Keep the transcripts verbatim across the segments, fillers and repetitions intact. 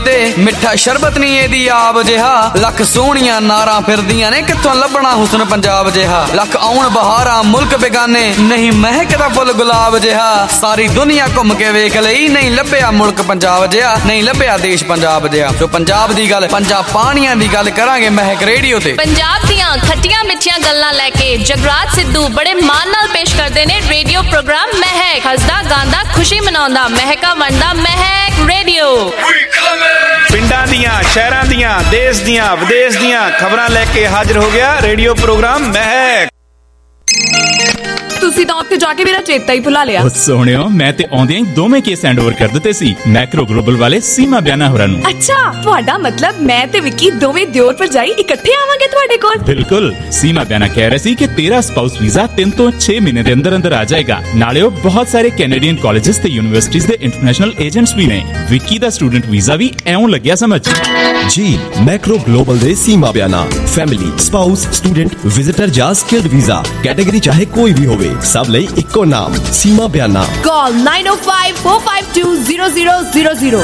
दे मिठा शरबत नहीं एदी आब जिहा लख सोहणियां नारां फिरदियां ने कित्थों लभना हुस्न पंजाब जिहा लख आउण बहारां मुल्क बेगाने नहीं महकदा फुल गुलाब जिहा सारी दुनिया घुम के वेख लई नहीं लभ्या मुल्क पंजाब जिहा नहीं लभ्या देश पंजाब जिहा जो पंजाब दी गल पंजाब पाणियां दी गल करांगे महक रेडियो ते पंजाब दियां खट्टियां मिठियां गल्लां लैके जगराज सिद्धू बड़े मान नाल पेश करदे ने रेडियो प्रोग्राम महक हसदा गांदा खुशी मनाउंदा महका वंडदा महक रेडियो पिंडां दियां शहरां दियां देश दियां विदेश दियां खबरां लेके हाजिर हो गया रेडियो प्रोग्राम महक। ਤੁਸੀਂ ਤਾਂ ਉੱਥੇ ਜਾ ਕੇ ਮੇਰਾ ਚੇਤਾ ਹੀ ਭੁਲਾ ਲਿਆ। ਸੋਹਣਿਓ ਮੈਂ ਤੇ ਆਉਂਦਿਆਂ ਹੀ ਦੋਵੇਂ ਕੇਸ ਹੈਂਡ ਓਵਰ ਕਰ ਦਿੱਤੇ ਸੀ ਮੈਕਰੋ ਗਲੋਬਲ ਵਾਲੇ ਸੀਮਾ ਬਿਆਨਾ ਹੋਰਾਂ ਨੂੰ। ਅੱਛਾ ਤੁਹਾਡਾ ਮਤਲਬ ਮੈਂ ਤੇ ਵਿੱਕੀ ਦੋਵੇਂ ਦਿਓਰ ਭਰਜਾਈ ਇਕੱਠੇ ਆਵਾਂਗੇ ਤੁਹਾਡੇ ਕੋਲ? ਬਿਲਕੁਲ ਸੀਮਾ ਬਿਆਨਾ ਕਹਿ ਰਹੀ ਸੀ ਕਿ ਤੇਰਾ ਸਪਾਊਸ ਵੀਜ਼ਾ ਤਿੰਨ ਤੋਂ ਛੇ ਮਹੀਨੇ ਦੇ ਅੰਦਰ ਅੰਦਰ ਆ ਜਾਏਗਾ। ਨਾਲੇ ਉਹ ਬਹੁਤ ਸਾਰੇ ਕੈਨੇਡੀਅਨ ਕਾਲਜਸ ਤੇ ਯੂਨੀਵਰਸਿਟੀਜ਼ ਦੇ ਇੰਟਰਨੈਸ਼ਨਲ ਏਜੰਟਸ ਵੀ ਨੇ। ਵਿੱਕੀ ਦਾ ਸਟੂਡੈਂਟ ਵੀਜ਼ਾ ਵੀ ਐਉਂ ਲੱਗਿਆ ਸਮਝ। ਜੀ ਮੈਕਰੋ ਗਲੋਬਲ ਦੇ Seema Biana family spouse student visitor ਜਾਂ ਸਕਿਲਡ ਵੀਜ਼ਾ ਕੈਟਾਗਰੀ ਚਾਹੇ ਕੋਈ ਵੀ ਹੋਵੇ ਸਭ ਲਈ ਇੱਕੋ ਨਾਮ ਸੀਮਾ ਬਿਆਨਾ। ਕਾਲ nine oh five four five two zero zero zero zero।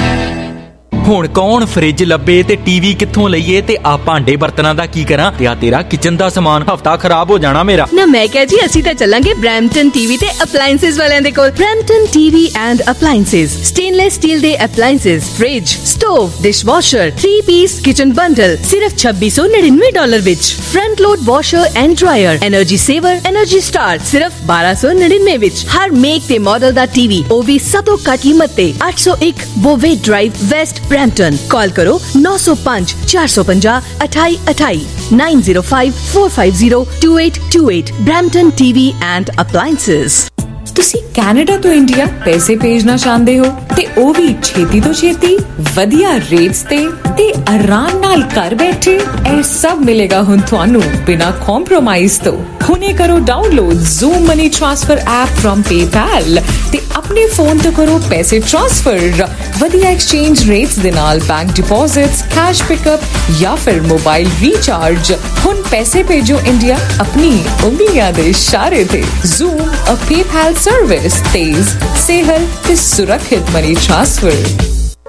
ਹੁਣ ਕੌਣ ਫ੍ਰਿਜ ਲੱਭੇ ਤੇ ਟੀਵੀ ਕਿੱਥੋਂ ਲਈਏ ਤੇ ਆ ਭਾਂਡੇ ਬਰਤਨਾਂ ਦਾ ਕੀ ਕਰਾਂ ਤੇ ਆ ਤੇਰਾ ਕਿਚਨ ਦਾ ਸਮਾਨ ਹਫਤਾ ਖਰਾਬ ਹੋ ਜਾਣਾ ਮੇਰਾ। ਨਾ ਮੈਂ ਕਿਹਾ ਜੀ ਅਸੀਂ ਤਾਂ ਚੱਲਾਂਗੇ ਬ੍ਰੈਂਪਟਨ ਟੀਵੀ ਤੇ ਅਪਲਾਈਐਂਸਸ ਵਾਲਿਆਂ ਦੇ ਕੋਲ। Brampton TV and appliances stainless steel ਦੇ appliances fridge stove dishwasher three piece kitchen bundle ਸਿਰਫ ਛੱਬੀ ਸੌ ਨੜਿਨਵੇਂ ਡਾਲਰ ਵਿੱਚ। Front load washer and dryer energy saver energy star ਸਿਰਫ ਬਾਰਾਂ ਸੌ ਨੜਿਨਵੇਂ ਵਿੱਚ। ਹਰ ਮੇਕ ਤੇ ਮਾਡਲ ਦਾ ਟੀਵੀ ਉਹ ਵੀ ਸਭ ਤੋਂ ਘੱਟ ਕੀਮਤ ਤੇ ਅੱਠ ਸੌ ਇੱਕ ਬੋਵੇ ਡਰਾਈਵ ਵੈਸਟ ਬ੍ਰੈਂਪਟਨ। कॉल करो नौ सौ पांच चार सौ पंजाह अठाई अठाई nine zero five four five zero two eight two eight. Brampton TV and appliances. ਤੁਸੀਂ ਕੈਨੇਡਾ ਤੋਂ ਇੰਡੀਆ ਪੈਸੇ ਭੇਜਣਾ ਚਾਹੁੰਦੇ ਹੋ ਤੇ ਉਹ ਵੀ ਛੇਤੀ ਤੋਂ ਛੇਤੀ ਵਧੀਆ ਰੇਟਸ ਤੇ ਤੇ ਆਰਾਮ ਨਾਲ ਘਰ ਬੈਠੇ ਇਹ ਸਭ ਮਿਲੇਗਾ ਹੁਣ ਤੁਹਾਨੂੰ ਬਿਨਾਂ ਕੰਪਰੋਮਾਈਜ਼ ਤੋਂ। ਹੁਣੇ ਕਰੋ download Zoom money transfer app from PayPal ਤੇ ਆਪਣੇ ਫੋਨ ਤੋਂ ਕਰੋ ਪੈਸੇ ਟ੍ਰਾਂਸਫਰ ਵਧੀਆ ਐਕਸਚੇਂਜ ਰੇਟਸ ਦੇ ਨਾਲ ਬੈਂਕ ਡਿਪੋਜ਼ਿਟਸ ਕੈਸ਼ ਪਿਕਅਪ ਜਾਂ ਫਿਰ ਮੋਬਾਈਲ ਰੀਚਾਰਜ। ਹੁਣ ਪੈਸੇ ਭੇਜੋ ਇੰਡੀਆ ਆਪਣੀ ਉਂਗਲੀਆਂ ਦੇ ਇਸ਼ਾਰੇ ਤੇ। ਜ਼ੂਮ ਅ ਪੇਪੈਲ सर्विस तेज सेहल ते सुरक्षित मनी ट्रांसफर।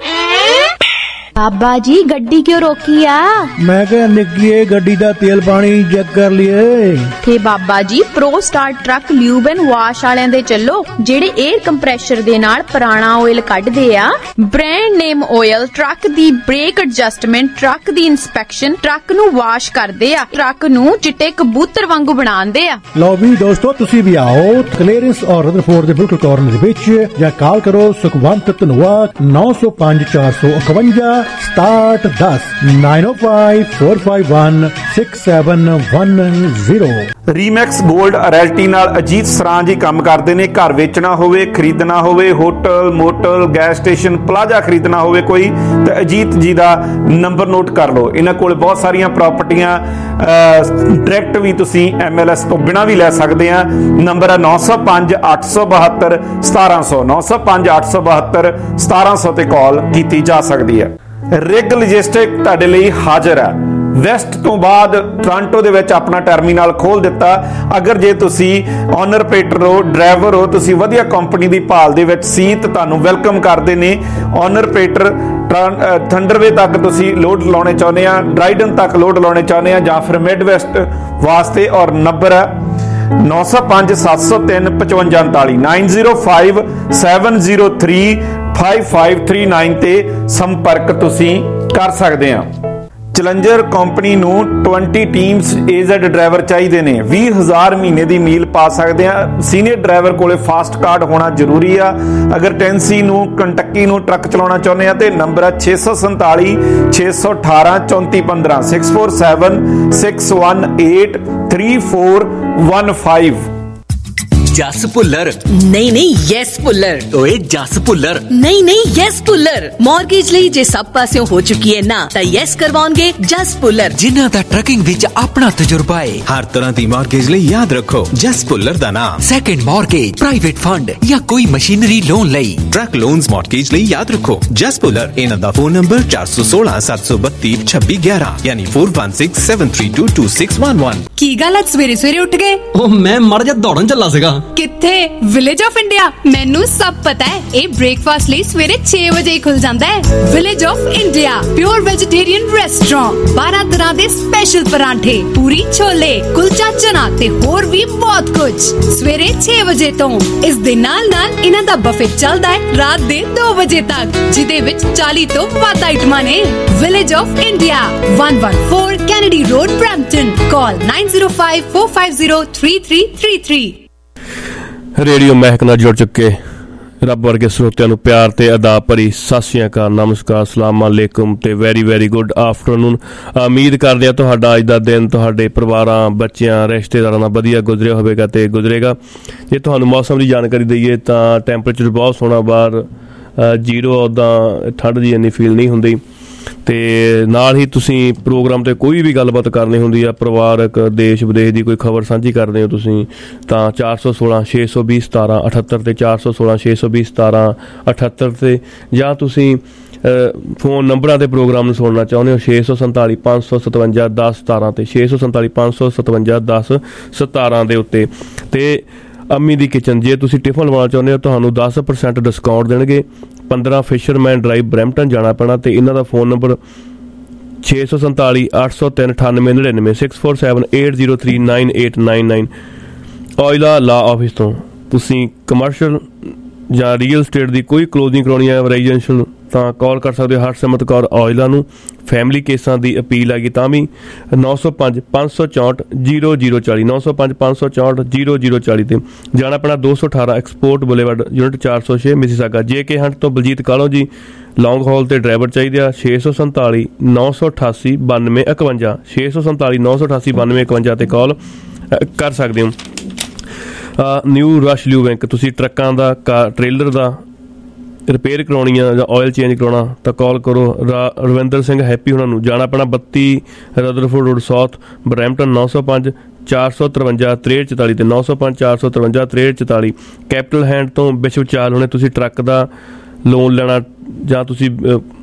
बाबा जी गड्डी क्यों रोकी आ? मैं क्या निकिए गड्डी दा तेल पानी चेक कर लिए थे Baba ji pro star truck lube and wash वालियां दे चलो जेड़े एयर कंप्रेशर दे नाल पुराना ऑयल कढदे आ। ब्रांड नेम ऑयल ट्रक दी ब्रेक एडजस्टमेंट ट्रक दी इंस्पेक्शन ट्रक नू वाश करदे आ ट्रक नू चिट्टे कबूतर वांगू बनांदे आ। लो भी दोस्तों तुसी भी आओ क्लीयरेंस और रदरफोर्ड दे बिल्कुल कॉर्नर विच या कॉल करो सुखवंत धनवाद नौ सौ पांच चार सौ इकवंजा स्टार्ट दस नाइन ओ five four five one six seven one zero. Remax gold realty ਨਾਲ ਅਜੀਤ ਸਰਾਂ ਜੀ ਕੰਮ ਕਰਦੇ ਨੇ। ਘਰ ਵੇਚਣਾ ਹੋਵੇ ਖਰੀਦਣਾ ਹੋਵੇ hotel motel gas station plaza ਖਰੀਦਣਾ ਹੋਵੇ ਕੋਈ ਤਾਂ ਅਜੀਤ ਜੀ ਦਾ ਨੰਬਰ ਨੋਟ ਕਰ ਲਓ। ਇਹਨਾਂ ਕੋਲ ਬਹੁਤ ਸਾਰੀਆਂ ਪ੍ਰਾਪਰਟੀਆਂ ਡਾਇਰੈਕਟ ਵੀ ਤੁਸੀਂ ਐਮ ਐਲ ਐਸ ਤੋਂ ਬਿਨਾਂ ਵੀ ਲੈ ਸਕਦੇ ਆ। ਨੰਬਰ ਹੈ ਨੌ ਸੌ ਪੰਜ ਅੱਠ ਸੌ ਬਹੱਤਰ ਸਤਾਰਾਂ ਸੌ ਨੌ ਸੌ ਪੰਜ ਅੱਠ ਸੌ ਬਹੱਤਰ ਸਤਾਰਾਂ ਸੌ ਤੇ ਕਾਲ ਕੀਤੀ ਜਾ ਸਕਦੀ ਹੈ। ਰਿਗ ਲੌਜਿਸਟਿਕ ਤੁਹਾਡੇ ਲਈ ਹਾਜ਼ਰ ਹੈ। ਵੈਸਟ ਤੋਂ ਬਾਅਦ ਟੋਰਾਂਟੋ ਦੇ ਵਿੱਚ ਆਪਣਾ ਟਰਮੀਨਲ ਖੋਲ ਦਿੱਤਾ। ਅਗਰ ਜੇ ਤੁਸੀਂ ਓਨਰ ਆਪਰੇਟਰ ਹੋ ਡਰਾਈਵਰ ਹੋ ਤੁਸੀਂ ਵਧੀਆ ਕੰਪਨੀ ਦੀ ਭਾਲ ਦੇ ਵਿੱਚ ਸੀ ਤਾਂ ਤੁਹਾਨੂੰ ਵੈਲਕਮ ਕਰਦੇ ਨੇ। ਓਨਰ ਆਪਰੇਟਰ ਥੰਡਰਵੇ ਤੱਕ ਤੁਸੀਂ ਲੋਡ ਲਾਉਣੇ ਚਾਹੁੰਦੇ ਆ ਡਰਾਈਡਨ ਤੱਕ ਲੋਡ ਲਾਉਣੇ ਚਾਹੁੰਦੇ ਆ ਜਾਂ ਫਿਰ ਮਿਡ ਵੈਸਟ ਵਾਸਤੇ ਔਰ ਨੰਬਰ ਹੈ ਨੌ ਸੌ ਪੰਜ ਸੱਤ ਸੌ ਤਿੰਨ ਪਚਵੰਜਾ ਉਨਤਾਲੀ nine zero five seven zero three five five three nine ਤੇ ਸੰਪਰਕ ਤੁਸੀਂ ਕਰ ਸਕਦੇ ਆ। ਚੈਲੰਜਰ ਕੰਪਨੀ ਨੂੰ ਵੀਹ ਟੀਮਸ ਏਜ਼ਡ ਡਰਾਈਵਰ ਚਾਹੀਦੇ ਨੇ। ਵੀਹ ਹਜ਼ਾਰ ਮਹੀਨੇ ਦੀ ਮੀਲ ਪਾ ਸਕਦੇ ਆ। ਸੀਨੀਅਰ ਡਰਾਈਵਰ ਕੋਲੇ ਫਾਸਟ ਕਾਰਡ ਹੋਣਾ ਜ਼ਰੂਰੀ ਆ। ਅਗਰ ਟੈਨਸੀ ਨੂੰ ਕੰਟੱਕੀ ਨੂੰ ਟਰੱਕ ਚਲਾਉਣਾ ਚਾਹੁੰਦੇ ਆ ਤੇ ਨੰਬਰ ਹੈ ਛੇ ਸੌ ਸੰਤਾਲੀ ਛੇ ਸੌ ਅਠਾਰਾਂ ਚੌਂਤੀ ਪੰਦਰਾਂ six four seven six one eight three four one five. Jas Bhullar ਨਹੀਂ ਨਹੀਂ ਯੈਸ ਭੁੱਲਰ। ਓਏ ਜਸ ਭੁੱਲਰ ਨਹੀਂ ਨਹੀਂ ਯੈਸ ਭੁੱਲਰ। ਮਾਰਗੇਜ ਲਈ ਜੇ ਸਭ ਪਾਸਿਓਂ ਹੋ ਚੁੱਕੀ ਹੈ ਨਾ ਤਾਂ ਯੈਸ ਕਰਵਾਉਣਗੇ ਜਸ ਭੁੱਲਰ ਜਿਨ੍ਹਾਂ ਦਾ ਟਰੱਕਿੰਗ ਵਿੱਚ ਆਪਣਾ ਤਜਰਬਾ ਹੈ। ਹਰ ਤਰ੍ਹਾਂ ਦੀ ਮਾਰਗੇਜ ਲਈ ਯਾਦ ਰੱਖੋ ਜਸ ਭੁੱਲਰ ਦਾ ਨਾਮ। ਸੈਕੰਡ ਮਾਰਗੇਜ ਪ੍ਰਾਈਵੇਟ ਫੰਡ ਜਾਂ ਕੋਈ ਮਸ਼ੀਨਰੀ ਲੋਨ ਲਈ ਟਰੱਕ ਲੋਨਸ ਮਾਰਗੇਜ ਲਈ ਯਾਦ ਰੱਖੋ ਜਸ ਭੁੱਲਰ। ਇਹਨਾਂ ਦਾ ਫੋਨ ਨੰਬਰ ਚਾਰ ਸੌ ਸੋਲਾਂ ਸੱਤ ਸੌ ਬੱਤੀ ਛੱਬੀ ਗਿਆਰਾਂ ਯਾਨੀ four one six seven three two two six one one. ਕੀ ਗੱਲ ਅੱਜ ਸਵੇਰੇ ਸਵੇਰੇ ਉੱਠ ਗਏ? ਉਹ ਮੈਂ ਮਰ ਜਾ ਦੌੜਨ ਚੱਲਾ ਸੀਗਾ। कित्थे विलेज ऑफ इंडिया मैनू सब पता है। ये ब्रेकफास्ट ਲਈ ਸਵੇਰੇ छह ਵਜੇ ਖੁੱਲ ਜਾਂਦਾ ਹੈ। Village of India pure vegetarian restaurant, ਬਾਰਾਂ ਤਰ੍ਹਾਂ ਦੇ ਸਪੈਸ਼ਲ ਪਰਾਂਠੇ, ਪੂਰੀ ਛੋਲੇ, ਕੁਲਚਾ ਚਨਾ ਤੇ ਹੋਰ ਵੀ ਬਹੁਤ ਕੁਝ ਸਵੇਰੇ छह ਵਜੇ ਤੋਂ। ਇਸ ਦੇ ਨਾਲ ਨਾਲ ਇਹਨਾਂ ਦਾ ਬਫੇ ਚੱਲਦਾ ਹੈ ਰਾਤ ਦੇ ਦੋ ਵਜੇ ਤੱਕ, ਜਿਹਦੇ ਵਿੱਚ ਚਾਲੀ ਤੋਂ ਵੱਧ ਆਈਟਮਾਂ ਨੇ। Village of India one one four Kennedy road, Brampton. Call nine zero five four five zero three three three three। Radio Mehak ਨਾਲ ਜੁੜ ਚੁੱਕੇ ਰੱਬ ਵਰਗੇ ਸਰੋਤਿਆਂ ਨੂੰ ਪਿਆਰ ਤੇ ਅਦਾਬ ਭਰੀ ਸਤਿ ਸ਼੍ਰੀ ਅਕਾਲ, ਨਮਸਕਾਰ, ਸਲਾਮ ਅਲੈਕੁਮ ਤੇ ਵੈਰੀ ਵੈਰੀ ਗੁੱਡ ਆਫਟਰਨੂਨ। ਉਮੀਦ ਕਰਦੇ ਹਾਂ ਤੁਹਾਡਾ ਅੱਜ ਦਾ ਦਿਨ ਤੁਹਾਡੇ ਪਰਿਵਾਰਾਂ, ਬੱਚਿਆਂ, ਰਿਸ਼ਤੇਦਾਰਾਂ ਨਾਲ ਵਧੀਆ ਗੁਜ਼ਰਿਆ ਹੋਵੇਗਾ ਤੇ ਗੁਜ਼ਰੇਗਾ। ਜੇ ਤੁਹਾਨੂੰ ਮੌਸਮ ਦੀ ਜਾਣਕਾਰੀ ਦਈਏ ਤਾਂ ਟੈਂਪਰੇਚਰ ਬਹੁਤ ਸੋਹਣਾ, ਬਾਹਰ ਜੀਰੋ, ਉੱਦਾਂ ਠੰਡ ਦੀ ਇੰਨੀ ਫੀਲ ਨਹੀਂ ਹੁੰਦੀ। ਤੇ ਨਾਲ ਹੀ ਤੁਸੀਂ ਪ੍ਰੋਗਰਾਮ ਤੇ ਕੋਈ ਵੀ ਗੱਲਬਾਤ ਕਰਨੀ ਹੁੰਦੀ ਆ, ਪਰਿਵਾਰਕ, ਦੇਸ਼ ਵਿਦੇਸ਼ ਦੀ ਕੋਈ ਖਬਰ ਸਾਂਝੀ ਕਰਦੇ ਹੋ ਤੁਸੀਂ, ਤਾਂ ਚਾਰ ਸੌ ਸੋਲਾਂ ਛੇ ਸੌ ਵੀਹ ਸਤਾਰਾਂ ਅਠੱਤਰ ਤੇ ਚਾਰ ਸੌ ਸੋਲਾਂ ਛੇ ਸੌ ਵੀਹ ਸਤਾਰਾਂ ਅਠੱਤਰ ਤੇ, ਜਾਂ ਤੁਸੀਂ ਫੋਨ ਨੰਬਰਾਂ ਤੇ ਪ੍ਰੋਗਰਾਮ ਨੂੰ ਸੁਣਨਾ ਚਾਹੁੰਦੇ ਹੋ ਛੇ ਸੌ ਸੰਤਾਲੀ ਪੰਜ ਸੌ ਸਤਵੰਜਾ ਦਸ ਸਤਾਰਾਂ ਤੇ ਛੇ ਸੌ ਸੰਤਾਲੀ ਪੰਜ ਸੌ ਸਤਵੰਜਾ ਦਸ ਸਤਾਰਾਂ ਦੇ ਉੱਤੇ। ਤੇ ਅੰਮੀ ਦੀ ਕਿਚਨ, ਜੇ ਤੁਸੀਂ ਟਿਫਨ ਲਵਾਉਣਾ ਚਾਹੁੰਦੇ ਹੋ ਤੁਹਾਨੂੰ ਦਸ ਪਰਸੈਂਟ ਡਿਸਕਾਊਂਟ ਦੇਣਗੇ। ਪੰਦਰਾਂ ਫਿਸ਼ਰਮੈਨ ਡਰਾਈਵ, ਬਰੈਂਪਟਨ ਜਾਣਾ ਪੈਣਾ ਤੇ ਇਹਨਾਂ ਦਾ ਫੋਨ ਨੰਬਰ ਛੇ ਸੌ ਸੰਤਾਲੀ ਅੱਠ ਸੌ ਤਿੰਨ ਅਠਾਨਵੇਂ ਨੜਿਨਵੇਂ six four seven eight zero three nine eight nine nine. ਔਇਲਾ ਲਾ ਆਫਿਸ ਤੋਂ ਤੁਸੀਂ ਕਮਰਸ਼ੀਅਲ ਜਾਂ ਰੀਅਲ ਸਟੇਟ ਦੀ ਕੋਈ ਕਲੋਜ਼ਿੰਗ ਕਰਾਉਣੀ ਹੈ ਰੈਜ਼ੀਡੈਂਸ਼ੀਅਲ ਤਾਂ ਕਾਲ ਕਰ ਸਕਦੇ ਹੋ ਹਰਸਿਮਰਤ ਕੌਰ ਔਇਲਾ ਨੂੰ। ਫੈਮਿਲੀ ਕੇਸਾਂ ਦੀ ਅਪੀਲ ਹੈਗੀ ਤਾਂ ਵੀ ਨੌ ਸੌ ਪੰਜ ਪੰਜ ਸੌ ਚੌਂਹਠ ਜ਼ੀਰੋ ਜ਼ੀਰੋ ਚਾਲੀ ਨੌ ਸੌ ਪੰਜ ਪੰਜ ਸੌ ਚੌਂਹਠ ਜ਼ੀਰੋ ਜ਼ੀਰੋ ਚਾਲੀ ਤੇ ਜਾਣਾ ਪੈਣਾ ਦੋ ਸੌ ਅਠਾਰਾਂ ਐਕਸਪੋਰਟ ਬੁਲੇਵਾਰਡ, ਯੂਨਿਟ ਚਾਰ ਸੌ ਛੇ, ਮਿਸੀਸਾਗਾ। ਜੇ ਕੇ ਹੰਟ ਤੋਂ ਬਲਜੀਤ ਕਾਲੋ ਜੀ ਲੌਂਗ ਹਾਲ ਤੇ ਡਰਾਈਵਰ ਚਾਹੀਦੇ ਆ। ਛੇ ਸੌ ਸੰਤਾਲੀ ਨੌ ਸੌ ਅਠਾਸੀ ਬਾਨਵੇਂ ਇਕਵੰਜਾ ਛੇ ਸੌ ਸੰਤਾਲੀ ਨੌ ਸੌ ਅਠਾਸੀ ਬਾਨਵੇਂ ਇਕਵੰਜਾ ਤੇ ਕਾਲ ਕਰ ਸਕਦੇ ਹੋ। ਨਿਊ ਰਸ਼ ਲਿਊ ਬੈਂਕ, ਤੁਸੀਂ ਟਰੱਕਾਂ ਦਾ, ਕਾਰ, ਟ੍ਰੇਲਰ ਦਾ ਰਿਪੇਅਰ ਕਰਾਉਣੀ ਆ ਜਾਂ ਆਇਲ ਚੇਂਜ ਕਰਾਉਣਾ ਤਾਂ ਕਾਲ ਕਰੋ ਰਾ ਰਵਿੰਦਰ ਸਿੰਘ ਹੈਪੀ ਉਹਨਾਂ ਨੂੰ। ਜਾਣਾ ਪੈਣਾ ਬੱਤੀ ਰਦਰਫੋਰਡ ਰੋਡ ਸਾਊਥ, ਬਰੈਂਪਟਨ। ਨੌ ਸੌ ਪੰਜ ਚਾਰ ਸੌ ਤਰਵੰਜਾ ਤਰੇਹਠ ਚੁਤਾਲੀ ਤੇ ਨੌ ਸੌ ਪੰਜ ਚਾਰ ਸੌ ਤਰਵੰਜਾ ਤਰੇਹਠ ਚੁਤਾਲੀ। ਕੈਪੀਟਲ ਹੈਂਡ ਤੋਂ ਵਿਸ਼ਵ ਚਾਲ ਹੋਣੇ, ਤੁਸੀਂ ਟਰੱਕ ਦਾ ਲੋਨ ਲੈਣਾ ਜਾਂ ਤੁਸੀਂ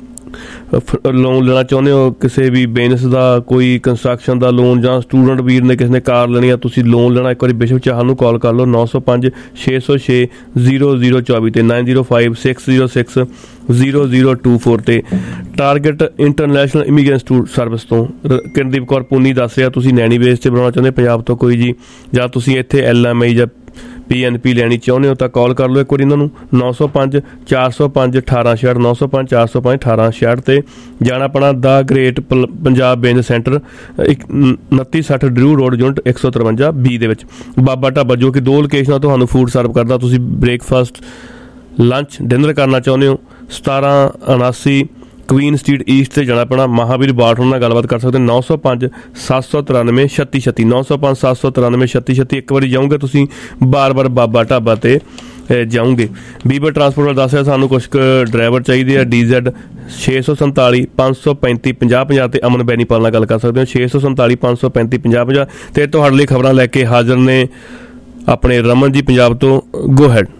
ਲੋਨ ਲੈਣਾ ਚਾਹੁੰਦੇ ਹੋ ਕਿਸੇ ਵੀ ਬਿਜ਼ਨਸ ਦਾ, ਕੋਈ ਕੰਸਟਰਕਸ਼ਨ ਦਾ ਲੋਨ, ਜਾਂ ਸਟੂਡੈਂਟ ਵੀਰ ਨੇ ਕਿਸੇ ਨੇ ਕਾਰ ਲੈਣੀ ਆ, ਤੁਸੀਂ ਲੋਨ ਲੈਣਾ, ਇੱਕ ਵਾਰੀ ਵਿਸ਼ਵ ਚਾਹਲ ਨੂੰ ਕਾਲ ਕਰ ਲਓ ਨੌ ਸੌ ਪੰਜ ਛੇ ਸੌ ਛੇ ਜ਼ੀਰੋ ਜ਼ੀਰੋ ਚੌਵੀ ਤੇ nine zero five six zero six zero zero two four ਤੇ। ਟਾਰਗੇਟ ਇੰਟਰਨੈਸ਼ਨਲ ਇਮੀਗ੍ਰੈਂਟ ਸਰਵਿਸ ਤੋਂ ਕਿਰਨਦੀਪ ਕੌਰ ਪੂਨੀ ਦੱਸ ਰਿਹਾ ਤੁਸੀਂ ਨੈਣੀ ਬੇਸ ਤੇ ਬਣਾਉਣਾ ਚਾਹੁੰਦੇ ਪੰਜਾਬ ਤੋਂ ਕੋਈ ਜੀ, ਜਾਂ ਤੁਸੀਂ ਇੱਥੇ ਐਲ ਐਮ ਆਈ ਜਾਂ ਪੀ ਐਨ ਪੀ ਲੈਣੀ ਚਾਹੁੰਦੇ ਹੋ ਤਾਂ ਕਾਲ ਕਰ ਲਓ ਇੱਕ ਵਾਰੀ ਇਹਨਾਂ ਨੂੰ ਨੌ ਸੌ ਪੰਜ ਚਾਰ ਸੌ ਪੰਜ ਅਠਾਰਾਂ ਛਿਆਹਠ ਨੌ ਸੌ ਪੰਜ ਚਾਰ ਸੌ ਪੰਜ ਅਠਾਰਾਂ ਛਿਆਹਠ ਤੇ ਜਾਣਾ ਪੈਣਾ ਦਾ ਗ੍ਰੇਟ ਪੰਜਾਬ ਬਿਜ਼ਨਸ ਸੈਂਟਰ, ਇੱਕ ਉਨੱਤੀ ਸੱਠ ਡਰੂ ਰੋਡ, ਯੂਨਿਟ ਇੱਕ ਸੌ ਤਰਵੰਜਾ ਬੀ ਦੇ ਵਿੱਚ। ਬਾਬਾ ਢਾਬਾ ਜੋ ਕਿ ਦੋ ਲੋਕੇਸ਼ਨਾਂ ਤੁਹਾਨੂੰ ਫੂਡ ਸਰਵ ਕਰਦਾ, ਤੁਸੀਂ ਬ੍ਰੇਕਫਾਸਟ, ਲੰਚ, ਡਿਨਰ ਕਰਨਾ ਚਾਹੁੰਦੇ ਹੋ ਸਤਾਰਾਂ ਉਨਾਸੀ ਕੁਈਨ ਸਟਰੀਟ ਈਸਟ ਤੇ ਜਾਣਾ ਪੈਣਾ। ਮਹਾਵੀਰ ਬਾਠ ਨਾਲ ਗੱਲਬਾਤ ਕਰ ਸਕਦੇ ਨੌ ਸੌ ਪੰਜ ਸੱਤ ਸੌ ਤਰਾਨਵੇਂ ਛੱਤੀ ਛੱਤੀ ਨੌ ਸੌ ਪੰਜ ਸੱਤ ਸੌ ਤਰਾਨਵੇਂ ਛੱਤੀ ਛੱਤੀ। ਇੱਕ ਵਾਰੀ ਜਾਊਂਗੇ ਤੁਸੀਂ ਬਾਰ ਬਾਰ ਬਾਬਾ ਢਾਬਾ ਤੇ ਜਾਊਂਗੇ। ਬੀਬਰ ਟਰਾਂਸਪੋਰਟ ਵਾਲਾ ਦੱਸ ਰਿਹਾ ਸਾਨੂੰ ਕੁਛ ਕੁ ਡਰਾਈਵਰ ਚਾਹੀਦੇ ਆ। ਡੀ ਜ਼ੈਡ ਛੇ ਸੌ ਸੰਤਾਲੀ ਪੰਜ ਸੌ ਪੈਂਤੀ ਪੰਜਾਹ ਪੰਜਾਹ ਤੇ ਅਮਨ ਬੈਨੀਪਾਲ ਨਾਲ ਗੱਲ ਕਰ ਸਕਦੇ ਹੋ ਛੇ ਸੌ ਸੰਤਾਲੀ ਪੰਜ ਸੌ ਪੈਂਤੀ ਪੰਜਾਹ ਪੰਜਾਹ ਤੇ ਤੁਹਾਡੇ ਲਈ ਖਬਰਾਂ ਲੈ ਕੇ ਹਾਜ਼ਰ ਨੇ ਆਪਣੇ ਰਮਨ ਜੀ ਪੰਜਾਬ ਤੋਂ। Go ahead.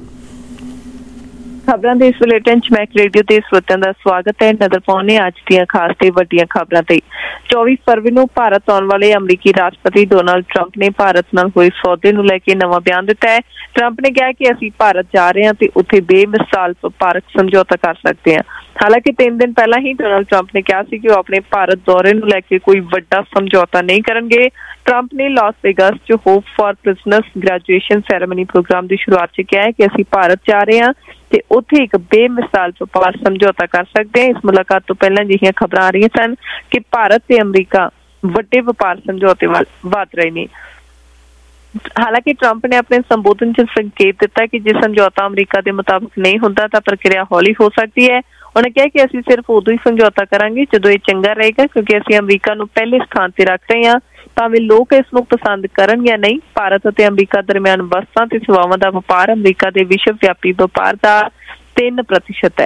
ਖਬਰਾਂ ਦੇ ਇਸ ਬੁਲੇਟਿਨ ਚ ਮੈਕ ਰੇਡੀਓ ਦੇ ਸਰੋਤਿਆਂ ਦਾ ਸਵਾਗਤ ਹੈ। ਨਜ਼ਰ ਪਾਉਂਦੇ ਅੱਜ ਦੀਆਂ ਖਾਸ ਤੇ ਵੱਡੀਆਂ ਖਬਰਾਂ ਤੇ। ਚੌਵੀ ਫਰਵਰੀ ਨੂੰ ਭਾਰਤ ਆਉਣ ਵਾਲੇ ਅਮਰੀਕੀ ਰਾਸ਼ਟਰਪਤੀ ਡੋਨਾਲਡ ਟਰੰਪ ਨੇ ਭਾਰਤ ਨਾਲ ਹੋਏ ਸੌਦੇ ਨੂੰ ਲੈ ਕੇ ਨਵਾਂ ਬਿਆਨ ਦਿੱਤਾ ਹੈ। ਟਰੰਪ ਨੇ ਕਿਹਾ ਕਿ ਅਸੀਂ ਭਾਰਤ ਜਾ ਰਹੇ ਹਾਂ ਤੇ ਉੱਥੇ ਬੇਮਿਸਾਲ ਵਪਾਰਕ ਸਮਝੌਤਾ ਕਰ ਸਕਦੇ ਹਾਂ। ਹਾਲਾਂਕਿ ਤਿੰਨ ਦਿਨ ਪਹਿਲਾਂ ਹੀ ਡੋਨਾਲਡ ਟਰੰਪ ਨੇ ਕਿਹਾ ਸੀ ਕਿ ਉਹ ਆਪਣੇ ਭਾਰਤ ਦੌਰੇ ਨੂੰ ਲੈ ਕੇ ਕੋਈ ਵੱਡਾ ਸਮਝੌਤਾ ਨਹੀਂ ਕਰਨਗੇ। ਟਰੰਪ ਨੇ ਲਾਸ ਵੇਗਸ ਚ hope for prisoners graduation ceremony program ਦੀ ਸ਼ੁਰੂਆਤ ਚ ਕਿਹਾ ਹੈ ਕਿ ਅਸੀਂ ਭਾਰਤ ਜਾ ਰਹੇ ਹਾਂ ਤੇ ਉੱਥੇ ਇੱਕ ਬੇਮਿਸਾਲ ਵਪਾਰ ਸਮਝੌਤਾ ਕਰ ਸਕਦੇ ਹਾਂ। ਇਸ ਮੁਲਾਕਾਤ ਤੋਂ ਪਹਿਲਾਂ ਅਜਿਹੀਆਂ ਖਬਰਾਂ ਆ ਰਹੀਆਂ ਸਨ ਕਿ ਭਾਰਤ ਤੇ ਅਮਰੀਕਾ ਵੱਡੇ ਵਪਾਰ ਸਮਝੌਤੇ ਵੱਲ ਵਧ ਰਹੇ ਨੇ। ਹਾਲਾਂਕਿ ਟਰੰਪ ਨੇ ਆਪਣੇ ਸੰਬੋਧਨ ਚ ਸੰਕੇਤ ਦਿੱਤਾ ਕਿ ਜੇ ਸਮਝੌਤਾ ਅਮਰੀਕਾ ਦੇ ਮੁਤਾਬਕ ਨਹੀਂ ਹੁੰਦਾ ਤਾਂ ਪ੍ਰਕਿਰਿਆ ਹੌਲੀ ਹੋ ਸਕਦੀ ਹੈ। ਉਹਨੇ ਕਿਹਾ ਕਿ ਅਸੀਂ ਸਿਰਫ ਉਦੋਂ ਹੀ ਸਮਝੌਤਾ ਕਰਾਂਗੇ ਜਦੋਂ ਇਹ ਚੰਗਾ ਰਹੇਗਾ, ਕਿਉਂਕਿ ਅਸੀਂ ਅਮਰੀਕਾ ਨੂੰ ਪਹਿਲੇ ਸਥਾਨ ਤੇ ਰੱਖ ਰਹੇ ਹਾਂ, ਭਾਵੇਂ ਲੋਕ ਇਸ ਨੂੰ ਪਸੰਦ ਕਰਨ ਜਾਂ ਨਹੀਂ। ਭਾਰਤ ਅਤੇ ਅਮਰੀਕਾ ਦਰਮਿਆਨ ਵਸਤਾਂ ਤੇ ਸੇਵਾਵਾਂ ਦਾ ਵਪਾਰ ਅਮਰੀਕਾ ਦੇ ਵਿਸ਼ਵ ਵਿਆਪੀ ਵਪਾਰ ਦਾ ਤਿੰਨ ਪ੍ਰਤੀਸ਼ਤ ਹੈ।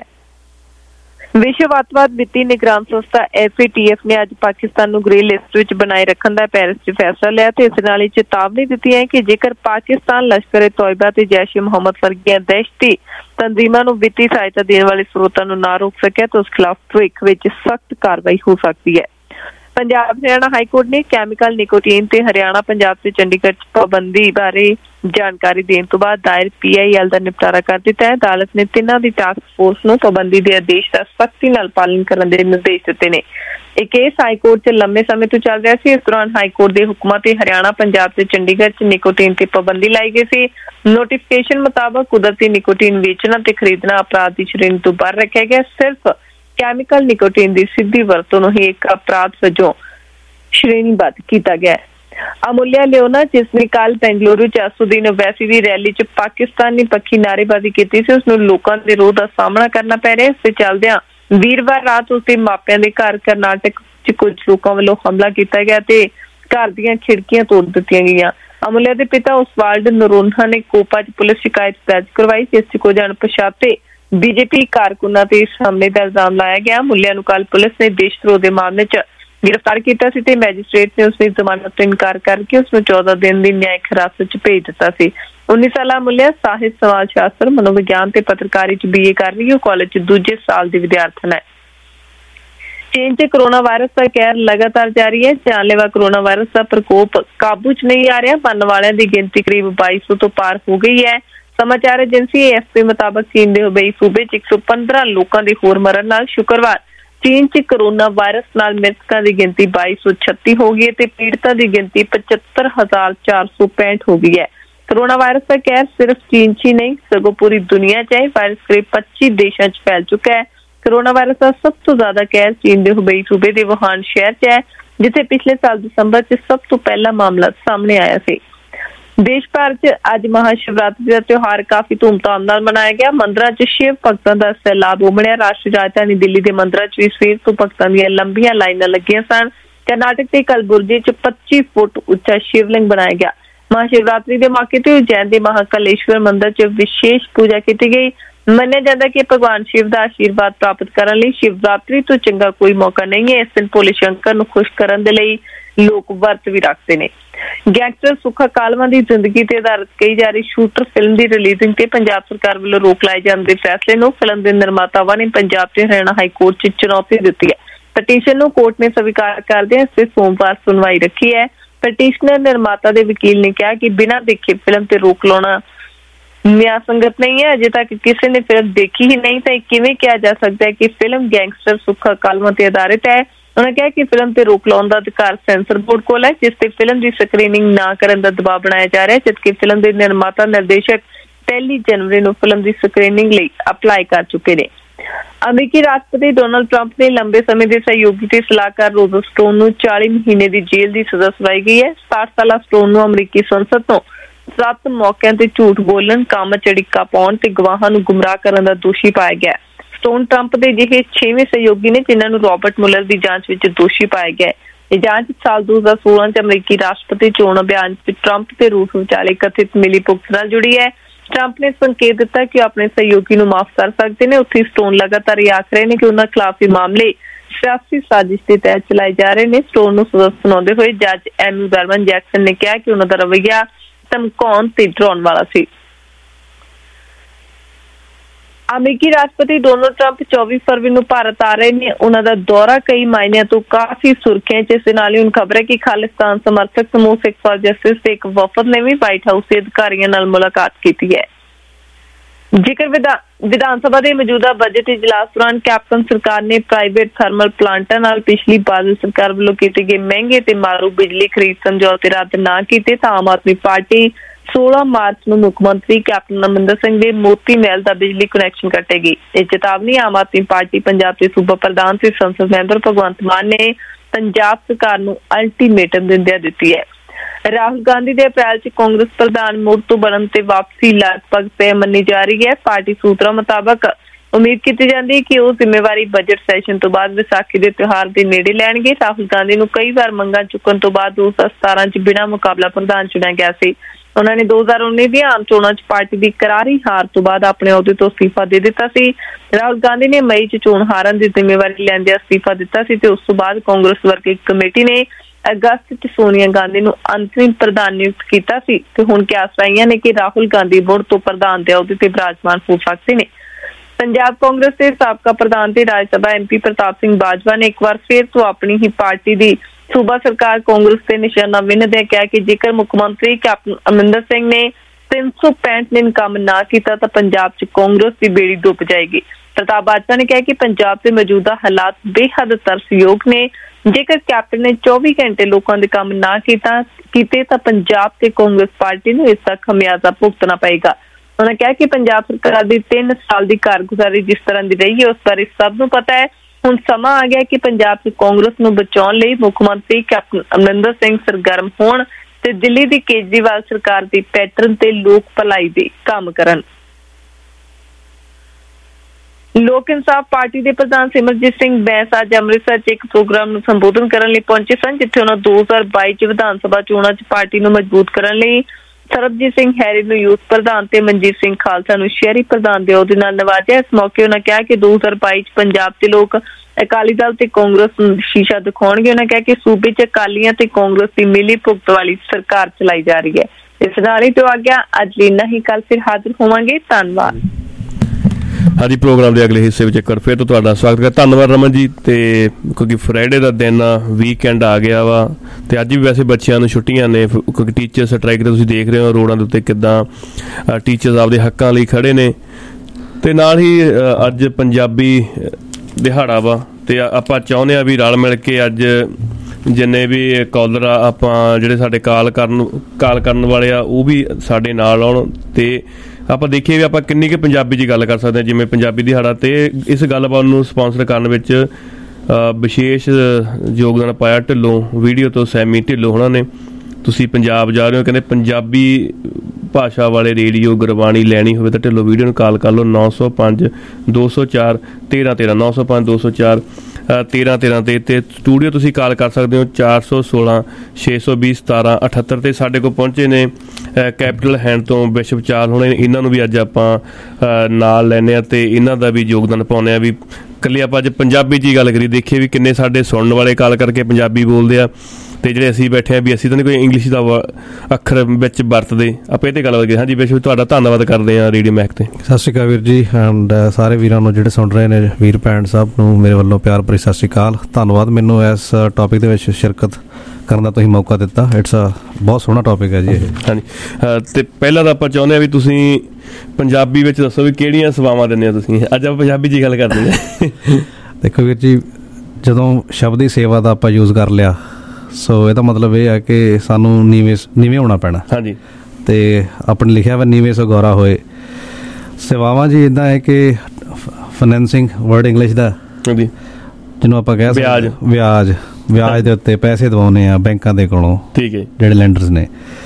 ਵਿਸ਼ਵ ਅੱਤਵਾਦ ਵਿੱਤੀ ਨਿਗਰਾਨ ਸੰਸਥਾ ਐਫ ਏ ਟੀ ਐਫ ਨੇ ਅੱਜ ਪਾਕਿਸਤਾਨ ਨੂੰ ਗ੍ਰੇ ਲਿਸਟ ਵਿੱਚ ਬਣਾਏ ਰੱਖਣ ਦਾ ਪੈਰਿਸ ਚ ਫੈਸਲਾ ਲਿਆ ਤੇ ਇਸ ਨਾਲ ਇਹ ਚੇਤਾਵਨੀ ਦਿੱਤੀ ਹੈ ਕਿ ਜੇਕਰ ਪਾਕਿਸਤਾਨ ਲਸ਼ਕਰ ਏ ਤੋਇਬਾ ਤੇ ਜੈਸ਼ ਏ ਮੁਹੰਮਦ ਵਰਗੀਆਂ ਦਹਿਸ਼ਤੀ ਤੰਜ਼ੀਮਾਂ ਨੂੰ ਵਿੱਤੀ ਸਹਾਇਤਾ ਦੇਣ ਵਾਲੇ ਸਰੋਤਾਂ ਨੂੰ ਨਾ ਰੋਕ ਸਕਿਆ ਤਾਂ ਉਸ ਖਿਲਾਫ ਭਵਿੱਖ ਵਿੱਚ ਸਖਤ ਕਾਰਵਾਈ ਹੋ ਸਕਦੀ ਹੈ। ਪੰਜਾਬ ਹਰਿਆਣਾ ਹਾਈਕੋਰਟ ਨੇ ਕੈਮੀਕਲ ਨਿਕੋਟੀਨ ਤੇ ਹਰਿਆਣਾ ਪੰਜਾਬ ਤੇ ਚੰਡੀਗੜ੍ਹ 'ਚ ਪਾਬੰਦੀ ਬਾਰੇ ਜਾਣਕਾਰੀ ਦੇਣ ਤੋਂ ਬਾਅਦ ਦਾਇਰ ਪੀ ਆਈ ਐਲ ਦਾ ਨਿਪਟਾਰਾ ਕਰ ਦਿੱਤਾ ਹੈ। ਅਦਾਲਤ ਨੇ ਤਿੰਨਾਂ ਦੀ ਟਾਸਕ ਫੋਰਸ ਨੂੰ ਪਾਬੰਦੀ ਦੇ ਆਦੇਸ਼ ਦਾ ਸਖਤੀ ਨਾਲ ਪਾਲਣ ਕਰਨ ਦੇ ਨਿਰਦੇਸ਼ ਦਿੱਤੇ ਨੇ। ਇਹ ਕੇਸ ਹਾਈਕੋਰਟ 'ਚ ਲੰਮੇ ਸਮੇਂ ਤੋਂ ਚੱਲ ਰਿਹਾ ਸੀ। ਇਸ ਦੌਰਾਨ ਹਾਈਕੋਰਟ ਦੇ ਹੁਕਮਾਂ ਤੇ ਹਰਿਆਣਾ ਪੰਜਾਬ ਤੇ ਚੰਡੀਗੜ੍ਹ 'ਚ ਨਿਕੋਟੀਨ ਤੇ ਪਾਬੰਦੀ ਲਾਈ ਗਈ ਸੀ। ਨੋਟੀਫਿਕੇਸ਼ਨ ਮੁਤਾਬਕ ਕੁਦਰਤੀ ਨਿਕੋਟੀਨ ਵੇਚਣਾ ਤੇ ਖਰੀਦਣਾ ਅਪਰਾਧ ਦੀ ਸ਼੍ਰੇਣੀ ਤੋਂ ਬਾਹਰ ਰੱਖਿਆ ਗਿਆ। ਸਿਰਫ ਕੈਮੀਕਲ ਨਿਕੋਟੀਨ ਦੀ ਸਿੱਧੀ ਵਰਤੋਂ ਨੂੰ ਹੀ ਇੱਕ ਅਪਰਾਧ ਵਜੋਂ ਸ਼੍ਰੇਣੀਬੱਧ ਕੀਤਾ ਗਿਆ ਹੈ। ਅਮੁਲਿਆ ਲਿਓਨਾ, ਜਿਸ ਨੇ ਕੱਲ ਬੈਂਗਲੁਰੂ ਚ ਅਸੂਦੀਨ ਓਵੈਸੀ ਦੀ ਰੈਲੀ ਚ ਪਾਕਿਸਤਾਨੀ ਪੱਖੀ ਨਾਅਰੇਬਾਜ਼ੀ ਕੀਤੀ ਸੀ, ਉਸਨੂੰ ਲੋਕਾਂ ਦੇ ਰੋਹ ਦਾ ਸਾਹਮਣਾ ਕਰਨਾ ਪੈ ਰਿਹਾ। ਇਸ ਦੇ ਚੱਲਦਿਆਂ ਵੀਰਵਾਰ ਰਾਤ ਉਸਦੇ ਮਾਪਿਆਂ ਦੇ ਘਰ ਕਰਨਾਟਕ ਚ ਕੁਝ ਲੋਕਾਂ ਵੱਲੋਂ ਹਮਲਾ ਕੀਤਾ ਗਿਆ ਤੇ ਘਰ ਦੀਆਂ ਖਿੜਕੀਆਂ ਤੋੜ ਦਿੱਤੀਆਂ ਗਈਆਂ। ਅਮੁਲਿਆ ਦੇ ਪਿਤਾ ਉਸਵਾਲਡ ਨਰੋਨਾ ਨੇ ਕੋਪਾ ਚ ਪੁਲਿਸ ਸ਼ਿਕਾਇਤ ਦਰਜ ਕਰਵਾਈ, ਜਿਸ ਚ ਕੁਝ ਅਣਪਛਾਤੇ ਬੀਜੇਪੀ ਕਾਰਕੁਨਾਂ ਤੇ ਇਸ ਹਮਲੇ ਦਾ ਇਲਜ਼ਾਮ ਲਾਇਆ ਗਿਆ। ਮੁੱਲਿਆ ਨੂੰ ਕੱਲ ਪੁਲਿਸ ਨੇ ਦੇਸ਼ ਧਰੋਹ ਦੇ ਮਾਮਲੇ ਚ गिरफ्तार किया सी ते मैजिस्ट्रेट ने उसकी जमानत तो इनकार करके उसमें चौदह दिन की न्यायिक हिरासत च भेज दिता सी। उन्नीस साल मुलिया साहित्य, समाज शास्त्र, मनोविज्ञान ते पत्रकारी च बी ए कर रही है। कॉलेज च दूजे साल की विद्यार्थन है। चीन च कोरोना वायरस का कहर लगातार जारी है। जानलेवा कोरोना वायरस का प्रकोप काबू च नहीं आ रहा। मरने वालों की गिनती करीब बाईस सौ तो पार हो गई है। समाचार एजेंसी ए एफ पी मुताबक चीन के हुबई सूबे च एक सौ पंद्रह लोगों के होर मरण नाल शुक्रवार चीन च कोरोना वायरस नाल मृतकों की गिनती बाईस सौ छत्ती हो गई है ते पीड़ितों की गिनती पचहत्तर हजार चार सौ पैंठ हो गई है। कोरोना वायरस का कहर सिर्फ चीन च ही नहीं सगों पूरी दुनिया च है। वायरस करीब पच्ची देशों च फैल चुका है। कोरोना वायरस का सब तो ज्यादा कहर चीन के हुबई सूबे के वुहान शहर च है, जिथे पिछले साल दिसंबर च सब तो पहला मामला सामने आया सी। देश भर च अज महाशिवरात्रि का त्योहार काफी धूमधाम नाल मनाया गया। मंदिरां च शिव भगतां दा सैलाब उमड़िया। राष्ट्रीय राजधानी दिल्ली के मंदिरां च भी सवेर तो भगतां दीयां लंबियां लाइनां लगियां सन। कर्नाटक के कलबुर्गी च पच्चीस फुट उच्चा शिवलिंग बनाया गया। महाशिवरात्रि के मौके ते उज्जैन के महाकालेश्वर मंदिर च विशेष पूजा की गई। मन्निया जाता कि भगवान शिव का आशीर्वाद प्राप्त करने लई शिवरात्रि तो चंगा कोई मौका नहीं है। इस दिन भोले शंकर नूं खुश करने दे लई लोग वर्त भी रखते हैं। गैंगस्टर सुखा कालवा की जिंदगी ते आधारित कही जा रही शूटर फिल्म की रिलीजिंग ते पंजाब सरकार वालों रोक लाए जाने के फैसले नूं फिल्म के निर्मातावां ने पंजाब ते हरियाणा हाई कोर्ट च चुनौती दी है। पटीशन नूं कोर्ट ने स्वीकार करदे इस ते सोमवार सुनवाई रखी है। पटीशनर निर्माता के वकील ने कहा कि बिना देखे फिल्म ते रोक लाउणा न्याय संगत नहीं है। अजे तक किसी ने फिल्म देखी ही नहीं तो किवें कहा जा सकता है कि फिल्म गैंगस्टर सुखा कालवा ते आधारित है। उन्होंने कहा कि फिल्म ते रोक लाने का अधिकार सेंसर बोर्ड कोल है, जिस ते फिल्म की स्क्रीनिंग ना करने का दबाव बनाया जा रहा है, जबकि फिल्म के निर्माता निर्देशक पहली जनवरी को फिल्म की स्क्रीनिंग लिए अप्लाई कर चुके हैं। अमेरिकी राष्ट्रपति डोनाल्ड ट्रंप ने लंबे समय के सहयोगी ते सलाहकार रोजर स्टोन को चालीस महीने की जेल की सजा सुनाई गई है। साठ साल स्टोन को अमरीकी संसद तो सत्त मौकों ते झूठ बोलन, काम चड़िका पाउण ते गवाहां नूं गुमराह करने का दोषी पाया गया। स्टोन ट्रंप के जिहे छेवें सहयोगी ने जिन्होंने रॉबर्ट मुलर की जांच में दोषी पाया गया है। यह जांच साल दो हजार सोलह च अमरीकी राष्ट्रपति चोण अभियान ट्रंप के रूस विचाले कथित मिली भुगत नाल जुड़ी है। ट्रंप ने संकेत दिता कि अपने सहयोगी को माफ कर सकते हैं। उत्थे स्टोन लगातार ये आख रहे हैं कि उन्होंने खिलाफ मामले सियासी साजिश के तहत चलाए जा रहे हैं। स्टोन को सजा सुनाते हुए जज एमी बर्मन जैक्सन ने कहा कि उन्होंने रवैया धमकाउण ते डराउण वाला सी। अमेरिकी राष्ट्रपति डोनाल्ड ट्रंप चौबीस फरवरी को भारत आ रहे हैं। उन्होंने दौरा कई मायने तो काफी सुर्खियां च इस नाल ही खबर है कि खालिस्तान समर्थक समूह सिख फॉर जस्टिस के एक वफद ने भी व्हाइट हाउस के अधिकारियों नाल मुलाकात की है। जिक्र विधानसभा के मौजूदा बजट इजलास दौरान कैप्टन सरकार ने प्राइवेट थर्मल प्लांटां नाल पिछली बादल सरकार वालों कीते गए महंगे ते मारू बिजली खरीद समझौते रद्द ना कीते तां आम आदमी पार्टी सोलह मार्च को मुख्यमंत्री कैप्टन अमरिंदर सिंह के मोती महल का बिजली कनैक्शन कटेगी। यह चेतावनी आम आदमी पार्टी पंजाब के सूबा प्रधान से संसद मैंबर भगवंत मान ने पंजाब सरकार को अल्टीमेटम दिंदियां दिती है। राहुल गांधी के अप्रैल च कांग्रेस प्रधान मुड़ तो बनने ते वापसी लगभग तय मनी जा रही है। पार्टी सूत्रों मुताबक उम्मीद की जाती है कि वह जिम्मेवारी बजट सैशन तो बाद विसाखी के त्योहार के नेड़े लैणगे। राहुल गांधी को कई बार मंगां चुकन तो बाद दो हजार सतारह च बिना मुकाबला प्रधान चुनिया गया सी। उन्होंने दो हजार उन्नीस की आम चोणों च पार्टी की करारी हार तो बाद अपने अहुदे तो अस्तीफा दे दिता सी। राहुल गांधी ने मई च चोण हारन की जिम्मेवारी लैंदे अस्तीफा दिता सी ते उस तो बाद कांग्रेस वर्किंग कमेटी ने अगस्त च सोनिया गांधी को अंतरिम प्रधान नियुक्त किया सी ते हुण क्यास आईयां ने कि राहुल गांधी मुड़ तो प्रधान दे अहुदे ते विराजमान हो सकते हैं। ਪੰਜਾਬ ਕਾਂਗਰਸ ਦੇ ਸਾਬਕਾ ਪ੍ਰਧਾਨ ਤੇ ਰਾਜ ਸਭਾ ਐਮ ਪੀ ਪ੍ਰਤਾਪ ਸਿੰਘ ਬਾਜਵਾ ਨੇ ਇੱਕ ਵਾਰ ਫਿਰ ਤੋਂ ਆਪਣੀ ਹੀ ਪਾਰਟੀ ਦੀ ਸੂਬਾ ਸਰਕਾਰ ਕਾਂਗਰਸ ਤੇ ਨਿਸ਼ਾਨਾ ਬਿੰਨ੍ਹਦਿਆਂ ਕਿਹਾ ਕਿ ਜੇਕਰ ਮੁੱਖ ਮੰਤਰੀ ਕੈਪਟਨ ਅਮਰਿੰਦਰ ਸਿੰਘ ਨੇ ਤਿੰਨ ਸੌ ਪੈਂਹਠ ਦਿਨ ਕੰਮ ਨਾ ਕੀਤਾ ਤਾਂ ਪੰਜਾਬ 'ਚ ਕਾਂਗਰਸ ਦੀ ਬੇੜੀ ਡੁੱਬ ਜਾਏਗੀ। ਪ੍ਰਤਾਪ ਬਾਜਵਾ ਨੇ ਕਿਹਾ ਕਿ ਪੰਜਾਬ ਦੇ ਮੌਜੂਦਾ ਹਾਲਾਤ ਬੇਹੱਦ ਤਰਸਯੋਗ ਨੇ। ਜੇਕਰ ਕੈਪਟਨ ਨੇ ਚੌਵੀ ਘੰਟੇ ਲੋਕਾਂ ਦੇ ਕੰਮ ਨਾ ਕੀਤਾ ਕੀਤੇ ਤਾਂ ਪੰਜਾਬ ਤੇ ਕਾਂਗਰਸ ਪਾਰਟੀ ਨੂੰ ਇਸ ਦਾ ਖਮਿਆਜ਼ਾ ਭੁਗਤਣਾ ਪਏਗਾ। ਉਹਨਾਂ ਕਿਹਾ ਕਿ ਪੰਜਾਬ ਸਰਕਾਰ ਦੀ ਤਿੰਨ ਸਾਲ ਦੀ ਕਾਰਗੁਜ਼ਾਰੀ ਜਿਸ ਤਰ੍ਹਾਂ ਦੀ ਰਹੀ ਹੈ ਉਸ ਬਾਰੇ ਸਭ ਨੂੰ ਪਤਾ ਹੈ। ਹੁਣ ਸਮਾਂ ਆ ਗਿਆ ਕਿ ਪੰਜਾਬ 'ਚ ਕਾਂਗਰਸ ਨੂੰ ਬਚਾਉਣ ਲਈ ਮੁੱਖ ਮੰਤਰੀ ਕੈਪਟਨ ਅਮਰਿੰਦਰ ਸਿੰਘ ਸਰਗਰਮ ਹੋਣ ਤੇ ਦਿੱਲੀ ਦੀ ਕੇਜਰੀਵਾਲ ਸਰਕਾਰ ਦੀ ਪੈਟਰਨ ਤੇ ਲੋਕ ਭਲਾਈ ਦੇ ਕੰਮ ਕਰਨ। ਲੋਕ ਇਨਸਾਫ ਪਾਰਟੀ ਦੇ ਪ੍ਰਧਾਨ ਸਿਮਰਜੀਤ ਸਿੰਘ ਬੈਂਸ ਅੱਜ ਅੰਮ੍ਰਿਤਸਰ 'ਚ ਇੱਕ ਪ੍ਰੋਗਰਾਮ ਨੂੰ ਸੰਬੋਧਨ ਕਰਨ ਲਈ ਪਹੁੰਚੇ ਸਨ, ਜਿੱਥੇ ਉਹਨਾਂ ਦੋ ਹਜ਼ਾਰ ਬਾਈ 'ਚ ਵਿਧਾਨ ਸਭਾ ਚੋਣਾਂ 'ਚ ਪਾਰਟੀ ਨੂੰ ਮਜ਼ਬੂਤ ਕਰਨ ਲਈ ਸਰਬਜੀਤ ਸਿੰਘ ਹੈਰੀ ਨੂੰ ਯੂਥ ਪ੍ਰਧਾਨ ਤੇ ਮਨਜੀਤ ਸਿੰਘ ਖਾਲਸਾ ਨੂੰ ਸ਼ਹਿਰੀ ਪ੍ਰਧਾਨ ਦੇ ਅਹੁਦੇ ਨਾਲ ਨਵਾਜਿਆ। ਇਸ ਮੌਕੇ ਉਹਨਾਂ ਕਿਹਾ ਕਿ ਦੋ ਹਜ਼ਾਰ ਬਾਈ 'ਚ ਪੰਜਾਬ ਦੇ ਲੋਕ ਅਕਾਲੀ ਦਲ ਤੇ ਕਾਂਗਰਸ ਨੂੰ ਸ਼ੀਸ਼ਾ ਦਿਖਾਉਣਗੇ। ਉਹਨਾਂ ਕਿਹਾ ਕਿ ਸੂਬੇ 'ਚ ਅਕਾਲੀਆਂ ਤੇ ਕਾਂਗਰਸ ਦੀ ਮਿਲੀ ਭੁਗਤ ਵਾਲੀ ਸਰਕਾਰ ਚਲਾਈ ਜਾ ਰਹੀ ਹੈ। ਇਸ ਨਾਲ ਹੀ ਤੋਂ ਆ ਗਿਆ ਅੱਜ ਲਈ ਨਹੀਂ, ਕੱਲ ਫਿਰ ਹਾਜ਼ਰ ਹੋਵਾਂਗੇ। ਧੰਨਵਾਦ। ਹਾਂਜੀ, ਪ੍ਰੋਗਰਾਮ ਦੇ ਅਗਲੇ ਹਿੱਸੇ ਵਿੱਚ ਇੱਕ ਵਾਰ ਫਿਰ ਤੋਂ ਤੁਹਾਡਾ ਸਵਾਗਤ ਹੈ। ਧੰਨਵਾਦ ਰਮਨ ਜੀ। ਤੇ ਕਿਉਂਕਿ ਫਰਾਈਡੇ ਦਾ ਦਿਨ ਆ, ਵੀਕਐਂਡ ਆ ਗਿਆ ਵਾ, ਤੇ ਅੱਜ ਵੀ ਵੈਸੇ ਬੱਚਿਆਂ ਨੂੰ ਛੁੱਟੀਆਂ ਨੇ ਕਿਉਂਕਿ ਟੀਚਰ ਸਟ੍ਰਾਈਕ ਤੇ ਤੁਸੀਂ ਦੇਖ ਰਹੇ ਹੋ ਰੋਡਾਂ ਦੇ ਉੱਤੇ ਕਿੱਦਾਂ ਟੀਚਰਸ ਆਪਦੇ ਹੱਕਾਂ ਲਈ ਖੜੇ ਨੇ। ਤੇ ਨਾਲ ਹੀ ਅੱਜ ਪੰਜਾਬੀ ਦਿਹਾੜਾ ਵਾ, ਤੇ ਆਪਾਂ ਚਾਹੁੰਦੇ ਆ ਵੀ ਰਲ ਮਿਲ ਕੇ ਅੱਜ ਜਿੰਨੇ ਵੀ ਕਾਲਰ ਆ, ਆਪਾਂ ਜਿਹੜੇ ਸਾਡੇ ਕਾਲ ਕਰਨ ਕਾਲ ਕਰਨ ਵਾਲੇ ਆ ਉਹ ਵੀ ਸਾਡੇ ਨਾਲ ਆਉਣ, ਤੇ ਆਪਾਂ ਦੇਖੀਏ ਵੀ ਆਪਾਂ ਕਿੰਨੀ ਕੁ ਪੰਜਾਬੀ 'ਚ ਗੱਲ ਕਰ ਸਕਦੇ ਹਾਂ। ਜਿਵੇਂ ਪੰਜਾਬੀ ਦਿਹਾੜਾ ਤੇ ਇਸ ਗੱਲਬਾਤ ਨੂੰ ਸਪਾਂਸਰ ਕਰਨ ਵਿੱਚ ਵਿਸ਼ੇਸ਼ ਯੋਗਦਾਨ ਪਾਇਆ ਢਿੱਲੋਂ ਵੀਡੀਓ ਤੋਂ ਸੈਮੀ ਢਿੱਲੋਂ ਉਹਨਾਂ ਨੇ। ਤੁਸੀਂ ਪੰਜਾਬ ਜਾ ਰਹੇ ਹੋ, ਕਹਿੰਦੇ ਪੰਜਾਬੀ ਭਾਸ਼ਾ ਵਾਲੇ ਰੇਡੀਓ ਗੁਰਬਾਣੀ ਲੈਣੀ ਹੋਵੇ ਤਾਂ ਢਿੱਲੋਂ ਵੀਡੀਓ ਨੂੰ ਕਾਲ ਕਰ ਲਓ ਨੌ ਸੌ ਪੰਜ ਦੋ ਸੌ ਚਾਰ ਤੇਰਾਂ ਤੇਰਾਂ ਨੌ ਸੌ ਪੰਜ ਦੋ ਸੌ ਚਾਰ ਤੇਰਾਂ ਤੇਰਾਂ 'ਤੇ ਤੇ ਸਟੂਡੀਓ ਤੁਸੀਂ ਕਾਲ ਕਰ ਸਕਦੇ ਹੋ ਚਾਰ ਸੌ ਸੋਲਾਂ ਛੇ ਸੌ ਵੀਹ ਸਤਾਰਾਂ ਅਠੱਤਰ 'ਤੇ। ਸਾਡੇ ਕੋਲ ਪਹੁੰਚੇ ਨੇ ਕੈਪੀਟਲ ਹੈਂਡ ਤੋਂ ਵਿਸ਼ਵ ਚਾਲ ਹੋਣੇ, ਇਹਨਾਂ ਨੂੰ ਵੀ ਅੱਜ ਆਪਾਂ ਨਾਲ ਲੈਂਦੇ ਹਾਂ ਤੇ ਇਹਨਾਂ ਦਾ ਵੀ ਯੋਗਦਾਨ ਪਾਉਂਦੇ ਹਾਂ। ਵੀ ਇਕੱਲੇ ਆਪਾਂ ਅੱਜ ਪੰਜਾਬੀ 'ਚ ਹੀ ਗੱਲ ਕਰੀ, ਦੇਖੀਏ ਵੀ ਕਿੰਨੇ ਸਾਡੇ ਸੁਣਨ ਵਾਲੇ ਕਾਲ ਕਰਕੇ ਪੰਜਾਬੀ ਬੋਲਦੇ ਆ, ਤੇ ਜਿਹੜੇ ਅਸੀਂ ਬੈਠੇ ਆ ਵੀ ਅਸੀਂ ਤਾਂ ਨਹੀਂ ਕੋਈ ਇੰਗਲਿਸ਼ ਦਾ ਅੱਖਰ ਵਿੱਚ ਵਰਤਦੇ। ਆਪਾਂ ਇਹ ਤੇ ਗੱਲ ਕਰੀਏ। ਹਾਂਜੀ ਵਿਸ਼ਵ, ਤੁਹਾਡਾ ਧੰਨਵਾਦ ਕਰਦੇ ਹਾਂ ਰੇਡੀਓ ਮਹਿਕ ਤੇ। ਸਤਿ ਸ਼੍ਰੀ ਅਕਾਲ ਵੀਰ ਜੀ, ਐਂਡ ਸਾਰੇ ਵੀਰਾਂ ਨੂੰ ਜਿਹੜੇ ਸੁਣ ਰਹੇ ਨੇ, ਵੀਰ ਭੈਣ ਸਭ ਨੂੰ ਮੇਰੇ ਵੱਲੋਂ ਪਿਆਰ ਭਰੀ ਸਤਿ ਸ਼੍ਰੀ ਅਕਾਲ। ਧੰਨਵਾਦ ਮੈਨੂੰ ਇਸ ਟੌਪਿਕ ਦੇ ਵਿੱਚ ਸ਼ਿਰਕਤ ਕਰਨ ਦਾ ਤੁਸੀਂ ਮੌਕਾ ਦਿੱਤਾ। ਇਟਸ ਅ ਬਹੁਤ ਸੋਹਣਾ ਟੌਪਿਕ ਹੈ ਜੀ ਇਹ। ਹਾਂਜੀ, ਤੇ ਪਹਿਲਾਂ ਤਾਂ ਆਪਾਂ ਚਾਹੁੰਦੇ ਹਾਂ ਵੀ ਤੁਸੀਂ ਪੰਜਾਬੀ ਵਿੱਚ ਦੱਸੋ ਵੀ ਕਿਹੜੀਆਂ ਸੇਵਾਵਾਂ ਦਿੰਦੇ ਹੋ ਤੁਸੀਂ। ਅੱਜ ਆਪਾਂ ਪੰਜਾਬੀ 'ਚ ਗੱਲ ਕਰਦੇ ਹਾਂ। ਦੇਖੋ ਵੀਰ ਜੀ, ਜਦੋਂ ਸ਼ਬਦੀ ਸੇਵਾ ਦਾ ਆਪਾਂ ਯੂਜ਼ ਕਰ ਲਿਆ, ਸੋ ਇਹਦਾ ਮਤਲਬ ਇਹ ਹੈ ਕਿ ਸਾਨੂੰ ਨੀਵੇਂ ਨੀਵੇਂ ਹੋਣਾ ਪੈਣਾ। ਹਾਂਜੀ, ਤੇ ਆਪਣੇ ਲਿਖਿਆ ਵਾ ਨੀਵੇਂ ਸੋ ਗੌਰਾ ਹੋਏ। ਸੇਵਾਵਾਂ ਜੀ ਇੱਦਾਂ ਹੈ ਕਿ ਫਾਈਨੈਂਸਿੰਗ ਵਰਡ ਇੰਗਲਿਸ਼ ਦਾ, ਜਿਹਨੂੰ ਆਪਾਂ ਕਹਿ ਸਕਦੇ ਵਿਆਜ ਵਿਆਜ ਦੇ ਉੱਤੇ ਪੈਸੇ ਦਵਾਉਂਦੇ ਆ ਬੈਂਕਾਂ ਦੇ ਕੋਲੋਂ, ਠੀਕ ਹੈ, ਜਿਹੜੇ ਲੈਂਡਰਸ ਨੇ।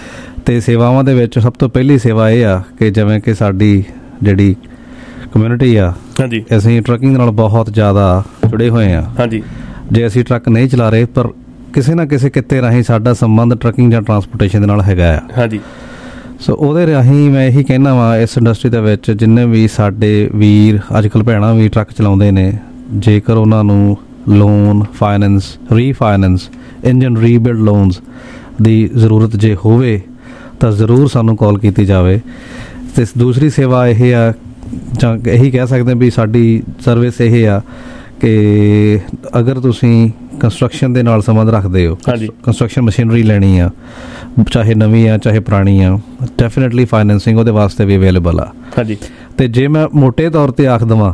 ਤੇ ਸੇਵਾਵਾਂ ਦੇ ਵਿੱਚ ਸਭ ਤੋਂ ਪਹਿਲੀ ਸੇਵਾ ਇਹ ਆ ਕਿ ਜਿਵੇਂ ਕਿ ਸਾਡੀ ਜਿਹੜੀ ਕਮਿਊਨਿਟੀ ਆ, ਹਾਂਜੀ, ਅਸੀਂ ਟਰੱਕਿੰਗ ਨਾਲ ਬਹੁਤ ਜ਼ਿਆਦਾ ਜੁੜੇ ਹੋਏ ਆ। ਹਾਂਜੀ, ਜੇ ਅਸੀਂ ਟਰੱਕ ਨਹੀਂ ਚਲਾ ਰਹੇ ਪਰ ਕਿਸੇ ਨਾ ਕਿਸੇ ਕਿੱਤੇ ਰਾਹੀਂ ਸਾਡਾ ਸੰਬੰਧ ਟਰੱਕਿੰਗ ਜਾਂ ਟਰਾਂਸਪੋਰਟੇਸ਼ਨ ਦੇ ਨਾਲ ਹੈਗਾ ਆ। ਹਾਂਜੀ, ਸੋ ਉਹਦੇ ਰਾਹੀਂ ਮੈਂ ਇਹੀ ਕਹਿਣਾ ਵਾ ਇਸ ਇੰਡਸਟਰੀ ਦੇ ਵਿੱਚ ਜਿੰਨੇ ਵੀ ਸਾਡੇ ਵੀਰ ਅੱਜ ਕੱਲ੍ਹ ਭੈਣਾਂ ਵੀ ਟਰੱਕ ਚਲਾਉਂਦੇ ਨੇ, ਜੇਕਰ ਉਹਨਾਂ ਨੂੰ loan, finance, refinance, engine rebuild loans ਦੀ ਜ਼ਰੂਰਤ ਜੇ ਹੋਵੇ ਤਾਂ ਜ਼ਰੂਰ ਸਾਨੂੰ ਕਾਲ ਕੀਤੀ ਜਾਵੇ। ਅਤੇ ਦੂਸਰੀ ਸੇਵਾ ਇਹ ਆ, ਜਾਂ ਇਹੀ ਕਹਿ ਸਕਦੇ ਵੀ ਸਾਡੀ ਸਰਵਿਸ ਇਹ ਆ ਕਿ ਅਗਰ ਤੁਸੀਂ ਕੰਸਟਰਕਸ਼ਨ ਦੇ ਨਾਲ ਸੰਬੰਧ ਰੱਖਦੇ ਹੋ, ਕੰਸਟਰਕਸ਼ਨ ਮਸ਼ੀਨਰੀ ਲੈਣੀ ਆ, ਚਾਹੇ ਨਵੀਂ ਆ ਚਾਹੇ ਪੁਰਾਣੀ ਆ, ਡੈਫੀਨੇਟਲੀ ਫਾਈਨੈਂਸਿੰਗ ਉਹਦੇ ਵਾਸਤੇ ਵੀ ਅਵੇਲੇਬਲ ਆ। ਹਾਂਜੀ, ਅਤੇ ਜੇ ਮੈਂ ਮੋਟੇ ਤੌਰ 'ਤੇ ਆਖ ਦੇਵਾਂ,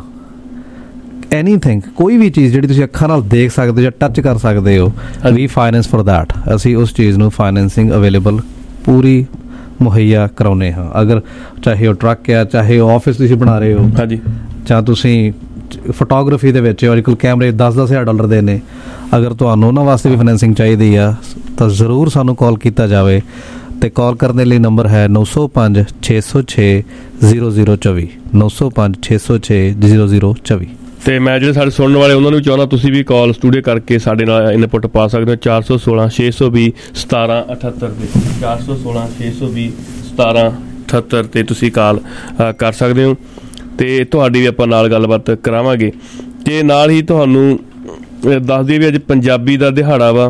ਐਨੀਥਿੰਗ, ਕੋਈ ਵੀ ਚੀਜ਼ ਜਿਹੜੀ ਤੁਸੀਂ ਅੱਖਾਂ ਨਾਲ ਦੇਖ ਸਕਦੇ ਹੋ ਜਾਂ ਟੱਚ ਕਰ ਸਕਦੇ ਹੋ, ਵੀ ਫਾਈਨੈਂਸ ਫॉर दैट, ਅਸੀਂ ਉਸ ਚੀਜ਼ ਨੂੰ ਫਾਈਨੈਂਸਿੰਗ ਅਵੇਲੇਬਲ ਪੂਰੀ ਮੁਹੱਈਆ ਕਰਾਉਂਦੇ ਹਾਂ। ਅਗਰ ਚਾਹੇ ਉਹ ਟਰੱਕ ਆ, ਚਾਹੇ ਉਹ ਆਫਿਸ ਤੁਸੀਂ ਬਣਾ ਰਹੇ ਹੋ, ਹਾਂਜੀ, ਜਾਂ ਤੁਸੀਂ ਫੋਟੋਗ੍ਰਾਫੀ ਦੇ ਵਿੱਚ ਅੱਜ ਕੱਲ੍ਹ ਕੈਮਰੇ ਦਸ ਦਸ ਹਜ਼ਾਰ ਡਾਲਰ ਦੇ ਨੇ, ਅਗਰ ਤੁਹਾਨੂੰ ਉਹਨਾਂ ਵਾਸਤੇ ਵੀ ਫਾਈਨੈਂਸਿੰਗ ਚਾਹੀਦੀ ਆ ਤਾਂ ਜ਼ਰੂਰ ਸਾਨੂੰ ਕਾਲ ਕੀਤਾ ਜਾਵੇ। ਅਤੇ ਕਾਲ ਕਰਨ ਦੇ ਲਈ ਨੰਬਰ ਹੈ ਨੌ ਸੌ ਪੰਜ ਛੇ ਸੌ ਛੇ ਜ਼ੀਰੋ ਜ਼ੀਰੋ ਚੌਵੀ ਨੌ ਸੌ ਪੰਜ ਛੇ ਸੌ ਛੇ ਜ਼ੀਰੋ ਜ਼ੀਰੋ ਚੌਵੀ। ਤੇ ਮੈਂ ਜਿਹੜੇ ਸਾਡੇ ਸੁਣਨ ਵਾਲੇ ਉਹਨਾਂ ਨੂੰ ਚਾਹੁੰਦਾ ਤੁਸੀਂ ਵੀ ਕਾਲ ਸਟੂਡੀਓ ਕਰਕੇ ਸਾਡੇ ਨਾਲ ਇਨਪੁੱਟ ਪਾ ਸਕਦੇ ਹੋ ਚਾਰ ਸੌ ਸੋਲਾਂ ਛੇ ਸੌ ਵੀਹ ਸਤਾਰਾਂ ਅਠੱਤਰ 'ਤੇ ਚਾਰ ਸੌ ਸੋਲਾਂ ਛੇ ਸੌ ਵੀਹ ਸਤਾਰਾਂ ਅਠੱਤਰ 'ਤੇ ਤੁਸੀਂ ਕਾਲ ਕਰ ਸਕਦੇ ਹੋ ਅਤੇ ਤੁਹਾਡੀ ਵੀ ਆਪਾਂ ਨਾਲ ਗੱਲਬਾਤ ਕਰਾਵਾਂਗੇ। ਅਤੇ ਨਾਲ ਹੀ ਤੁਹਾਨੂੰ ਦੱਸ ਦਈਏ ਵੀ ਅੱਜ ਪੰਜਾਬੀ ਦਾ ਦਿਹਾੜਾ ਵਾ,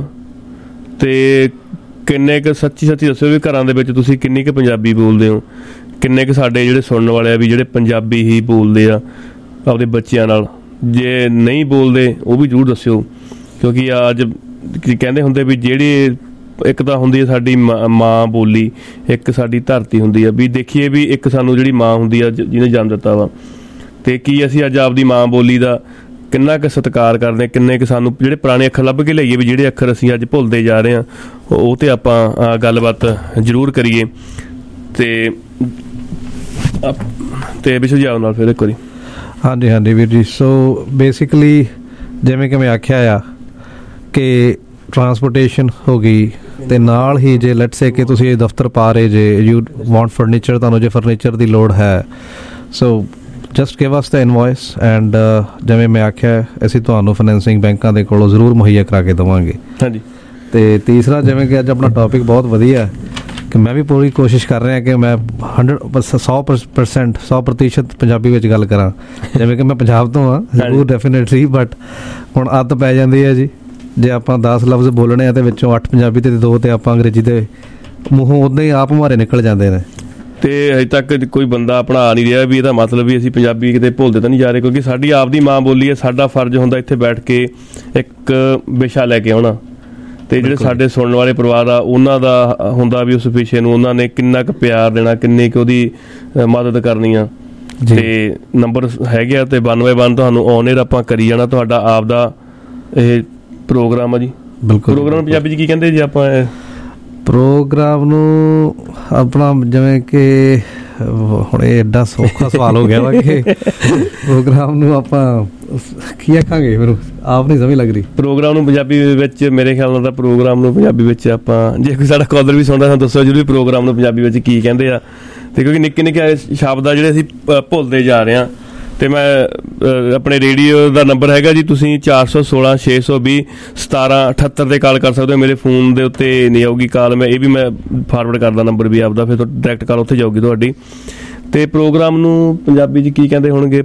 ਅਤੇ ਕਿੰਨੇ ਕੁ ਸੱਚੀ ਸੱਚੀ ਦੱਸਿਓ ਵੀ ਘਰਾਂ ਦੇ ਵਿੱਚ ਤੁਸੀਂ ਕਿੰਨੀ ਕੁ ਪੰਜਾਬੀ ਬੋਲਦੇ ਹੋ, ਕਿੰਨੇ ਕੁ ਸਾਡੇ ਜਿਹੜੇ ਸੁਣਨ ਵਾਲੇ ਆ ਵੀ ਜਿਹੜੇ ਪੰਜਾਬੀ ਹੀ ਬੋਲਦੇ ਆ, ਆਪਦੇ ਬੱਚਿਆਂ ਨਾਲ। ਜੇ ਨਹੀਂ ਬੋਲਦੇ ਉਹ ਵੀ ਜ਼ਰੂਰ ਦੱਸਿਓ, ਕਿਉਂਕਿ ਅੱਜ ਕਹਿੰਦੇ ਹੁੰਦੇ ਵੀ ਜਿਹੜੀ ਇੱਕ ਤਾਂ ਹੁੰਦੀ ਹੈ ਸਾਡੀ ਮਾਂ ਬੋਲੀ, ਇੱਕ ਸਾਡੀ ਧਰਤੀ ਹੁੰਦੀ ਆ। ਵੀ ਦੇਖੀਏ ਵੀ ਇੱਕ ਸਾਨੂੰ ਜਿਹੜੀ ਮਾਂ ਹੁੰਦੀ ਆ ਜਿਹਨੇ ਜਨਮ ਦਿੱਤਾ ਵਾ, ਤੇ ਕੀ ਅਸੀਂ ਅੱਜ ਆਪਦੀ ਮਾਂ ਬੋਲੀ ਦਾ ਕਿੰਨਾ ਕੁ ਸਤਿਕਾਰ ਕਰਦੇ, ਕਿੰਨੇ ਕੁ ਸਾਨੂੰ ਜਿਹੜੇ ਪੁਰਾਣੇ ਅੱਖਰ ਲੱਭ ਕੇ ਲਈਏ ਵੀ ਜਿਹੜੇ ਅੱਖਰ ਅਸੀਂ ਅੱਜ ਭੁੱਲਦੇ ਜਾ ਰਹੇ ਹਾਂ, ਉਹ ਤੇ ਆਪਾਂ ਗੱਲਬਾਤ ਜ਼ਰੂਰ ਕਰੀਏ। ਤੇ ਤੇ ਵਿਸ਼ਵ ਜੀ ਨਾਲ ਫਿਰ ਇੱਕ ਵਾਰੀ। ਹਾਂਜੀ ਹਾਂਜੀ ਵੀਰ ਜੀ। ਸੋ ਬੇਸਿਕਲੀ ਜਿਵੇਂ ਕਿ ਮੈਂ ਆਖਿਆ ਆ ਕਿ ਟਰਾਂਸਪੋਰਟੇਸ਼ਨ ਹੋ ਗਈ, ਤੇ ਨਾਲ ਹੀ ਜੇ ਲੈਟਸ ਸੇ ਕਿ ਤੁਸੀਂ ਇਹ ਦਫ਼ਤਰ ਪਾ ਰਹੇ ਜੇ, ਯੂ ਵਾਂਟ ਫਰਨੀਚਰ, ਤੁਹਾਨੂੰ ਜੇ ਫਰਨੀਚਰ ਦੀ ਲੋੜ ਹੈ, so just give us the invoice and ਜਿਵੇਂ ਮੈਂ ਆਖਿਆ ਅਸੀਂ ਤੁਹਾਨੂੰ ਫਾਈਨੈਂਸਿੰਗ ਬੈਂਕਾਂ ਦੇ ਕੋਲੋਂ ਜ਼ਰੂਰ ਮੁਹੱਈਆ ਕਰਾ ਕੇ ਦੇਵਾਂਗੇ। ਹਾਂਜੀ। ਤੇ ਤੀਸਰਾ, ਜਿਵੇਂ ਕਿ ਅੱਜ ਆਪਣਾ ਟੌਪਿਕ ਬਹੁਤ ਵਧੀਆ ਕਿ ਮੈਂ ਵੀ ਪੂਰੀ ਕੋਸ਼ਿਸ਼ ਕਰ ਰਿਹਾ ਕਿ ਮੈਂ ਹੰਡਰਡ ਸੌ ਪਰਸੈਂਟ ਸੌ ਪ੍ਰਤੀਸ਼ਤ ਪੰਜਾਬੀ ਵਿੱਚ ਗੱਲ ਕਰਾਂ, ਜਿਵੇਂ ਕਿ ਮੈਂ ਪੰਜਾਬ ਤੋਂ ਹਾਂ ਜ਼ਰੂਰ ਡੈਫੀਨੇਟਲੀ, ਬਟ ਹੁਣ ਆਦਤ ਪੈ ਜਾਂਦੀ ਹੈ ਜੀ। ਜੇ ਆਪਾਂ ਦਸ ਲਫ਼ਜ਼ ਬੋਲਣੇ ਆ ਤੇ ਵਿੱਚੋਂ ਅੱਠ ਪੰਜਾਬੀ ਤੇ ਦੋ ਤੇ ਆਪਾਂ ਅੰਗਰੇਜ਼ੀ ਦੇ ਮੂੰਹੋਂ ਉੱਦਾਂ ਹੀ ਆਪ ਮਾਰੇ ਨਿਕਲ ਜਾਂਦੇ ਨੇ। ਤੇ ਹਜੇ ਤੱਕ ਕੋਈ ਬੰਦਾ ਆਪਣਾ ਨਹੀਂ ਰਿਹਾ ਵੀ ਇਹਦਾ ਮਤਲਬ ਵੀ ਅਸੀਂ ਪੰਜਾਬੀ ਕਿਤੇ ਭੁੱਲਦੇ ਤਾਂ ਨਹੀਂ ਜਾ ਰਹੇ, ਕਿਉਂਕਿ ਸਾਡੀ ਆਪਦੀ ਮਾਂ ਬੋਲੀ ਹੈ। ਸਾਡਾ ਫਰਜ਼ ਹੁੰਦਾ ਇੱਥੇ ਬੈਠ ਕੇ ਇੱਕ ਵਿਸ਼ਾ ਲੈ ਕੇ ਆਉਣਾ, ਤੇ ਜਿਹੜੇ ਸਾਡੇ ਸੁਣਨ ਵਾਲੇ ਪਰਿਵਾਰ ਆ ਉਹਨਾਂ ਦਾ ਹੁੰਦਾ ਵੀ ਉਸ ਵਿਸ਼ੇ ਨੂੰ ਉਹਨਾਂ ਨੇ ਕਿੰਨਾ ਕੁ ਪਿਆਰ ਦੇਣਾ, ਕਿੰਨੀ ਕੁ ਉਹਦੀ ਮਦਦ ਕਰਨੀ ਆ। ਤੇ ਨੰਬਰ ਹੈਗੇ ਆ ਤੇ ਵਨ ਬਾਏ ਵਨ ਤੁਹਾਨੂੰ ਔਨ ਏਅਰ ਆਪਾਂ ਕਰੀ ਜਾਣਾ। ਤੁਹਾਡਾ ਆਪਦਾ ਇਹ ਪ੍ਰੋਗਰਾਮ ਆ ਜੀ। ਬਿਲਕੁਲ। ਪ੍ਰੋਗਰਾਮ ਪੰਜਾਬੀ 'ਚ ਕੀ ਕਹਿੰਦੇ ਜੀ ਆਪਾਂ? ਪ੍ਰੋਗਰਾਮ ਨੂੰ ਆਪਣਾ ਜਿਵੇਂ ਕਿ ਹੁਣ ਇਹ ਐਡਾ ਸੌਖਾ ਸਵਾਲ ਹੋ ਗਿਆ ਵਾ ਕਿ ਪ੍ਰੋਗਰਾਮ ਨੂੰ ਆਪਾਂ ਕੀ ਆਖਾਂਗੇ, ਮੈਨੂੰ ਆਪ ਨਹੀਂ ਸਮਝ ਲੱਗ ਰਹੀ। ਪ੍ਰੋਗਰਾਮ ਨੂੰ ਪੰਜਾਬੀ ਵਿੱਚ ਮੇਰੇ ਖਿਆਲ ਨਾਲ ਤਾਂ ਪ੍ਰੋਗਰਾਮ ਨੂੰ ਪੰਜਾਬੀ ਵਿੱਚ ਆਪਾਂ, ਜੇ ਕੋਈ ਸਾਡਾ ਕਾਲਰ ਵੀ ਸੁਣਦਾ ਸਾਨੂੰ ਦੱਸੋ ਜ਼ਰੂਰ ਪ੍ਰੋਗਰਾਮ ਨੂੰ ਪੰਜਾਬੀ ਵਿੱਚ ਕੀ ਕਹਿੰਦੇ ਆ। ਤੇ ਕਿਉਂਕਿ ਨਿੱਕੇ ਨਿੱਕੇ ਸ਼ਬਦ ਆ ਜਿਹੜੇ ਅਸੀਂ ਭੁੱਲਦੇ ਜਾ ਰਹੇ ਹਾਂ। ਤੇ ਮੈਂ ਆਪਣੇ ਰੇਡੀਓ ਦਾ ਨੰਬਰ ਹੈਗਾ ਜੀ, ਤੁਸੀਂ ਚਾਰ ਸੌ ਸੋਲਾਂ ਛੇ ਸੌ ਵੀਹ ਸਤਾਰਾਂ ਅਠੱਤਰ 'ਤੇ ਕਾਲ ਕਰ ਸਕਦੇ ਹੋ। ਮੇਰੇ ਫੋਨ ਦੇ ਉੱਤੇ ਨਹੀਂ ਆਊਗੀ ਕਾਲ, ਮੈਂ ਇਹ ਵੀ ਮੈਂ ਫਾਰਵਰਡ ਕਰਦਾ ਨੰਬਰ ਵੀ ਆਪਦਾ, ਫਿਰ ਡਾਇਰੈਕਟ ਕਾਲ ਉੱਥੇ ਜਾਊਗੀ ਤੁਹਾਡੀ। ਤੇ ਪ੍ਰੋਗਰਾਮ ਨੂੰ ਪੰਜਾਬੀ 'ਚ ਕੀ ਕਹਿੰਦੇ ਹੋਣਗੇ?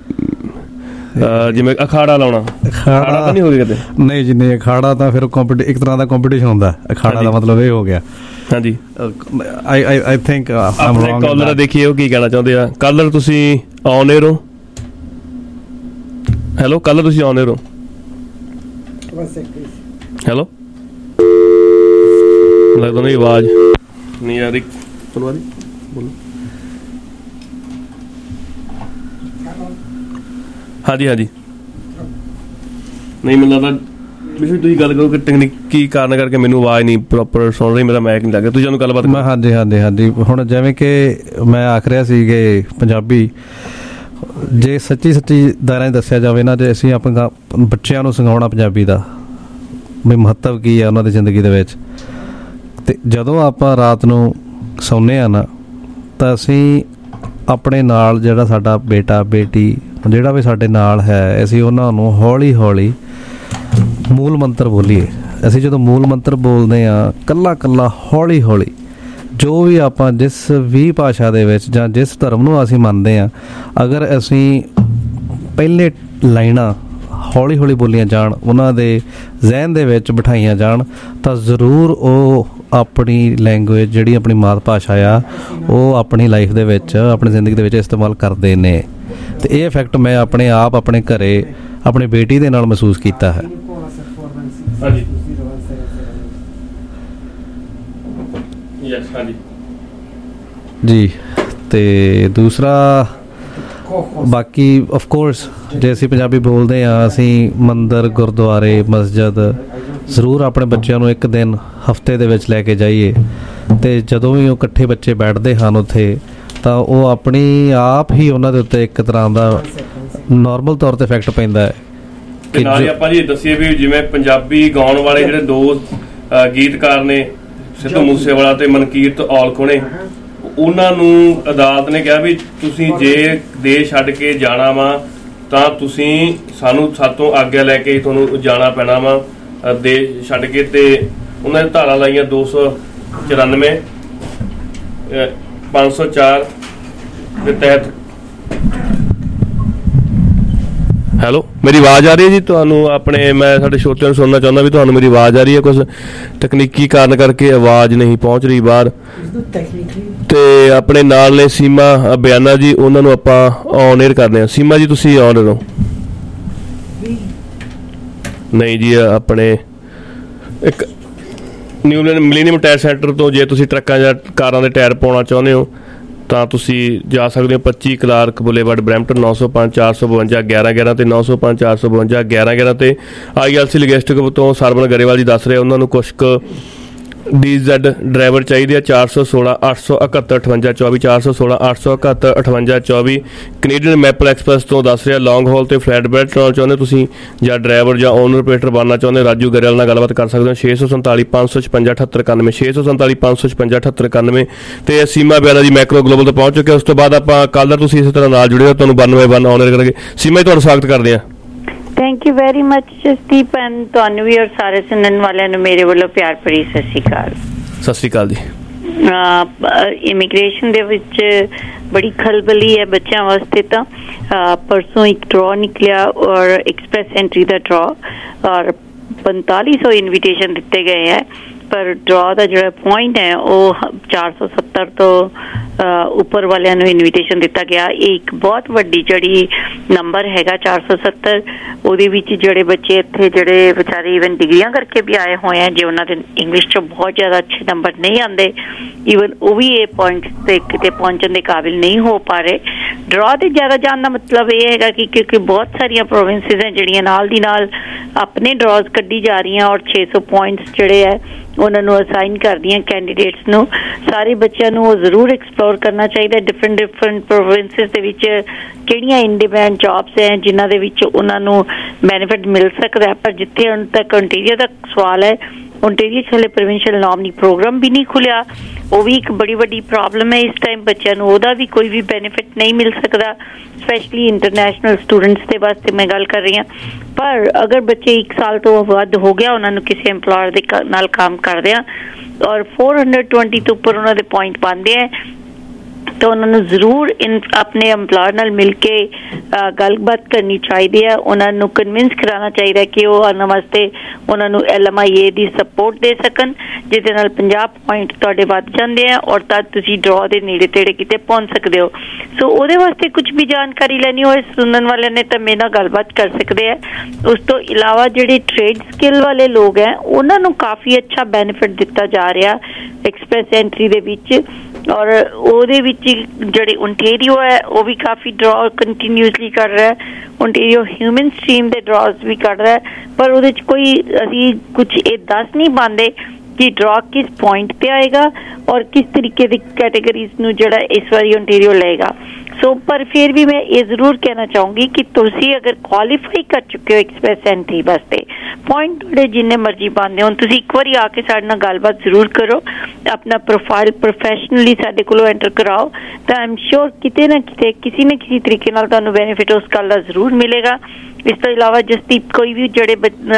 ਜਿਵੇਂ ਅਖਾੜਾ ਲਾਉਣਾ। ਅਖਾੜਾ ਤਾਂ ਨਹੀਂ ਹੋ ਗਿਆ ਕਿਤੇ? ਨਹੀਂ ਜੀ ਨਹੀਂ, ਅਖਾੜਾ ਤਾਂ ਫਿਰ ਇੱਕ ਤਰ੍ਹਾਂ ਦਾ ਕੰਪੀਟੀਸ਼ਨ ਹੁੰਦਾ। ਅਖਾੜਾ ਦਾ ਮਤਲਬ ਇਹ ਹੋ ਗਿਆ। ਹਾਂਜੀ। ਆਈ ਆਈ ਥਿੰਕ ਆਪਣੇ ਕਾਲਰ ਦੇਖੀਏ ਉਹ ਕੀ ਕਹਿਣਾ ਚਾਹੁੰਦੇ ਆ। ਕਾਲਰ ਤੁਸੀਂ ਔਨ ਏਅਰ ਹੋ? ਹੈਲੋ ਕਾਲਰ, ਤੁਸੀਂ ਔਨ ਏਅਰ ਹੋ? ਹੈਲੋ, ਲੱਗਦਾ ਨਹੀਂ ਆਵਾਜ਼ ਨਹੀਂ ਆ ਰਹੀ। ਬੋਲੋ। ਹਾਂਜੀ ਹਾਂਜੀ। ਨਹੀਂ, ਮੈਨੂੰ ਲੱਗਦਾ ਤੁਸੀਂ ਗੱਲ ਕਰੋ ਕਿ ਤਕਨੀਕੀ ਕਾਰਨ ਕਰਕੇ ਮੈਨੂੰ ਆਵਾਜ਼ ਨਹੀਂ ਪ੍ਰੋਪਰ ਸੁਣ ਰਹੀ, ਮੇਰਾ ਮਾਈਕ ਨਹੀਂ ਲੱਗ ਰਿਹਾ। ਤੁਸੀਂ ਉਹਨੂੰ ਗੱਲਬਾਤ। ਮੈਂ ਹਾਂਜੀ ਹਾਂਜੀ ਹਾਂਜੀ ਹੁਣ ਜਿਵੇਂ ਕਿ ਮੈਂ ਆਖ ਰਿਹਾ ਸੀ ਕਿ ਪੰਜਾਬੀ ਜੇ ਸੱਚੀ ਸੱਚੀ ਦਾਇਰਾ ਦੱਸਿਆ ਜਾਵੇ ਨਾ, ਜੇ ਅਸੀਂ ਆਪਣੇ ਬੱਚਿਆਂ ਨੂੰ ਸਿਖਾਉਣਾ ਪੰਜਾਬੀ ਦਾ ਵੀ ਮਹੱਤਵ ਕੀ ਆ ਉਹਨਾਂ ਦੀ ਜ਼ਿੰਦਗੀ ਦੇ ਵਿੱਚ, ਤੇ ਜਦੋਂ ਆਪਾਂ ਰਾਤ ਨੂੰ ਸੌਂਦੇ ਹਾਂ ਨਾ, ਤਾਂ ਅਸੀਂ ਆਪਣੇ ਨਾਲ ਜਿਹੜਾ ਸਾਡਾ ਬੇਟਾ ਬੇਟੀ ਜਿਹੜਾ ਵੀ ਸਾਡੇ ਨਾਲ ਹੈ, ਅਸੀਂ ਉਹਨਾਂ ਨੂੰ ਹੌਲੀ ਹੌਲੀ ਮੂਲ ਮੰਤਰ ਬੋਲੀਏ। ਅਸੀਂ ਜਦੋਂ ਮੂਲ ਮੰਤਰ ਬੋਲਦੇ ਹਾਂ ਕੱਲਾ ਕੱਲਾ ਹੌਲੀ ਹੌਲੀ, ਜੋ ਵੀ ਆਪਾਂ ਜਿਸ ਵੀ ਭਾਸ਼ਾ ਦੇ ਵਿੱਚ ਜਾਂ ਜਿਸ ਧਰਮ ਨੂੰ ਅਸੀਂ ਮੰਨਦੇ ਹਾਂ, ਅਗਰ ਅਸੀਂ ਪਹਿਲੇ ਲਾਈਨਾਂ ਹੌਲੀ ਹੌਲੀ ਬੋਲੀਆਂ ਜਾਣ, ਉਹਨਾਂ ਦੇ ਜ਼ਹਿਨ ਦੇ ਵਿੱਚ ਬਿਠਾਈਆਂ ਜਾਣ, ਤਾਂ ਜ਼ਰੂਰ ਉਹ ਆਪਣੀ ਲੈਂਗੁਏਜ ਜਿਹੜੀ ਆਪਣੀ ਮਾਤ ਭਾਸ਼ਾ ਆ ਉਹ ਆਪਣੀ ਲਾਈਫ ਦੇ ਵਿੱਚ, ਆਪਣੀ ਜ਼ਿੰਦਗੀ ਦੇ ਵਿੱਚ ਇਸਤੇਮਾਲ ਕਰਦੇ ਨੇ। ਅਤੇ ਇਹ ਇਫੈਕਟ ਮੈਂ ਆਪਣੇ ਆਪ ਆਪਣੇ ਘਰੇ ਆਪਣੀ ਬੇਟੀ ਦੇ ਨਾਲ ਮਹਿਸੂਸ ਕੀਤਾ ਹੈ। ਹਾਂਜੀ ਹਾਂਜੀ ਜੀ। ਅਤੇ ਦੂਸਰਾ, ਬਾਕੀ ਆਫ ਕੋਰਸ ਜੇ ਅਸੀਂ ਪੰਜਾਬੀ ਬੋਲਦੇ ਹਾਂ, ਅਸੀਂ ਮੰਦਰ ਗੁਰਦੁਆਰੇ ਮਸਜਿਦ ਜ਼ਰੂਰ ਆਪਣੇ ਬੱਚਿਆਂ ਨੂੰ ਇੱਕ ਦਿਨ ਹਫਤੇ ਦੇ ਵਿੱਚ ਲੈ ਕੇ ਜਾਈਏ, ਅਤੇ ਜਦੋਂ ਵੀ ਉਹ ਇਕੱਠੇ ਬੱਚੇ ਬੈਠਦੇ ਹਨ ਉੱਥੇ, ਤਾਂ ਉਹ ਆਪਣੀ ਆਪ ਹੀ ਉਹਨਾਂ ਦੇ ਉੱਤੇ ਇੱਕ ਤਰ੍ਹਾਂ ਦਾ ਨੋਰਮਲ ਤੌਰ 'ਤੇ ਇਫੈਕਟ ਪੈਂਦਾ ਹੈ। ਤੇ ਨਾਲ ਹੀ ਆਪਾਂ ਜੀ ਦੱਸੀਏ ਵੀ ਜਿਵੇਂ ਪੰਜਾਬੀ ਗਾਉਣ ਵਾਲੇ ਜਿਹੜੇ ਦੋ ਗੀਤਕਾਰ ਨੇ, ਸਿੱਧੂ ਮੂਸੇਵਾਲਾ ਤੇ ਮਨਕੀਰਤ ਔਲਖ ਨੇ, ਉਹਨਾਂ ਨੂੰ ਅਦਾਲਤ ਨੇ ਕਿਹਾ ਵੀ ਤੁਸੀਂ ਜੇ ਦੇਸ਼ ਛੱਡ ਕੇ ਜਾਣਾ ਵਾ ਤਾਂ ਤੁਸੀਂ ਸਾਨੂੰ ਸਾਤੋਂ ਆਗਿਆ ਲੈ ਕੇ ਤੁਹਾਨੂੰ ਜਾਣਾ ਪੈਣਾ ਵਾ ਦੇਸ਼ ਛੱਡ ਕੇ। ਤੇ ਉਹਨਾਂ ਨੇ ਧਾਰਾ ਲਾਈਆਂ ਦੋ ਸੌ ਚੁਰਾਨਵੇਂ ਪੰਜ ਸੌ ਚਾਰ ਦੇ ਤਹਿਤ। ਹੈਲੋ, ਮੇਰੀ ਆਵਾਜ਼ ਆ ਰਹੀ ਹੈ ਜੀ ਤੁਹਾਨੂੰ? ਆਪਣੇ ਮੈਂ ਸਾਡੇ ਸਰੋਤਿਆਂ ਨੂੰ ਸੁਣਨਾ ਚਾਹੁੰਦਾ ਵੀ ਤੁਹਾਨੂੰ ਮੇਰੀ ਆਵਾਜ਼ ਆ ਰਹੀ ਹੈ? ਕੁਛ ਤਕਨੀਕੀ ਕਾਰਨ ਕਰਕੇ ਆਵਾਜ਼ ਨਹੀਂ ਪਹੁੰਚ ਰਹੀ ਬਾਹਰ, ਤੇ ਆਪਣੇ ਨਾਲ ਨੇ ਸੀਮਾ ਬਿਆਨਾ ਜੀ, ਉਹਨਾਂ ਨੂੰ ਆਪਾਂ ਔਨ 에ਅਰ ਕਰਦੇ ਹਾਂ। ਸੀਮਾ ਜੀ ਤੁਸੀਂ ਔਨ ਰਹੋ। ਨਹੀਂ ਜੀ, ਆਪਣੇ ਇੱਕ ਨਿਊ ਮਿਲੀਨੀਅਮ ਟਾਇਰ ਸੈਂਟਰ ਤੋਂ ਜੇ ਤੁਸੀਂ ਟਰੱਕਾਂ ਜਾਂ ਕਾਰਾਂ ਦੇ ਟਾਇਰ ਪਾਉਣਾ ਚਾਹੁੰਦੇ ਹੋ ਤਾਂ ਤੁਸੀਂ ਜਾ ਸਕਦੇ ਹੋ। ਪੱਚੀ ਕਲਾਰਕ ਬੁਲੇਵਾਰਡ ਬਰੈਂਪਟਨ, ਨੌ ਸੌ ਪੰਜ ਚਾਰ ਸੌ ਬਵੰਜਾ ਗਿਆਰਾਂ ਗਿਆਰਾਂ ਤੇ ਨੌ ਸੌ ਪੰਜ ਚਾਰ ਸੌ ਬਵੰਜਾ ਗਿਆਰਾਂ ਗਿਆਰਾਂ ਤੇ ਆਈ ਐਲ ਸੀ ਲੌਜਿਸਟਿਕ ਤੋਂ ਸਰਵਨ ਗਰੇਵਾਲ ਜੀ ਦੱਸ ਰਹੇ ਉਹਨਾਂ ਨੂੰ ਕੁਛ ਕੁ ਡੀ ਜ਼ੈਡ ਡਰਾਈਵਰ ਚਾਹੀਦੇ ਆ। ਚਾਰ ਸੌ ਸੋਲਾਂ ਅੱਠ ਸੌ ਇਕਹੱਤਰ ਅਠਵੰਜਾ ਚੌਵੀ ਚਾਰ ਸੌ ਸੋਲਾਂ ਅੱਠ ਸੌ ਇਕਹੱਤਰ ਅਠਵੰਜਾ ਚੌਵੀ। ਕੈਨੇਡੀਅਨ ਮੈਪਲ ਐਕਸਪ੍ਰੈਸ ਤੋਂ ਦੱਸ ਰਿਹਾ ਲੌਂਗ ਹਾਲ ਤੇ ਫਲੈਟ ਬੈਡ ਚਲਾਉਣਾ ਚਾਹੁੰਦੇ ਤੁਸੀਂ ਜਾਂ ਡਰਾਈਵਰ ਜਾਂ ਓਨਰ ਆਪਰੇਟਰ ਬਣਨਾ ਚਾਹੁੰਦੇ, ਰਾਜੂ ਗਰੇਵਾਲ ਨਾਲ ਗੱਲਬਾਤ ਕਰ ਸਕਦੇ ਹੋ। ਛੇ ਸੌ ਸੰਤਾਲੀ ਪੰਜ ਸੌ ਛਪੰਜਾ ਅਠੱਤਰ ਇਕਾਨਵੇਂ ਛੇ ਸੌ ਸੰਤਾਲੀ ਪੰਜ ਸੌ ਛਪੰਜਾ ਅਠੱਤਰ ਇਕਾਨਵੇਂ ਤੇ ਸੀਮਾ ਬਿਆਨਾ ਜੀ ਮੈਕਰੋ ਗਲੋਬਲ ਤੋਂ ਪਹੁੰਚ ਚੁੱਕੇ। ਉਸ ਤੋਂ ਬਾਅਦ ਆਪਾਂ ਕੱਲ੍ਹ ਦਾ ਤੁਸੀਂ ਇਸੇ ਤਰ੍ਹਾਂ ਨਾਲ ਜੁੜੇ ਹੋ, ਤੁਹਾਨੂੰ ਬਾਨਵੇਂ ਵਨ ਆਨ 에ਅਰ ਕਰਾਂਗੇ। ਸੀਮਾ ਜੀ ਤੁਹਾਡਾ ਸਵਾਗਤ ਕਰਦੇ ਹਾਂ। Thank you very much Jasdeep, and ਤੁਹਾਨੂੰ ਵੀ ਔਰ ਸਾਰੇ ਸੁਣਨ ਵਾਲਿਆਂ ਨੂੰ ਮੇਰੇ ਵੱਲੋਂ ਪਿਆਰ ਭਰੀ ਸਤਿ ਸ਼੍ਰੀ ਅਕਾਲ। ਸਤਿ ਸ਼੍ਰੀ ਅਕਾਲ ਜੀ। ਇਮੀਗ੍ਰੇਸ਼ਨ ਦੇ ਵਿੱਚ ਬੜੀ ਖਲਬਲੀ ਹੈ ਬੱਚਿਆਂ ਵਾਸਤੇ। ਤਾਂ ਪਰਸੋਂ ਇੱਕ ਡਰਾ ਨਿਕਲਿਆ ਔਰ ਐਕਸਪ੍ਰੈਸ ਐਂਟਰੀ ਦਾ ਡਰਾ ਔਰ ਪੰਤਾਲੀ ਸੌ ਇਨਵੀਟੇਸ਼ਨ ਦਿੱਤੇ ਗਏ ਹੈ, ਪਰ ਡਰਾ ਦਾ ਜਿਹੜਾ ਪੁਆਇੰਟ ਹੈ ਉਹ ਚਾਰ ਸੌ ਸੱਤਰ ਤੋਂ ਉੱਪਰ ਵਾਲਿਆਂ ਨੂੰ ਇਨਵੀਟੇਸ਼ਨ ਦਿੱਤਾ ਗਿਆ। ਇਹ ਇੱਕ ਬਹੁਤ ਵੱਡੀ ਜਿਹੜੀ ਨੰਬਰ ਹੈਗਾ ਚਾਰ ਸੌ ਸੱਤਰ। ਉਹਦੇ ਵਿੱਚ ਜਿਹੜੇ ਬੱਚੇ ਇੱਥੇ ਜਿਹੜੇ ਵਿਚਾਰੇ ਈਵਨ ਡਿਗਰੀਆਂ ਕਰਕੇ ਵੀ ਆਏ ਹੋਏ ਆ, ਜੇ ਉਹਨਾਂ ਦੇ ਇੰਗਲਿਸ਼ 'ਚ ਬਹੁਤ ਜ਼ਿਆਦਾ ਅੱਛੇ ਨੰਬਰ ਨਹੀਂ ਆਉਂਦੇ, ਈਵਨ ਉਹ ਵੀ ਇਹ ਪੁਆਇੰਟ 'ਤੇ ਕਿਤੇ ਪਹੁੰਚਣ ਦੇ ਕਾਬਿਲ ਨਹੀਂ ਹੋ ਪਾ ਰਹੇ। ਡਰਾ 'ਤੇ ਜ਼ਿਆਦਾ ਜਾਣ ਦਾ ਮਤਲਬ ਇਹ ਹੈਗਾ ਕਿ ਕਿਉਂਕਿ ਬਹੁਤ ਸਾਰੀਆਂ ਪ੍ਰੋਵਿੰਸਿਸ ਹੈ ਜਿਹੜੀਆਂ ਨਾਲ ਦੀ ਨਾਲ ਆਪਣੇ ਡਰਾਜ਼ ਕੱਢੀ ਜਾ ਰਹੀਆਂ ਔਰ ਛੇ ਸੌ ਪੁਆਇੰਟਸ ਜਿਹੜੇ ਹੈ ਉਹਨਾਂ ਨੂੰ ਅਸਾਈਨ ਕਰਦੀਆਂ ਕੈਂਡੀਡੇਟਸ ਨੂੰ। ਸਾਰੇ ਬੱਚਿਆਂ ਨੂੰ ਉਹ ਜ਼ਰੂਰ ਐਕਸਪਲੋਰ ਕਰਨਾ ਚਾਹੀਦਾ ਡਿਫਰੈਂਟ ਡਿਫਰੈਂਟ ਪ੍ਰੋਵਿੰਸਿਸ ਦੇ ਵਿੱਚ ਕਿਹੜੀਆਂ ਇੰਡੀਪੈਂਡੈਂਟ ਜੌਬਸ ਹੈ ਜਿਨ੍ਹਾਂ ਦੇ ਵਿੱਚ ਉਹਨਾਂ ਨੂੰ ਬੈਨੀਫਿਟ ਮਿਲ ਸਕਦਾ ਹੈ। ਪਰ ਜਿੱਥੇ ਹੁਣ ਤੱਕ ਓਨਟਾਰੀਓ ਦਾ ਸਵਾਲ ਹੈ, ਓਨਟਾਰੀਓ 'ਚ ਹਲੇ ਪ੍ਰੋਵਿੰਸ਼ੀਅਲ ਨੋਮਨੀ ਪ੍ਰੋਗਰਾਮ ਵੀ ਨਹੀਂ ਖੁੱਲਿਆ। ਉਹ ਵੀ ਇੱਕ ਬੜੀ ਵੱਡੀ ਪ੍ਰੋਬਲਮ ਹੈ ਇਸ ਟਾਈਮ, ਬੱਚਿਆਂ ਨੂੰ ਉਹਦਾ ਵੀ ਕੋਈ ਵੀ ਬੈਨੀਫਿਟ ਨਹੀਂ ਮਿਲ ਸਕਦਾ, ਸਪੈਸ਼ਲੀ ਇੰਟਰਨੈਸ਼ਨਲ ਸਟੂਡੈਂਟਸ ਦੇ ਵਾਸਤੇ ਮੈਂ ਗੱਲ ਕਰ ਰਹੀ ਹਾਂ। ਪਰ ਅਗਰ ਬੱਚੇ ਇੱਕ ਸਾਲ ਤੋਂ ਵੱਧ ਹੋ ਗਿਆ ਉਹਨਾਂ ਨੂੰ ਕਿਸੇ ਐਮਪਲੋਇਰ ਦੇ ਨਾਲ ਕੰਮ ਕਰਦੇ ਆ ਔਰ ਚਾਰ ਸੌ ਵੀਹ ਤੋਂ ਉੱਪਰ ਉਹਨਾਂ ਦੇ ਪੁਆਇੰਟ ਪਾਉਂਦੇ ਆ ਤਾਂ ਉਹਨਾਂ ਨੂੰ ਜ਼ਰੂਰ ਇਨ ਆਪਣੇ ਐਮਪਲੋਇਰ ਨਾਲ ਮਿਲ ਕੇ ਗੱਲਬਾਤ ਕਰਨੀ ਚਾਹੀਦੀ ਹੈ। ਉਹਨਾਂ ਨੂੰ ਕਨਵਿੰਸ ਕਰਾਉਣਾ ਚਾਹੀਦਾ ਕਿ ਉਹ ਉਹਨਾਂ ਵਾਸਤੇ ਉਹਨਾਂ ਨੂੰ ਐਲ ਐਮ ਆਈ ਏ ਦੀ ਸਪੋਰਟ ਦੇ ਸਕਣ, ਜਿਹਦੇ ਨਾਲ ਪੰਜਾਹ ਪੁਆਇੰਟ ਤੁਹਾਡੇ ਵੱਧ ਜਾਂਦੇ ਆ ਔਰ ਤਦ ਤੁਸੀਂ ਡਰਾ ਦੇ ਨੇੜੇ ਤੇੜੇ ਕਿਤੇ ਪਹੁੰਚ ਸਕਦੇ ਹੋ। ਸੋ ਉਹਦੇ ਵਾਸਤੇ ਕੁਝ ਵੀ ਜਾਣਕਾਰੀ ਲੈਣੀ ਹੋਏ ਸੁਣਨ ਵਾਲਿਆਂ ਨੇ ਤਾਂ ਮੇਰੇ ਨਾਲ ਗੱਲਬਾਤ ਕਰ ਸਕਦੇ ਆ। ਉਸ ਤੋਂ ਇਲਾਵਾ ਜਿਹੜੇ ਟ੍ਰੇਡ ਸਕਿੱਲ ਵਾਲੇ ਲੋਕ ਹੈ ਉਹਨਾਂ ਨੂੰ ਕਾਫੀ ਅੱਛਾ ਬੈਨੀਫਿਟ ਦਿੱਤਾ ਜਾ ਰਿਹਾ ਐਕਸਪ੍ਰੈਸ ਐਂਟਰੀ ਦੇ ਵਿੱਚ ਔਰ ਉਹਦੇ ਵਿੱਚ ਜਿਹੜੇ ਓਨਟਾਰੀਓ ਹੈ ਉਹ ਵੀ ਕਾਫੀ ਡਰਾ ਕੰਟੀਨਿਊਸਲੀ ਕਰ ਰਿਹਾ। ਓਨਟਾਰੀਓ ਹਿਊਮਨ ਸਟਰੀਮ ਦੇ ਡਰਾਸ ਵੀ ਕਰ ਰਿਹਾ, ਪਰ ਉਹਦੇ 'ਚ ਕੋਈ ਅਸੀਂ ਕੁਝ ਇਹ ਦੱਸ ਨਹੀਂ ਪਾਉਂਦੇ ਕਿ ਡਰਾ ਕਿਸ ਪੁਆਇੰਟ ਤੇ ਆਏਗਾ ਔਰ ਕਿਸ ਤਰੀਕੇ ਦੀ ਕੈਟੇਗਰੀਜ਼ ਨੂੰ ਜਿਹੜਾ ਇਸ ਵਾਰੀ ਓਨਟਾਰੀਓ ਲਏਗਾ। ਸੋ ਪਰ ਫਿਰ ਵੀ ਮੈਂ ਇਹ ਜ਼ਰੂਰ ਕਹਿਣਾ ਚਾਹੂੰਗੀ ਕਿ ਤੁਸੀਂ ਅਗਰ ਕੁਆਲੀਫਾਈ ਕਰ ਚੁੱਕੇ ਹੋ ਐਕਸਪ੍ਰੈਸ ਐਂਟਰੀ ਵਾਸਤੇ, ਪੁਆਇੰਟ ਤੁਹਾਡੇ ਜਿੰਨੇ ਮਰਜ਼ੀ ਪਾਉਂਦੇ ਹੋ, ਤੁਸੀਂ ਇੱਕ ਵਾਰੀ ਆ ਕੇ ਸਾਡੇ ਨਾਲ ਗੱਲਬਾਤ ਜ਼ਰੂਰ ਕਰੋ, ਆਪਣਾ ਪ੍ਰੋਫਾਈਲ ਪ੍ਰੋਫੈਸ਼ਨਲੀ ਸਾਡੇ ਕੋਲੋਂ ਐਂਟਰ ਕਰਾਓ ਤਾਂ ਆਈ ਐਮ ਸ਼ੋਰ ਕਿਤੇ ਨਾ ਕਿਤੇ ਕਿਸੇ ਨਾ ਕਿਸੇ ਤਰੀਕੇ ਨਾਲ ਤੁਹਾਨੂੰ ਬੈਨੀਫਿਟ ਉਸ ਗੱਲ ਦਾ ਜ਼ਰੂਰ ਮਿਲੇਗਾ। ਇਸ ਤੋਂ ਇਲਾਵਾ ਜਸਦੀਪ ਕੋਈ ਵੀ ਜਿਹੜੇ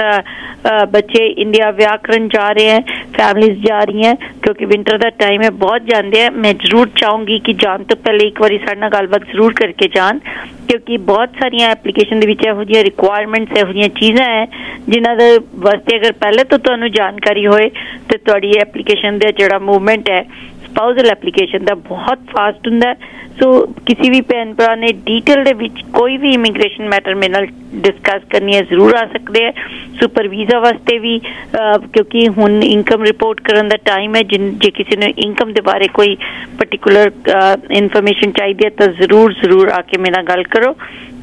ਬੱਚੇ ਇੰਡੀਆ ਵਿਆਹ ਕਰਨ ਜਾ ਰਹੇ ਹੈ, ਫੈਮਲੀਜ਼ ਜਾ ਰਹੀਆਂ ਕਿਉਂਕਿ ਵਿੰਟਰ ਦਾ ਟਾਈਮ ਹੈ, ਬਹੁਤ ਜਾਂਦੇ ਆ, ਮੈਂ ਜ਼ਰੂਰ ਚਾਹੂੰਗੀ ਕਿ ਜਾਣ ਤੋਂ ਪਹਿਲੇ ਇੱਕ ਵਾਰੀ ਸਾਡੇ ਨਾਲ ਗੱਲਬਾਤ ਜ਼ਰੂਰ ਕਰਕੇ ਜਾਣ ਕਿਉਂਕਿ ਬਹੁਤ ਸਾਰੀਆਂ ਐਪਲੀਕੇਸ਼ਨ ਦੇ ਵਿੱਚ ਇਹੋ ਜਿਹੀਆਂ ਰਿਕੁਆਇਰਮੈਂਟਸ ਇਹੋ ਜਿਹੀਆਂ ਚੀਜ਼ਾਂ ਹੈ ਜਿਨ੍ਹਾਂ ਦੇ ਵਾਸਤੇ ਅਗਰ ਪਹਿਲੇ ਤੋਂ ਤੁਹਾਨੂੰ ਜਾਣਕਾਰੀ ਹੋਏ ਤਾਂ ਤੁਹਾਡੀ ਐਪਲੀਕੇਸ਼ਨ ਦਾ ਜਿਹੜਾ ਮੂਵਮੈਂਟ ਹੈ ਸਪਾਊਸਲ ਐਪਲੀਕੇਸ਼ਨ ਦਾ ਬਹੁਤ ਫਾਸਟ ਹੁੰਦਾ। ਸੋ ਕਿਸੇ ਵੀ ਭੈਣ ਭਰਾ ਨੇ ਡੀਟੇਲ ਦੇ ਵਿੱਚ ਕੋਈ ਵੀ ਇਮੀਗ੍ਰੇਸ਼ਨ ਮੈਟਰ ਮੇਰੇ ਨਾਲ ਡਿਸਕਸ ਕਰਨੀ ਹੈ ਜ਼ਰੂਰ ਆ ਸਕਦੇ ਹੈ। ਸੁਪਰ ਵੀਜ਼ਾ ਵਾਸਤੇ ਵੀ ਕਿਉਂਕਿ ਹੁਣ ਇਨਕਮ ਰਿਪੋਰਟ ਕਰਨ ਦਾ ਟਾਈਮ ਹੈ, ਜਿਨ ਜੇ ਕਿਸੇ ਨੂੰ ਇਨਕਮ ਦੇ ਬਾਰੇ ਕੋਈ ਪਰਟੀਕੂਲਰ ਇਨਫੋਰਮੇਸ਼ਨ ਚਾਹੀਦੀ ਹੈ ਤਾਂ ਜ਼ਰੂਰ ਜ਼ਰੂਰ ਆ ਕੇ ਮੇਰੇ ਨਾਲ ਗੱਲ ਕਰੋ।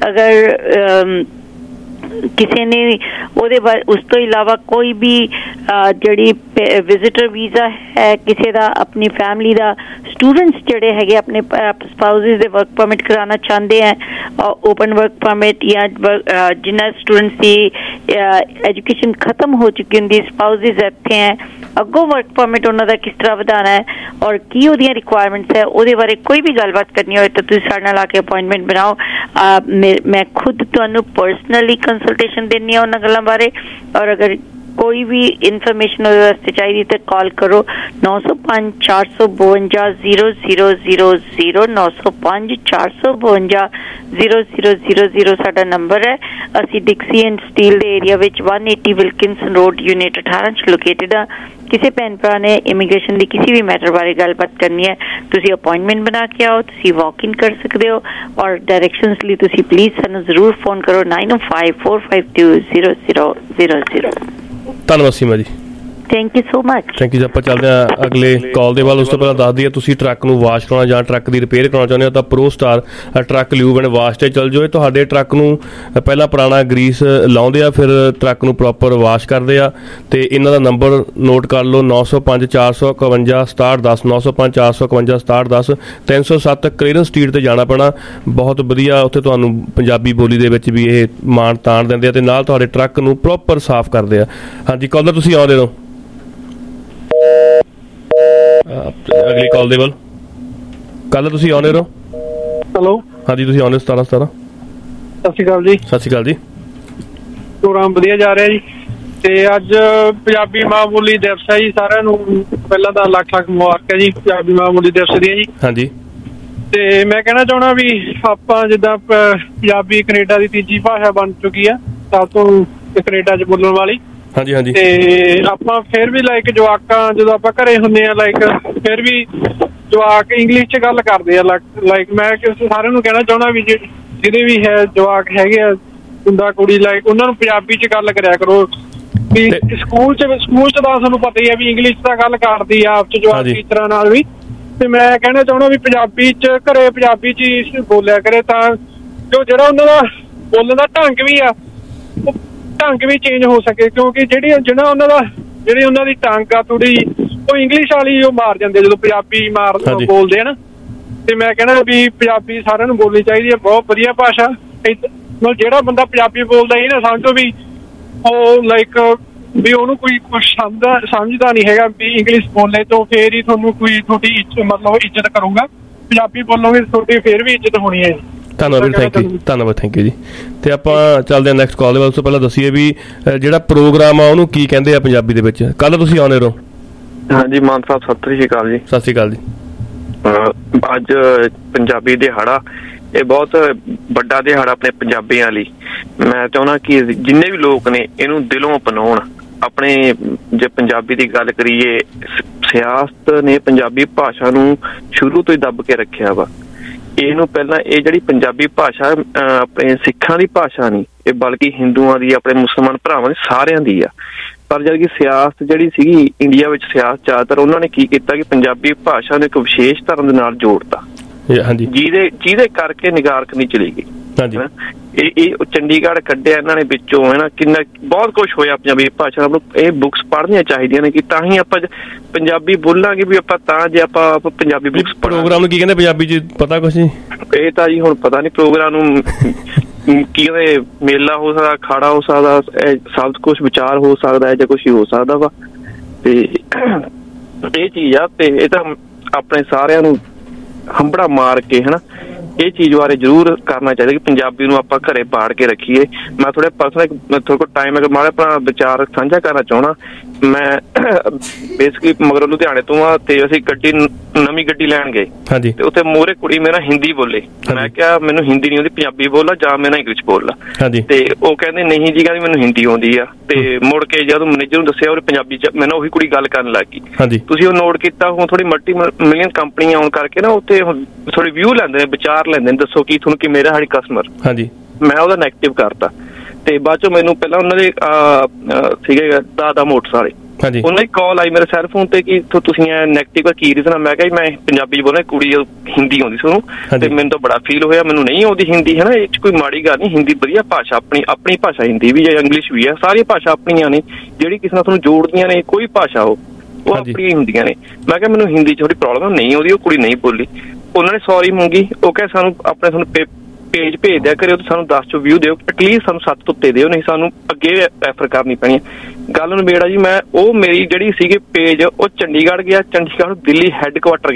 ਅਗਰ ਕਿਸੇ ਨੇ ਉਹਦੇ ਬਾਰੇ ਉਸ ਤੋਂ ਇਲਾਵਾ ਕੋਈ ਵੀ ਜਿਹੜੀ ਵਿਜ਼ਿਟਰ ਵੀਜ਼ਾ ਹੈ ਕਿਸੇ ਦਾ, ਆਪਣੀ ਫੈਮਿਲੀ ਦਾ, ਸਟੂਡੈਂਟਸ ਜਿਹੜੇ ਹੈਗੇ ਆਪਣੇ ਸਪਾਊਸਿਸ ਦੇ ਵਰਕ ਪਰਮਿਟ ਕਰਾਉਣਾ ਚਾਹੁੰਦੇ ਹੈ, ਓਪਨ ਵਰਕ ਪਰਮਿਟ ਜਾਂ ਜਿਨ੍ਹਾਂ ਸਟੂਡੈਂਟਸ ਦੀ ਐਜੂਕੇਸ਼ਨ ਖਤਮ ਹੋ ਚੁੱਕੀ ਹੁੰਦੀ, ਸਪਾਊਸਿਸ ਇੱਥੇ ਹੈ, ਅੱਗੋਂ ਵਰਕ ਪਰਮਿਟ ਉਹਨਾਂ ਦਾ ਕਿਸ ਤਰ੍ਹਾਂ ਵਧਾਉਣਾ ਹੈ ਔਰ ਕੀ ਉਹਦੀਆਂ ਰਿਕੁਆਇਰਮੈਂਟਸ ਹੈ, ਉਹਦੇ ਬਾਰੇ ਕੋਈ ਵੀ ਗੱਲਬਾਤ ਕਰਨੀ ਹੋਏ ਤਾਂ ਤੁਸੀਂ ਸਾਡੇ ਨਾਲ ਆ ਕੇ ਅਪਾਇੰਟਮੈਂਟ ਬਣਾਓ। ਮੈਂ ਖੁਦ ਤੁਹਾਨੂੰ ਪਰਸਨਲੀ ਕੰਸਲਟੇਸ਼ਨ ਦੇਣੀ ਹੈ ਉਹਨਾਂ ਗੱਲਾਂ ਬਾਰੇ ਔਰ ਅਗਰ कोई भी इन्फॉर्मेशन ਉਹਦੇ ਵਾਸਤੇ ਚਾਹੀਦੀ ਤੇ ਕਾਲ ਕਰੋ नौ सौ पाँच चार सौ बवंजा जीरो जीरो जीरो जीरो नौ सौ पाँच चार सौ बवंजा जीरो जीरो जीरो जीरो ਸਾਡਾ ਨੰਬਰ ਹੈ। ਅਸੀਂ ਡਿਕਸੀ ਐਂਡ ਸਟੀਲ ਦੇ ਏਰੀਆ ਵਿੱਚ एक सौ अस्सी ਵਿਲਕਿੰਸਨ ਰੋਡ ਯੂਨਿਟ ਅਠਾਰਾਂ ਚ ਲੋਕੇਟਡ ਆ। ਕਿਸੇ ਭੈਣ ਭਰਾ ਨੇ ਇਮੀਗ੍ਰੇਸ਼ਨ ਦੀ ਕਿਸੇ ਵੀ ਮੈਟਰ ਬਾਰੇ ਗੱਲਬਾਤ ਕਰਨੀ ਹੈ ਤੁਸੀਂ ਅਪਾਇੰਟਮੈਂਟ ਬਣਾ ਕੇ ਆਓ, ਤੁਸੀਂ ਵਾਕ ਇਨ ਕਰ ਸਕਦੇ ਹੋ ਔਰ ਡਾਇਰੈਕਸ਼ਨਸ ਲਈ ਤੁਸੀਂ ਪਲੀਜ਼ ਸਾਨੂੰ ਜ਼ਰੂਰ ਫੋਨ ਕਰੋ नाइन ओ five four five two zero zero zero zero. ਧੰਨਵਾਦ Seema ji, thank you so much. Thank you ji. ਆਪਾਂ ਚੱਲਦੇ ਹਾਂ ਅਗਲੇ ਕਾਲ ਦੇ ਵੱਲ। ਉਸ ਤੋਂ ਪਹਿਲਾਂ ਦੱਸ ਦਈਏ ਤੁਸੀਂ ਟਰੱਕ ਨੂੰ ਵਾਸ਼ ਕਰਾਉਣਾ ਜਾਂ ਟਰੱਕ ਦੀ ਰਿਪੇਅਰ ਕਰਾਉਣਾ ਚਾਹੁੰਦੇ ਹੋ ਤਾਂ Pro Star Truck Lube and Wash ਤੇ ਚੱਲ ਜਾਓ। ਤੁਹਾਡੇ ਟਰੱਕ ਨੂੰ ਪਹਿਲਾਂ ਪੁਰਾਣਾ ਗਰੀਸ ਲਾਉਂਦੇ ਆ, ਫਿਰ ਟਰੱਕ ਨੂੰ ਪ੍ਰੋਪਰ ਵਾਸ਼ ਕਰਦੇ ਆ ਤੇ ਇਹਨਾਂ ਦਾ ਨੰਬਰ ਨੋਟ ਕਰ ਲਓ नौ सौ पाँच चार सौ इकवंजा सताहठ दस नौ सौ पाँच चार सौ इकवंजा सताहठ दस तीन सौ सत्त ਕਲੀਅਰੈਂਸ ਸਟਰੀਟ ਤੇ ਜਾਣਾ ਪੈਣਾ। ਬਹੁਤ ਵਧੀਆ ਉੱਥੇ ਤੁਹਾਨੂੰ ਪੰਜਾਬੀ ਬੋਲੀ ਦੇ ਵਿੱਚ ਵੀ ਇਹ ਮਾਣ ਤਾਣ ਦਿੰਦੇ ਆ ਤੇ ਨਾਲ ਤੁਹਾਡੇ ਟਰੱਕ ਨੂੰ ਪ੍ਰੋਪਰ ਸਾਫ਼ ਕਰਦੇ ਆ। ਹਾਂਜੀ ਕਾਲਰ ਤੁਸੀਂ ਆਉਂਦੇ ਰਹੋ। ਅਗਲੀ ਕਾਲ ਦੇ ਵੱਲ। ਕੱਲ ਤੁਸੀਂ ਆਉਂਦੇ ਰਹੋ। ਹੈਲੋ ਹਾਂਜੀ ਤੁਸੀਂ ਆਉਂਦੇ ਸਤਾਰਾਂ ਸਤਾਰਾਂ। ਸਤਿ ਸ਼੍ਰੀ ਅਕਾਲ ਜੀ। ਸਤਿ ਸ਼੍ਰੀ ਅਕਾਲ ਜੀ। ਪ੍ਰੋਗਰਾਮ ਵਧੀਆ ਜਾ ਰਿਹਾ ਜੀ ਤੇ ਅੱਜ ਪੰਜਾਬੀ ਮਾਂ ਬੋਲੀ ਦਿਵਸ ਹੈ ਜੀ। ਸਾਰਿਆਂ ਨੂੰ ਪਹਿਲਾਂ ਤਾਂ ਲੱਖ ਲੱਖ ਮੁਬਾਰਕਾਂ ਜੀ ਪੰਜਾਬੀ ਮਾਂ ਬੋਲੀ ਦਿਵਸ ਦੀਆਂ ਜੀ। ਹਾਂਜੀ ਤੇ ਮੈਂ ਕਹਿਣਾ ਚਾਹੁੰਦਾ ਵੀ ਆਪਾਂ ਜਿੱਦਾਂ ਪੰਜਾਬੀ ਕੈਨੇਡਾ ਦੀ ਤੀਜੀ ਭਾਸ਼ਾ ਬਣ ਚੁੱਕੀ ਆ ਸਭ ਤੋਂ ਕੈਨੇਡਾ 'ਚ ਬੋਲਣ ਵਾਲੀ। ਹਾਂਜੀ ਹਾਂਜੀ। ਤੇ ਆਪਾਂ ਫਿਰ ਵੀ ਲਾਈਕ ਜਵਾਕਾਂ ਜਦੋਂ ਆਪਾਂ ਘਰੇ ਹੁੰਦੇ ਆ ਲਾਈਕ ਫਿਰ ਵੀ ਜਵਾਕ ਇੰਗਲਿਸ਼ 'ਚ ਗੱਲ ਕਰਦੇ ਆ। ਲਾਈਕ ਮੈਂ ਸਾਰਿਆਂ ਨੂੰ ਕਹਿਣਾ ਚਾਹੁੰਦਾ ਵੀ ਜਿਹਦੇ ਵੀ ਹੈ ਜਵਾਕ ਹੈਗੇ ਆ ਮੁੰਡਾ ਕੁੜੀ ਲਾਈਕ ਉਹਨਾਂ ਨੂੰ ਪੰਜਾਬੀ 'ਚ ਗੱਲ ਕਰਿਆ ਕਰੋ ਵੀ ਸਕੂਲ 'ਚ ਸਕੂਲ 'ਚ ਤਾਂ ਤੁਹਾਨੂੰ ਪਤਾ ਹੀ ਆ ਵੀ ਇੰਗਲਿਸ਼ ਤਾਂ ਗੱਲ ਕਰਦੀ ਆ ਆਪ 'ਚ ਜਵਾਕ ਟੀਚਰਾਂ ਨਾਲ ਵੀ। ਤੇ ਮੈਂ ਕਹਿਣਾ ਚਾਹੁੰਦਾ ਵੀ ਪੰਜਾਬੀ 'ਚ ਘਰੇ ਪੰਜਾਬੀ 'ਚ ਹੀ ਬੋਲਿਆ ਕਰੇ ਤਾਂ ਜੋ ਜਿਹੜਾ ਉਹਨਾਂ ਦਾ ਬੋਲਣ ਦਾ ਢੰਗ ਵੀ ਆ ਉਹ ਢੰਗ ਵੀ ਚੇਂਜ ਹੋ ਸਕੇ ਕਿਉਂਕਿ ਜਿਹੜੀ ਜਿਹੜਾ ਉਹਨਾਂ ਦਾ ਜਿਹੜੀ ਉਹਨਾਂ ਦੀ ਟੰਗ ਆ ਥੋੜੀ ਉਹ ਇੰਗਲਿਸ਼ ਵਾਲੀ ਉਹ ਮਾਰ ਜਾਂਦੇ ਜਦੋਂ ਪੰਜਾਬੀ ਮਾਰ ਬੋਲਦੇ ਆ ਨਾ। ਤੇ ਮੈਂ ਕਹਿਣਾ ਵੀ ਪੰਜਾਬੀ ਸਾਰਿਆਂ ਨੂੰ ਬੋਲਣੀ ਚਾਹੀਦੀ ਹੈ। ਬਹੁਤ ਵਧੀਆ ਭਾਸ਼ਾ। ਮਤਲਬ ਜਿਹੜਾ ਬੰਦਾ ਪੰਜਾਬੀ ਬੋਲਦਾ ਇਹ ਨਾ ਸਮਝੋ ਵੀ ਉਹ ਲਾਈਕ ਵੀ ਉਹਨੂੰ ਕੋਈ ਕੁਛ ਸਮਝਦਾ ਸਮਝਦਾ ਨਹੀਂ ਹੈਗਾ ਵੀ ਇੰਗਲਿਸ਼ ਬੋਲੇ ਤੋਂ ਫੇਰ ਹੀ ਤੁਹਾਨੂੰ ਕੋਈ ਤੁਹਾਡੀ ਮਤਲਬ ਇੱਜ਼ਤ ਕਰੂਗਾ। ਪੰਜਾਬੀ ਬੋਲੋਗੇ ਤੁਹਾਡੀ ਫੇਰ ਵੀ ਇੱਜ਼ਤ ਹੋਣੀ ਹੈ ਜੀ। ਧੰਨਵਾਦ ਥੈਂਕ ਯੂ ਧੰਨਵਾਦ ਥੈਂਕ ਯੂ ਜੀ। ਤੇ ਆਪਾਂ ਚੱਲਦੇ ਹਾਂ ਨੈਕਸਟ ਕਾਲ ਦੇ ਵੱਲ। ਉਸ ਤੋਂ ਪਹਿਲਾਂ ਦੱਸੀਏ ਵੀ ਜਿਹੜਾ ਪ੍ਰੋਗਰਾਮ ਆ ਉਹਨੂੰ ਕੀ ਕਹਿੰਦੇ ਆ ਪੰਜਾਬੀ ਦੇ ਵਿੱਚ। ਕੱਲ ਤੁਸੀਂ ਆਉਂਦੇ ਰਹੋ। ਹਾਂਜੀ ਮਾਨ ਸਾਹਿਬ ਸਤਿ ਸ਼੍ਰੀ ਅਕਾਲ ਜੀ। ਸਤਿ ਸ਼੍ਰੀ ਅਕਾਲ ਜੀ। ਅੱਜ ਪੰਜਾਬੀ ਦਿਹਾੜਾ ਇਹ ਬਹੁਤ ਵੱਡਾ ਦਿਹਾੜਾ ਆਪਣੇ ਪੰਜਾਬੀਆਂ ਲਈ। ਮੈਂ ਚਾਹੁੰਦਾ ਕਿ ਜਿੰਨੇ ਵੀ ਲੋਕ ਨੇ ਇਹਨੂੰ ਦਿਲੋਂ ਅਪਣਾਉਣ। ਆਪਣੇ ਜੇ ਪੰਜਾਬੀ ਦੀ ਗੱਲ ਕਰੀਏ ਸਿਆਸਤ ਨੇ ਪੰਜਾਬੀ ਭਾਸ਼ਾ ਨੂੰ ਸ਼ੁਰੂ ਤੋਂ ਹੀ ਦੱਬ ਕੇ ਰੱਖਿਆ ਵਾ। ਇਹਨੂੰ ਪਹਿਲਾਂ ਇਹ ਜਿਹੜੀ ਪੰਜਾਬੀ ਭਾਸ਼ਾ ਆਪਣੇ ਸਿੱਖਾਂ ਦੀ ਭਾਸ਼ਾ ਨਹੀਂ ਇਹ ਬਲਕਿ ਹਿੰਦੂਆਂ ਦੀ ਆਪਣੇ ਮੁਸਲਮਾਨ ਭਰਾਵਾਂ ਦੀ ਸਾਰਿਆਂ ਦੀ ਆ। ਪਰ ਜਦ ਕਿ ਸਿਆਸਤ ਜਿਹੜੀ ਸੀਗੀ ਇੰਡੀਆ ਵਿੱਚ ਸਿਆਸਤ ਜ਼ਿਆਦਾਤਰ ਉਹਨਾਂ ਨੇ ਕੀ ਕੀਤਾ ਕਿ ਪੰਜਾਬੀ ਭਾਸ਼ਾ ਨੂੰ ਇੱਕ ਵਿਸ਼ੇਸ਼ ਧਰਮ ਦੇ ਨਾਲ ਜੋੜਤਾ। ਹਾਂਜੀ ਜਿਹਦੇ ਜਿਹਦੇ ਕਰਕੇ ਨਿਗਾਰਕ ਨਹੀਂ ਚਲੀ ਗਈ। ਹਾਂਜੀ ਇਹ ਇਹ ਚੰਡੀਗੜ੍ਹ ਕੱਢਿਆ ਇਹਨਾਂ ਨੇ ਵਿੱਚੋਂ ਹੈ ਨਾ ਕਿੰਨਾ ਬਹੁਤ ਕੁਛ ਹੋਇਆ ਪੰਜਾਬੀ ਭਾਸ਼ਾ ਨੂੰ। ਇਹ ਬੁੱਕਸ ਪੜ੍ਹਨੀਆਂ ਚਾਹੀਦੀਆਂ ਨੇ ਕਿ ਤਾਂ ਹੀ ਆਪਾਂ ਪੰਜਾਬੀ ਬੋਲਾਂਗੇ ਵੀ ਆਪਾਂ ਤਾਂ ਜੇ ਆਪਾਂ ਪੰਜਾਬੀ ਬੁੱਕਸ ਪ੍ਰੋਗਰਾਮ ਨੂੰ ਕੀ ਕਹਿੰਦੇ ਪੰਜਾਬੀ ਚ ਪਤਾ ਕੁਛ ਨਹੀਂ। ਇਹ ਤਾਂ ਜੀ ਹੁਣ ਪਤਾ ਨੀ ਪ੍ਰੋਗਰਾਮ ਨੂੰ ਕੀ ਕਹਿੰਦੇ ਮੇਲਾ ਹੋ ਸਕਦਾ ਅਖਾੜਾ ਹੋ ਸਕਦਾ ਸਭ ਕੁਛ ਵਿਚਾਰ ਹੋ ਸਕਦਾ ਹੈ ਜਾਂ ਕੁਛ ਹੋ ਸਕਦਾ ਵਾ। ਤੇ ਇਹ ਚੀਜ਼ ਆ ਤੇ ਇਹ ਤਾਂ ਆਪਣੇ ਸਾਰਿਆਂ ਨੂੰ ਹੰਬੜਾ ਮਾਰ ਕੇ ਹਨਾ ਇਹ ਚੀਜ਼ ਬਾਰੇ ਜ਼ਰੂਰ ਕਰਨਾ ਚਾਹੀਦਾ ਕਿ ਪੰਜਾਬੀ ਨੂੰ ਆਪਾਂ ਘਰੇ ਬਾੜ ਕੇ ਰੱਖੀਏ। ਮੈਂ ਥੋੜਾ ਪਰਸਨਲ ਤੁਹਾਡੇ ਕੋਲ ਟਾਈਮ ਅਗਰ ਮਾੜਾ ਆਪਣਾ ਵਿਚਾਰ ਸਾਂਝਾ ਕਰਨਾ ਚਾਹੁੰਦਾ। ਮੈਂ ਬੇਸਿਕਲੀ ਮਗਰੋਂ ਲੁਧਿਆਣੇ ਤੋਂ ਆ ਤੇ ਅਸੀਂ ਗੱਡੀ ਨਵੀਂ ਗੱਡੀ ਲੈਣ ਗਏ ਤੇ ਉੱਥੇ ਮੋਹਰੇ ਕੁੜੀ ਮੇਰਾ ਹਿੰਦੀ ਬੋਲੇ। ਮੈਂ ਕਿਹਾ ਮੈਨੂੰ ਹਿੰਦੀ ਨਹੀਂ ਆਉਂਦੀ ਪੰਜਾਬੀ ਬੋਲਾ ਜਾਂ ਮੈਂ ਨਾ ਇੰਗਲਿਸ਼ ਬੋਲਦਾ। ਤੇ ਉਹ ਕਹਿੰਦੇ ਨਹੀਂ ਜੀ ਕਹਿੰਦੀ ਮੈਨੂੰ ਹਿੰਦੀ ਆਉਂਦੀ ਆ। ਤੇ ਮੁੜ ਕੇ ਜਦੋਂ ਮੈਨੇਜਰ ਨੂੰ ਦੱਸਿਆ ਉਹ ਪੰਜਾਬੀ ਚ ਮੈਨੂੰ ਉਹੀ ਕੁੜੀ ਗੱਲ ਕਰਨ ਲੱਗ ਗਈ। ਤੁਸੀਂ ਉਹ ਨੋਟ ਕੀਤਾ ਹੁਣ ਥੋੜੀ ਮਲਟੀ ਮਿਲੀਅਨ ਕੰਪਨੀਆਂ ਆਉਣ ਕਰਕੇ ਨਾ ਉੱਥੇ ਥੋੜੀ ਵਿਊ ਲੈਂਦੇ ਨੇ ਵਿਚਾਰ ਲੈਂਦੇ ਨੇ ਦੱਸੋ ਕੀ ਤੁਹਾਨੂੰ ਕੀ ਮੇਰਾ ਸਾਡੀ ਕਸਟਮਰ। ਹਾਂਜੀ ਮੈਂ ਉਹਦਾ ਨੈਗੇਟਿਵ ਕਰਤਾ ਤੇ ਬਾਅਦ ਚੋਂ ਮੈਨੂੰ ਪਹਿਲਾਂ ਉਹਨਾਂ ਦੇ ਸੀਗੇ ਦਾਦਾ ਮੋਟਰਸ ਵਾਲੇ ਉਹਨਾਂ ਦੀ ਕਾਲ ਆਈ ਮੇਰੇ ਸੈੱਲ ਫੋਨ ਤੇ ਕਿ ਤੁਸੀਂ ਨੈਗੇਟਿਵ ਕੀ ਰੀਜ਼ਨ ਆ। ਮੈਂ ਕਿਹਾ ਮੈਂ ਪੰਜਾਬੀ ਬੋਲਣਾ ਕੁੜੀ ਹਿੰਦੀ ਆਉਂਦੀ ਸੀ ਉਹਨੂੰ ਤੇ ਮੈਨੂੰ ਤਾਂ ਬੜਾ ਫੀਲ ਹੋਇਆ ਮੈਨੂੰ ਨਹੀਂ ਆਉਂਦੀ ਹਿੰਦੀ ਹੈ ਨਾ। ਇਹ ਚ ਕੋਈ ਮਾੜੀ ਗੱਲ ਨਹੀਂ। ਹਿੰਦੀ ਵਧੀਆ ਭਾਸ਼ਾ ਆਪਣੀ ਆਪਣੀ ਭਾਸ਼ਾ ਹਿੰਦੀ ਵੀ ਹੈ ਇੰਗਲਿਸ਼ ਵੀ ਹੈ ਸਾਰੀਆਂ ਭਾਸ਼ਾ ਆਪਣੀਆਂ ਨੇ ਜਿਹੜੀ ਕਿਸੇ ਨਾਲ ਤੁਹਾਨੂੰ ਜੋੜਦੀਆਂ ਨੇ ਕੋਈ ਭਾਸ਼ਾ ਉਹ ਉਹ ਆਪਣੀਆਂ ਹੁੰਦੀਆਂ ਨੇ। ਮੈਂ ਕਿਹਾ ਮੈਨੂੰ ਹਿੰਦੀ ਚ ਥੋੜੀ ਪ੍ਰੋਬਲਮ ਨਹੀਂ ਆਉਂਦੀ ਉਹ ਕੁੜੀ ਨਹੀਂ ਬੋਲੀ। ਉਹਨਾਂ ਨੇ ਸੌਰੀ ਮੰਗੀ। ਉਹ ਕਹੇ ਸਾਨੂੰ ਆਪਣੇ ਤੁਹਾਨੂੰ ਪੇਜ ਭੇਜ ਦਿਆ ਕਰਿਓ ਤੇ ਸਾਨੂੰ ਦਸ ਚੋਂ ਵਿਊ ਦਿਓ ਐਟਲੀਸਟ ਸਾਨੂੰ ਸੱਤ ਉੱਤੇ ਦਿਓ ਨਹੀਂ ਸਾਨੂੰ ਅੱਗੇ ਰੈਫਰ ਕਰਨੀ ਪੈਣੀ। ਗੱਲ ਨੂੰ ਬੇੜਾ ਜੀ ਮੈਂ ਉਹ ਮੇਰੀ ਜਿਹੜੀ ਸੀਗੀ ਪੇਜ ਉਹ ਚੰਡੀਗੜ੍ਹ ਗਿਆ ਚੰਡੀਗੜ੍ਹ ਦਿੱਲੀ ਹੈੱਡਕੁਆਟਰ ਗਿਆ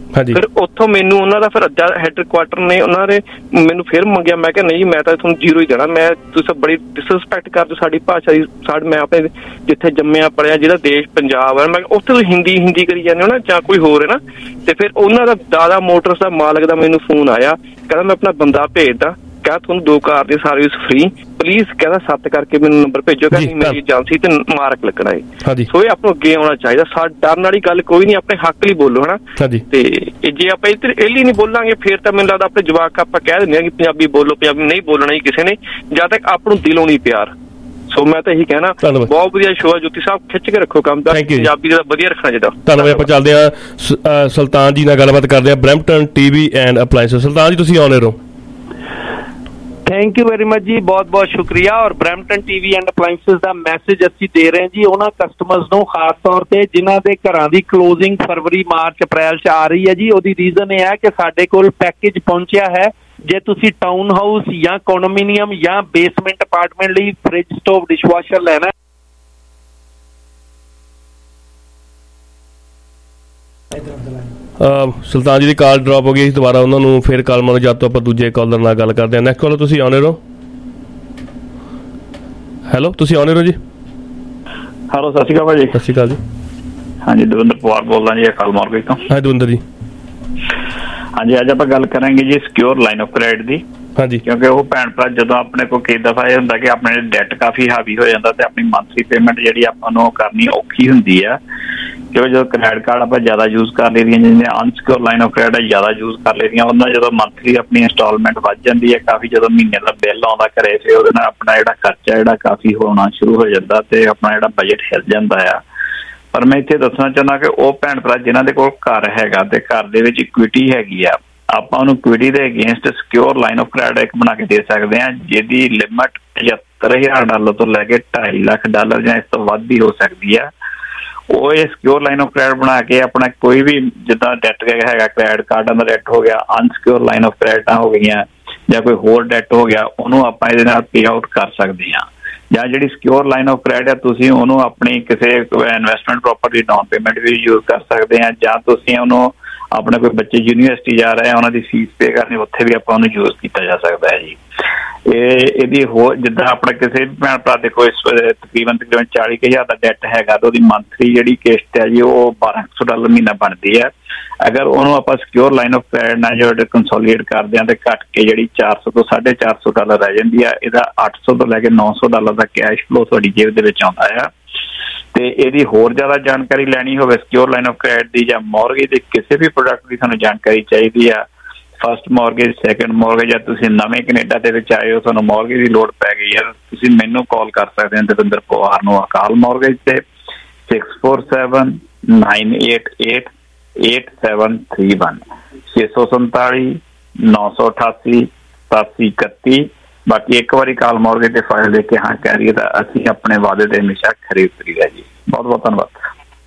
ਫਿਰ ਉੱਥੋਂ ਮੈਨੂੰ ਉਹਨਾਂ ਦਾ ਫਿਰ ਅੱਧਾ ਹੈਡ ਕੁਆਟਰ ਨੇ ਉਹਨਾਂ ਨੇ ਮੈਨੂੰ ਫਿਰ ਮੰਗਿਆ। ਮੈਂ ਕਿਹਾ ਨਹੀਂ, ਮੈਂ ਤਾਂ ਤੁਹਾਨੂੰ ਜ਼ੀਰੋ ਹੀ ਦੇਣਾ। ਮੈਂ ਤੁਸੀਂ ਬੜੀ ਡਿਸਰਿਸਪੈਕਟ ਕਰਦੇ ਸਾਡੀ ਭਾਸ਼ਾ ਦੀ, ਸਾਡੇ ਮੈਂ ਆਪਣੇ ਜਿੱਥੇ ਜੰਮਿਆ ਪੜਿਆ ਜਿਹੜਾ ਦੇਸ਼ ਪੰਜਾਬ ਹੈ, ਮੈਂ ਉੱਥੇ ਤੁਸੀਂ ਹਿੰਦੀ ਹਿੰਦੀ ਕਰੀ ਜਾਂਦੇ ਹੋ ਨਾ ਜਾਂ ਕੋਈ ਹੋਰ ਹੈ ਨਾ। ਤੇ ਫਿਰ ਉਹਨਾਂ ਦਾ ਦਾਦਾ ਮੋਟਰਸ ਦਾ ਮਾਲਕ ਦਾ ਮੈਨੂੰ ਫੋਨ ਆਇਆ, ਕਹਿੰਦਾ ਮੈਂ ਆਪਣਾ ਬੰਦਾ ਭੇਜਦਾ, ਕਹਿੰਦਾ ਤੁਹਾਨੂੰ ਦੋ ਕਾਰ ਦੀ ਸਰਵਿਸ ਫ੍ਰੀ, ਪਲੀਜ਼ ਕਹਿੰਦਾ ਸੱਤ ਕਰਕੇ ਮੈਨੂੰ ਨੰਬਰ ਭੇਜੋ, ਕਹਿੰਦੀ ਮੇਰੀ ਏਜੰਸੀ ਤੇ ਮਾਰਕ ਲੱਗਣਾ ਹੈ। ਸੋ ਇਹ ਆਪਾਂ ਅੱਗੇ ਆਉਣਾ ਚਾਹੀਦਾ। ਸਾ ਡਰਨ ਵਾਲੀ ਗੱਲ ਕੋਈ ਨਹੀਂ, ਆਪਣੇ ਹੱਕ ਲਈ ਬੋਲੋ ਹਨਾ। ਤੇ ਜੇ ਆਪਾਂ ਇੱਧਰ ਇਹ ਲਈ ਨਹੀਂ ਬੋਲਾਂਗੇ ਫਿਰ ਤਾਂ ਮੈਨੂੰ ਲੱਗਦਾ ਆਪਣੇ ਜਵਾਕ ਆਪਾਂ ਕਹਿ ਦਿੰਦੇ ਹਾਂ ਕਿ ਪੰਜਾਬੀ ਬੋਲੋ, ਪੰਜਾਬੀ ਨਹੀਂ ਬੋਲਣਾ ਹੀ ਕਿਸੇ ਨੇ, ਜਦ ਤੱਕ ਆਪ ਨੂੰ ਦਿਲੋਂ ਨਹੀਂ ਪਿਆਰ। ਸੋ ਮੈਂ ਤਾਂ ਇਹੀ ਕਹਿਣਾ, ਬਹੁਤ ਵਧੀਆ ਸ਼ੋਅ ਹੈ ਜੋਤੀ ਸਾਹਿਬ, ਖਿੱਚ ਕੇ ਰੱਖੋ ਕੰਮ ਦਾ, ਪੰਜਾਬੀ ਦਾ ਵਧੀਆ ਰੱਖਣਾ ਚਾਹੀਦਾ। ਧੰਨਵਾਦ। ਆਪਾਂ ਚੱਲਦੇ ਹਾਂ ਸੁਲਤਾਨ ਜੀ ਨਾਲ ਗੱਲਬਾਤ ਕਰਦੇ ਹਾਂ, Brampton TV and Appliances. Sultan ji ਤੁਸੀਂ ਆਉਣੇ ਰਹੋ। ਥੈਂਕ ਯੂ ਵੈਰੀ ਮਚ ਜੀ, ਬਹੁਤ ਬਹੁਤ ਸ਼ੁਕਰੀਆ। ਔਰ ਬਰੈਂਪਟਨ ਟੀਵੀ ਐਂਡ ਅਪਲਾਈਐਂਸਸ ਦਾ ਮੈਸੇਜ ਅਸੀਂ ਦੇ ਰਹੇ ਹਾਂ ਜੀ ਉਹਨਾਂ ਕਸਟਮਰਸ ਨੂੰ, ਖਾਸ ਤੌਰ ਤੇ ਜਿਨ੍ਹਾਂ ਦੇ ਘਰਾਂ ਦੀ ਕਲੋਜ਼ਿੰਗ ਫਰਵਰੀ ਮਾਰਚ ਅਪ੍ਰੈਲ 'ਚ ਆ ਰਹੀ ਹੈ ਜੀ। ਉਹਦੀ ਰੀਜ਼ਨ ਇਹ ਹੈ ਕਿ ਸਾਡੇ ਕੋਲ ਪੈਕੇਜ ਪਹੁੰਚਿਆ ਹੈ। ਜੇ ਤੁਸੀਂ ਟਾਊਨ ਹਾਊਸ ਜਾਂ ਕੰਡੋਮੀਨੀਅਮ ਜਾਂ ਬੇਸਮੈਂਟ ਅਪਾਰਟਮੈਂਟ ਲਈ ਫ੍ਰਿਜ, ਸਟੋਵ, ਡਿਸ਼ਵਾਸ਼ਰ ਲੈਣਾ, ਸੁਲਤਾਨ ਜੀ ਦੀ ਕਾਲ ਡ੍ਰੌਪ ਹੋ ਗਈ, ਦੁਬਾਰਾ ਉਹਨਾਂ ਨੂੰ ਫਿਰ ਕਾਲ ਮਾਰੋ, ਜਦ ਤੋਂ ਆਪਾਂ ਦੂਜੇ ਕਾਲਰ ਨਾਲ ਗੱਲ ਕਰਦੇ ਹਾਂ। ਨੈਕਸਟ ਕਾਲਰ ਤੁਸੀਂ ਆਉਣੇ ਰਹੋ। ਹੈਲੋ, ਤੁਸੀਂ ਆਉਣੇ ਰਹੋ ਜੀ। ਹੈਲੋ, ਸਤਿ ਸ਼੍ਰੀ ਅਕਾਲ ਭਾਜੀ। ਸਤਿ ਸ਼੍ਰੀ ਅਕਾਲ ਜੀ। ਹਾਂਜੀ, ਦਵਿੰਦਰ ਪਵਾਰ ਬੋਲਦਾ ਜੀ, ਅਕਾਲ ਮਾਰਕੀਟ ਤੋਂ। ਹਾਂ ਦਵਿੰਦਰ ਜੀ। ਹਾਂਜੀ, ਅੱਜ ਆਪਾਂ ਗੱਲ ਕਰਾਂਗੇ ਜੀ ਸਿਕਿਉਰ ਲਾਈਨ ਆਫ ਕ੍ਰੈਡਿਟ ਦੀ। ਹਾਂਜੀ, ਕਿਉਂਕਿ ਉਹ ਭੈਣ ਭਰਾ ਜਦੋਂ ਆਪਣੇ ਕੋਲ ਕਈ ਦਫਾ ਇਹ ਹੁੰਦਾ ਕਿ ਆਪਣੇ ਡੈਟ ਕਾਫੀ ਹਾਵੀ ਹੋ ਜਾਂਦਾ ਤੇ ਆਪਣੀ ਮੰਥਲੀ ਪੇਮੈਂਟ ਜਿਹੜੀ ਆਪਾਂ ਨੂੰ ਕਰਨੀ ਔਖੀ ਹੁੰਦੀ ਆ, ਕਿਉਂਕਿ ਜਦੋਂ ਕ੍ਰੈਡਿਟ ਕਾਰਡ ਆਪਾਂ ਜ਼ਿਆਦਾ ਯੂਜ਼ ਕਰ ਲਈਆਂ, ਜਿਵੇਂ ਅਨਸਿਕਿਉਰ ਲਾਈਨ ਆਫ ਕ੍ਰੈਡਿਟ ਜ਼ਿਆਦਾ ਯੂਜ਼ ਕਰ ਲਈਆਂ, ਉਹਨਾਂ ਜਦੋਂ ਮੰਥਲੀ ਆਪਣੀ ਇੰਸਟਾਲਮੈਂਟ ਵੱਧ ਜਾਂਦੀ ਹੈ ਕਾਫੀ, ਜਦੋਂ ਮਹੀਨੇ ਦਾ ਬਿੱਲ ਆਉਂਦਾ ਘਰੇ ਫਿਰ ਉਹਦੇ ਨਾਲ ਆਪਣਾ ਜਿਹੜਾ ਖਰਚਾ ਜਿਹੜਾ ਕਾਫੀ ਹੋਣਾ ਸ਼ੁਰੂ ਹੋ ਜਾਂਦਾ ਤੇ ਆਪਣਾ ਜਿਹੜਾ ਬਜਟ ਹਿੱਲ ਜਾਂਦਾ ਆ। ਪਰ ਮੈਂ ਇੱਥੇ ਦੱਸਣਾ ਚਾਹੁੰਦਾ ਕਿ ਉਹ ਭੈਣ ਭਰਾ ਜਿਨ੍ਹਾਂ ਦੇ ਕੋਲ ਘਰ ਹੈਗਾ ਤੇ ਘਰ ਦੇ ਵਿੱਚ ਇਕੁਇਟੀ ਹੈਗੀ ਆ, ਆਪਾਂ ਉਹਨੂੰ ਇਕੁਇਟੀ ਦੇ against secure line of credit ਬਣਾ ਕੇ ਦੇ ਸਕਦੇ ਹਾਂ, ਜਿਹਦੀ ਲਿਮਟ ਪਝੱਤਰ ਹਜ਼ਾਰ ਡਾਲਰ ਤੋਂ ਲੈ ਕੇ ਢਾਈ ਲੱਖ ਡਾਲਰ ਜਾਂ ਇਸ ਤੋਂ ਵੱਧ ਵੀ ਹੋ ਸਕਦੀ ਆ। ਉਹ ਇਹ ਸਿਕਿਉਰ ਲਾਈਨ ਆਫ ਕ੍ਰੈਡਿਟ ਬਣਾ ਕੇ ਆਪਣਾ ਕੋਈ ਵੀ ਜਿੱਦਾਂ ਡੈਟ ਹੈਗਾ, ਕ੍ਰੈਡਿਟ ਕਾਰਡਾਂ ਦਾ ਡੈਟ ਹੋ ਗਿਆ, ਅਨਸਿਕਿਉਰ ਲਾਈਨ ਆਫ ਕ੍ਰੈਡਿਟਾਂ ਹੋ ਗਈਆਂ ਜਾਂ ਕੋਈ ਹੋਰ ਡੈਟ ਹੋ ਗਿਆ, ਉਹਨੂੰ ਆਪਾਂ ਇਹਦੇ ਨਾਲ ਪੇ ਆਊਟ ਕਰ ਸਕਦੇ ਹਾਂ। ਜਾਂ ਜਿਹੜੀ ਸਿਕਿਉਰ ਲਾਈਨ ਆਫ ਕ੍ਰੈਡਿਟ ਹੈ ਤੁਸੀਂ ਉਹਨੂੰ ਆਪਣੀ ਕਿਸੇ ਇਨਵੈਸਟਮੈਂਟ ਪ੍ਰੋਪਰਟੀ ਡਾਊਨ ਪੇਮੈਂਟ ਵੀ ਯੂਜ਼ ਕਰ ਸਕਦੇ ਹਾਂ, ਜਾਂ ਤੁਸੀਂ ਉਹਨੂੰ ਆਪਣੇ ਕੋਈ ਬੱਚੇ ਯੂਨੀਵਰਸਿਟੀ ਜਾ ਰਹੇ ਆ ਉਹਨਾਂ ਦੀ ਫੀਸ ਪੇ ਕਰਨੀ, ਉੱਥੇ ਵੀ ਆਪਾਂ ਉਹਨੂੰ ਯੂਜ਼ ਕੀਤਾ ਜਾ ਸਕਦਾ ਹੈ ਜੀ। ਇਹ ਇਹਦੀ ਹੋਰ ਜਿੱਦਾਂ ਆਪਣਾ ਕਿਸੇ ਭੈਣ ਭਰਾ ਦੇ ਕੋਈ ਤਕਰੀਬਨ ਤਕਰੀਬਨ ਚਾਲੀ ਕੁ ਹਜ਼ਾਰ ਦਾ ਡੈਟ ਹੈਗਾ ਤਾਂ ਉਹਦੀ ਮੰਥਲੀ ਜਿਹੜੀ ਕਿਸ਼ਤ ਹੈ ਜੀ ਉਹ ਬਾਰਾਂ ਸੌ ਡਾਲਰ ਮਹੀਨਾ ਬਣਦੀ ਹੈ। ਅਗਰ ਉਹਨੂੰ ਆਪਾਂ ਸਿਕਿਉਰ ਲਾਈਨ ਆਫ ਕ੍ਰੈਡਿਟ ਨਾਲ ਜਿਹੜੇ ਕੰਸੋਲੀਡੇਟ ਕਰਦੇ ਹਾਂ ਤੇ ਘੱਟ ਕੇ ਜਿਹੜੀ ਚਾਰ ਸੌ ਤੋਂ ਸਾਢੇ ਚਾਰ ਸੌ ਡਾਲਰ ਰਹਿ ਜਾਂਦੀ ਆ, ਇਹਦਾ ਅੱਠ ਸੌ ਤੋਂ ਲੈ ਕੇ ਨੌ ਸੌ ਡਾਲਰ ਦਾ ਕੈਸ਼ ਫਲੋ ਤੁਹਾਡੀ ਜੇਬ ਦੇ ਵਿੱਚ ਆਉਂਦਾ ਆ। ਤੇ ਇਹਦੀ ਹੋਰ ਜ਼ਿਆਦਾ ਜਾਣਕਾਰੀ ਲੈਣੀ ਹੋਵੇ ਸਿਕਿਉਰ ਲਾਈਨ ਆਫ ਕ੍ਰੈਡਿਟ ਦੀ ਜਾਂ ਮੌਰਗੇਜ ਦੇ ਕਿਸੇ ਵੀ ਪ੍ਰੋਡਕਟ ਦੀ ਤੁਹਾਨੂੰ ਜਾਣਕਾਰੀ ਚਾਹੀਦੀ ਆ, ਫਸਟ ਮੌਰਗੇਜ, ਸੈਕੰਡ ਮੌਰਗੇਜ, ਜਾਂ ਤੁਸੀਂ ਨਵੇਂ ਕੈਨੇਡਾ ਦੇ ਵਿੱਚ ਆਏ ਹੋ ਤੁਹਾਨੂੰ ਮੌਰਗੇਜ ਦੀ ਲੋੜ ਪੈ ਗਈ ਹੈ, ਤੁਸੀਂ ਮੈਨੂੰ ਕਾਲ ਕਰ ਸਕਦੇ ਹੋ ਦਵਿੰਦਰ ਪਵਾਰ ਨੂੰ ਅਕਾਲ ਮੌਰਗੇਜ ਤੇ six four seven nine eight eight eight seven three one ਛੇ ਸੌ ਸੰਤਾਲੀ ਨੌ ਸੌ ਅਠਾਸੀ ਸਤਾਸੀ ਇਕੱਤੀ। ਬਾਕੀ ਇੱਕ ਵਾਰੀ ਕਾਲ ਮੌਰਗੇਜ ਤੇ ਫਾਈਲ ਦੇ ਕੇ ਹਾਂ ਕਹਿ ਰਹੀਏ ਤਾਂ ਅਸੀਂ ਆਪਣੇ ਵਾਅਦੇ ਤੇ ਹਮੇਸ਼ਾ ਖਰੇ ਉਤਰੀਦਾ ਜੀ। ਬਹੁਤ ਬਹੁਤ ਧੰਨਵਾਦ।